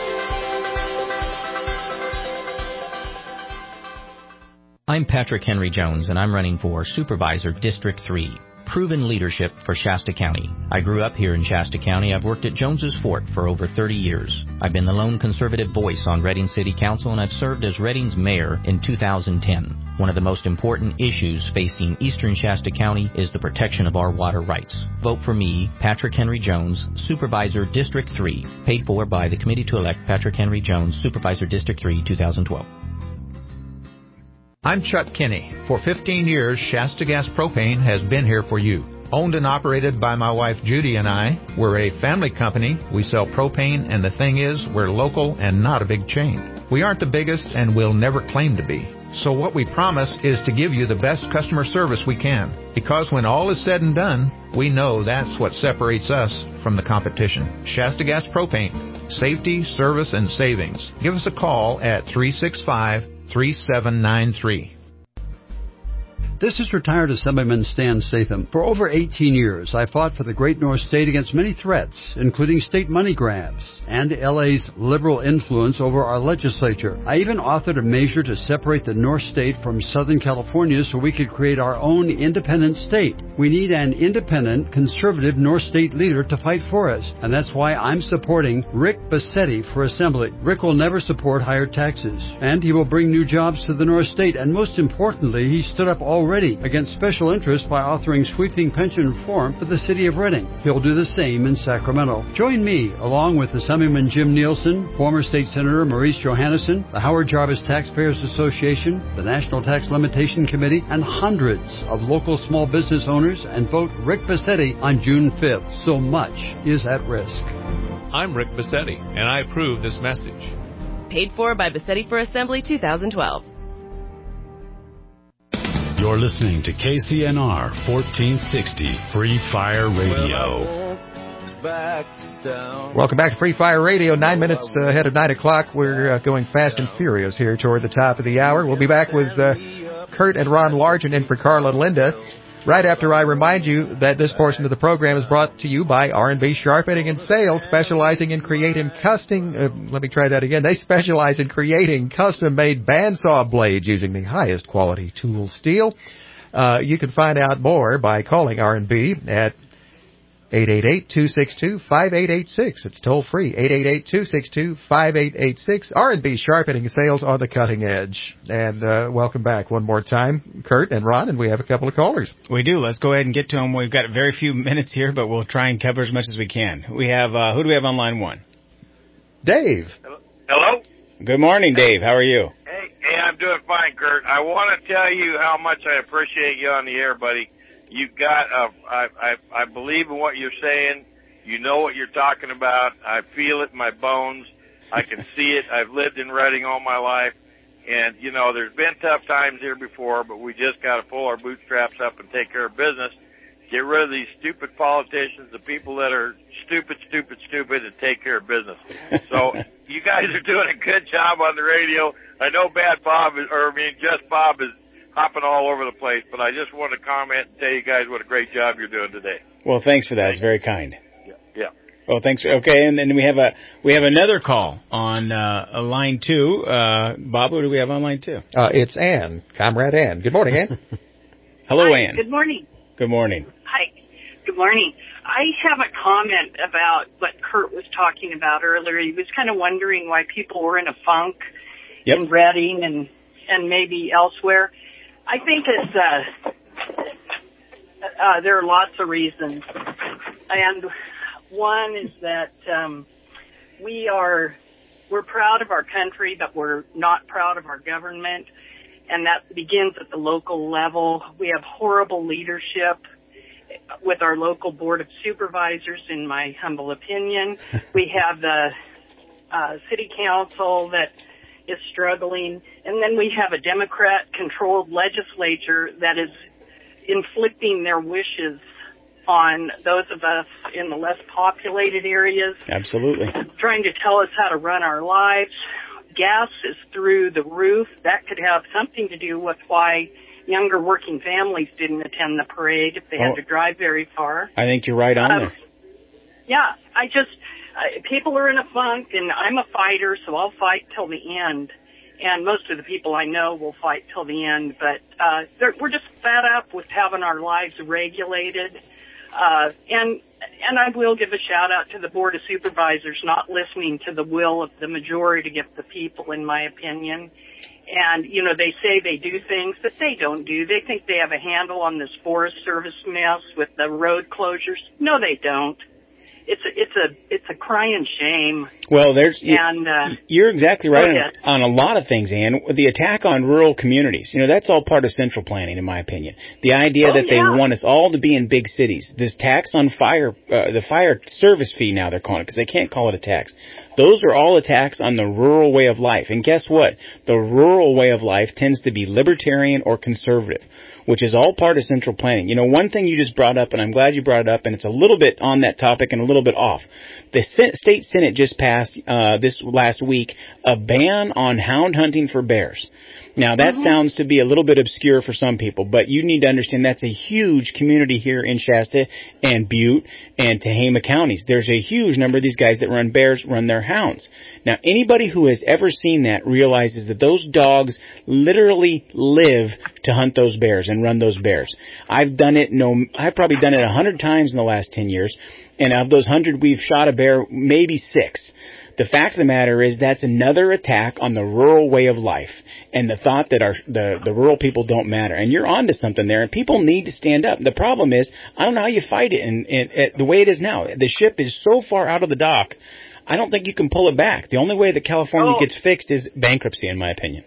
I'm Patrick Henry Jones, and I'm running for Supervisor District three. Proven leadership for Shasta County. I grew up here in Shasta County. I've worked at Jones's Fort for over thirty years. I've been the lone conservative voice on Reading City Council, and I've served as Reading's mayor in two thousand ten. One of the most important issues facing eastern Shasta County is the protection of our water rights. Vote for me, Patrick Henry Jones, Supervisor District three, paid for by the Committee to elect Patrick Henry Jones, Supervisor District three, two thousand twelve. I'm Chuck Kinney. For fifteen years, Shasta Gas Propane has been here for you. Owned and operated by my wife Judy and I, we're a family company. We sell propane, and the thing is, we're local and not a big chain. We aren't the biggest and will never claim to be. So what we promise is to give you the best customer service we can. Because when all is said and done, we know that's what separates us from the competition. Shasta Gas Propane. Safety, service, and savings. Give us a call at three six five, three seven nine three. This is retired Assemblyman Stan Statham. For over eighteen years, I fought for the great North State against many threats, including state money grabs and L A's liberal influence over our legislature. I even authored a measure to separate the North State from Southern California so we could create our own independent state. We need an independent, conservative North State leader to fight for us, and that's why I'm supporting Rick Bassetti for Assembly. Rick will never support higher taxes, and he will bring new jobs to the North State, and most importantly, he stood up already against special interests by authoring sweeping pension reform for the city of Redding. He'll do the same in Sacramento. Join me, along with Assemblyman Jim Nielsen, former State Senator Maurice Johannesson, the Howard Jarvis Taxpayers Association, the National Tax Limitation Committee, and hundreds of local small business owners, and vote Rick Bassetti on June fifth. So much is at risk. I'm Rick Bassetti, and I approve this message. Paid for by Bassetti for Assembly twenty twelve. You're listening to K C N R fourteen sixty Free Fire Radio. Back down. Welcome back to Free Fire Radio. Nine minutes uh, ahead of nine o'clock. We're uh, going fast and furious here toward the top of the hour. We'll be back with uh, Kurt and Ron Largent in for Carl and Linda right after I remind you that this portion of the program is brought to you by R and B Sharpening and Sales, specializing in creating custom, uh, let me try that again. They specialize in creating custom-made bandsaw blades using the highest quality tool steel. Uh, you can find out more by calling R and B at eight eight eight, two six two, five eight eight six. It's toll free, eight eight eight, two six two, five eight eight six. R and B Sharpening Sales on the cutting edge. And uh, welcome back one more time, Kurt and Ron, and we have a couple of callers. We do. Let's go ahead and get to them. We've got very few minutes here, but we'll try and cover as much as we can. We have, uh, who do we have on line one? Dave. Hello? Good morning, Dave. How are you? Hey, hey, I'm doing fine, Kurt. I want to tell you how much I appreciate you on the air, buddy. You've got, uh, I, I, I believe in what you're saying. You know what you're talking about. I feel it in my bones. I can see it. I've lived in Redding all my life. And, you know, there's been tough times here before, but we just got to pull our bootstraps up and take care of business. Get rid of these stupid politicians, the people that are stupid, stupid, stupid, and take care of business. So you guys are doing a good job on the radio. I know Bad Bob, is, or I mean, Just Bob is hopping all over the place, but I just want to comment and tell you guys what a great job you're doing today. Well, thanks for that. It's very kind. Yeah. yeah. Well, thanks. For, okay, and then we have a we have another call on uh, line two. Uh, Bob, who do we have on line two? Uh, it's Ann, Comrade Ann. Good morning, Ann. Hello, Hi, Ann. Good morning. Good morning. Hi. Good morning. I have a comment about what Kurt was talking about earlier. He was kind of wondering why people were in a funk yep. in Redding and and maybe elsewhere. I think it's, uh, uh, there are lots of reasons. And one is that, um, we are, we're proud of our country, but we're not proud of our government. And that begins at the local level. We have horrible leadership with our local board of supervisors, in my humble opinion. We have the, uh, city council that is struggling, and then we have a Democrat-controlled legislature that is inflicting their wishes on those of us in the less populated areas. Absolutely. Trying to tell us how to run our lives. Gas is through the roof. That could have something to do with why younger working families didn't attend the parade if they oh, had to drive very far. I think you're right on uh, there. Yeah, I just... Uh, people are in a funk, and I'm a fighter, so I'll fight till the end. And most of the people I know will fight till the end. But uh, we're just fed up with having our lives regulated. Uh, and and I will give a shout out to the Board of Supervisors not listening to the will of the majority of the people, in my opinion. And, you know, they say they do things that they don't do. They think they have a handle on this Forest Service mess with the road closures. No, they don't. It's a, it's a, it's a crying shame. Well, there's, and, uh, you're exactly right on, on a lot of things, Ann. The attack on rural communities, you know, that's all part of central planning, in my opinion. The idea oh, that they yeah. want us all to be in big cities. This tax on fire, uh, the fire service fee now they're calling it, because they can't call it a tax. Those are all attacks on the rural way of life. And guess what? The rural way of life tends to be libertarian or conservative, which is all part of central planning. You know, one thing you just brought up, and I'm glad you brought it up, and it's a little bit on that topic and a little bit off. The state Senate just passed uh, this last week a ban on hound hunting for bears. Now, that Mhm. sounds to be a little bit obscure for some people, but you need to understand that's a huge community here in Shasta and Butte and Tehama counties. There's a huge number of these guys that run bears, run their hounds. Now, anybody who has ever seen that realizes that those dogs literally live to hunt those bears and run those bears. I've done it, no, I've probably done it a hundred times in the last ten years, and of those hundred, we've shot a bear maybe six. The fact of the matter is that's another attack on the rural way of life and the thought that our the, the rural people don't matter. And you're onto something there, and people need to stand up. The problem is, I don't know how you fight it and, and, and the way it is now. The ship is so far out of the dock, I don't think you can pull it back. The only way that California Oh. gets fixed is bankruptcy, in my opinion.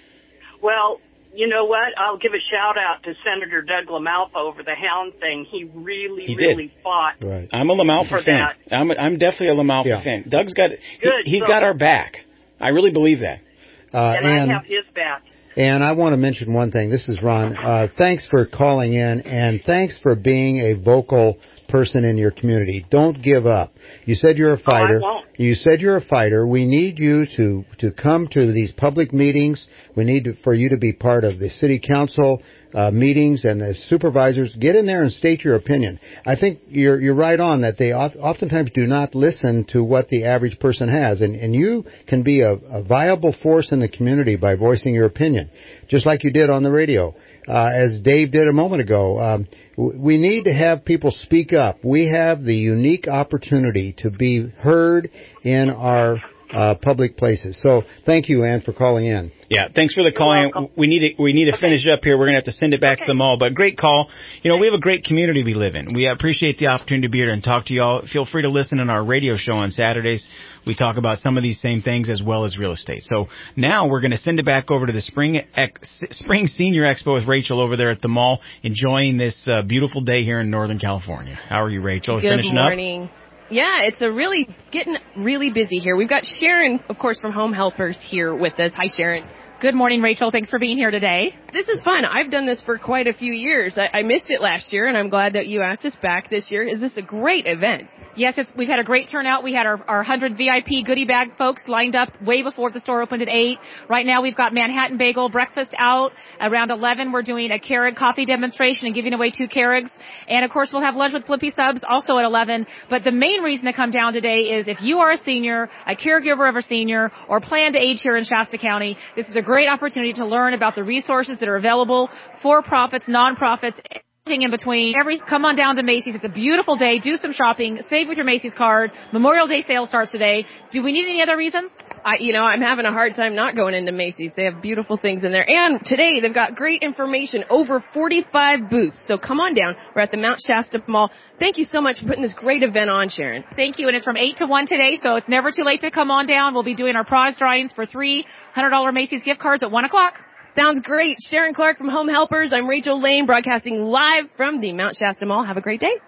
Well, you know what? I'll give a shout out to Senator Doug LaMalfa over the hound thing. He really, He did. really fought. Right. I'm a LaMalfa For fan. that. I'm a, I'm definitely a LaMalfa Yeah. fan. Doug's got he, Good, he's so- got our back. I really believe that. Uh, and, and I have his back. And I want to mention one thing. This is Ron. Uh, thanks for calling in, and thanks for being a vocal person in your community. Don't give up. You said you're a fighter. Oh, I won't. You said you're a fighter. We need you to to come to these public meetings. We need to, for you to be part of the city council uh, meetings and the supervisors. Get in there and state your opinion. I think you're you're right on that they oft, oftentimes do not listen to what the average person has, and and you can be a, a viable force in the community by voicing your opinion, just like you did on the radio. Uh, as Dave did a moment ago, um, w- we need to have people speak up. We have the unique opportunity to be heard in our uh, public places. So thank you, Ann, for calling in. Yeah, thanks for the call. Ann. We need to we need to finish up here. We're going to have to send it back to the mall. But great call. You know, we have a great community we live in. We appreciate the opportunity to be here and talk to you all. Feel free to listen in our radio show on Saturdays. We talk about some of these same things as well as real estate. So now we're going to send it back over to the Spring Ex- Spring Senior Expo with Rachel over there at the mall, enjoying this uh, beautiful day here in Northern California. How are you, Rachel? Good Finishing morning. Yeah, it's a really getting really busy here. We've got Sharon, of course, from Home Helpers here with us. Hi, Sharon. Good morning, Rachel. Thanks for being here today. This is fun. I've done this for quite a few years. I, I missed it last year, and I'm glad that you asked us back this year. Is this a great event? Yes, it's, we've had a great turnout. We had our, our one hundred V I P goodie bag folks lined up way before the store opened at eight. Right now we've got Manhattan Bagel breakfast out. Around eleven, we're doing a Keurig coffee demonstration and giving away two Keurigs. And, of course, we'll have lunch with Flippy Subs also at eleven. But the main reason to come down today is if you are a senior, a caregiver of a senior, or plan to age here in Shasta County, this is a great opportunity to learn about the resources that are available, for-profits, non-profits, in between. Every, come on down to Macy's. It's a beautiful day. Do some shopping. Save with your Macy's card. Memorial Day sale starts today. Do we need any other reasons? I, you know, I'm having a hard time not going into Macy's. They have beautiful things in there. And today they've got great information. Over forty-five booths. So come on down. We're at the Mount Shasta Mall. Thank you so much for putting this great event on, Sharon. Thank you. And it's from eight to one today, so it's never too late to come on down. We'll be doing our prize drawings for three one hundred dollars Macy's gift cards at one o'clock. Sounds great. Sharon Clark from Home Helpers. I'm Rachel Lane, broadcasting live from the Mount Shasta Mall. Have a great day.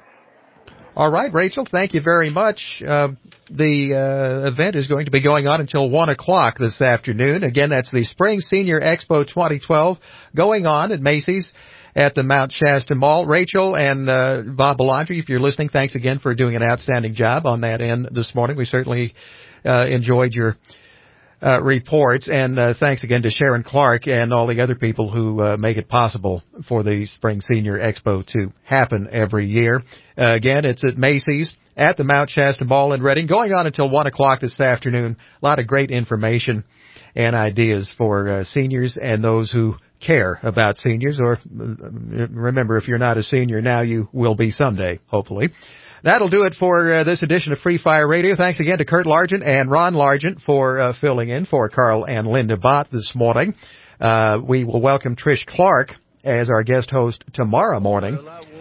All right, Rachel, thank you very much. Uh, the uh, event is going to be going on until one o'clock this afternoon. Again, that's the Spring Senior Expo twenty twelve going on at Macy's at the Mount Shasta Mall. Rachel and uh, Bob Belandri, if you're listening, thanks again for doing an outstanding job on that end this morning. We certainly uh, enjoyed your Uh, reports, and uh, thanks again to Sharon Clark and all the other people who uh, make it possible for the Spring Senior Expo to happen every year. Uh, again, it's at Macy's at the Mount Shasta Mall in Redding, going on until one o'clock this afternoon. A lot of great information and ideas for uh, seniors and those who care about seniors, or uh, remember, if you're not a senior now, you will be someday, hopefully. That'll do it for uh, this edition of Free Fire Radio. Thanks again to Kurt Largent and Ron Largent for uh, filling in for Carl and Linda Bott this morning. Uh, we will welcome Trish Clark as our guest host tomorrow morning.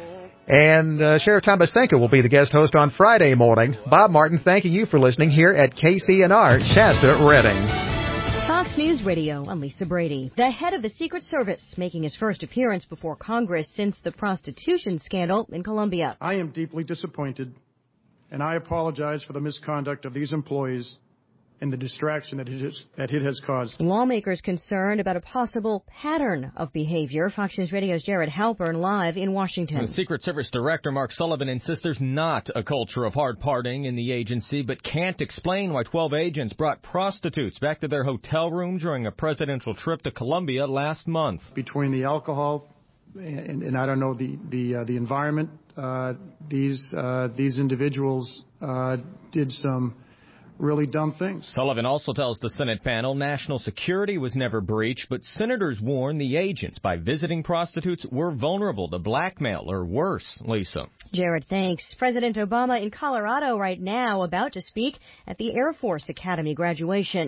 And uh, Sheriff Tom Bastenka will be the guest host on Friday morning. Bob Martin, thanking you for listening here at K C N R Shasta Redding. Fox News Radio, I'm Lisa Brady. The head of the Secret Service making his first appearance before Congress since the prostitution scandal in Colombia. I am deeply disappointed, and I apologize for the misconduct of these employees and the distraction that it has, that it has caused. Lawmakers concerned about a possible pattern of behavior. Fox News Radio's Jared Halpern live in Washington. The Secret Service Director Mark Sullivan insists there's not a culture of hard partying in the agency, but can't explain why twelve agents brought prostitutes back to their hotel room during a presidential trip to Colombia last month. Between the alcohol and, and I don't know, the the, uh, the environment, uh, these uh, these individuals uh, did some really dumb things. Sullivan also tells the Senate panel national security was never breached, but senators warn the agents by visiting prostitutes were vulnerable to blackmail or worse. Lisa. Jared, thanks. President Obama in Colorado right now about to speak at the Air Force Academy graduation.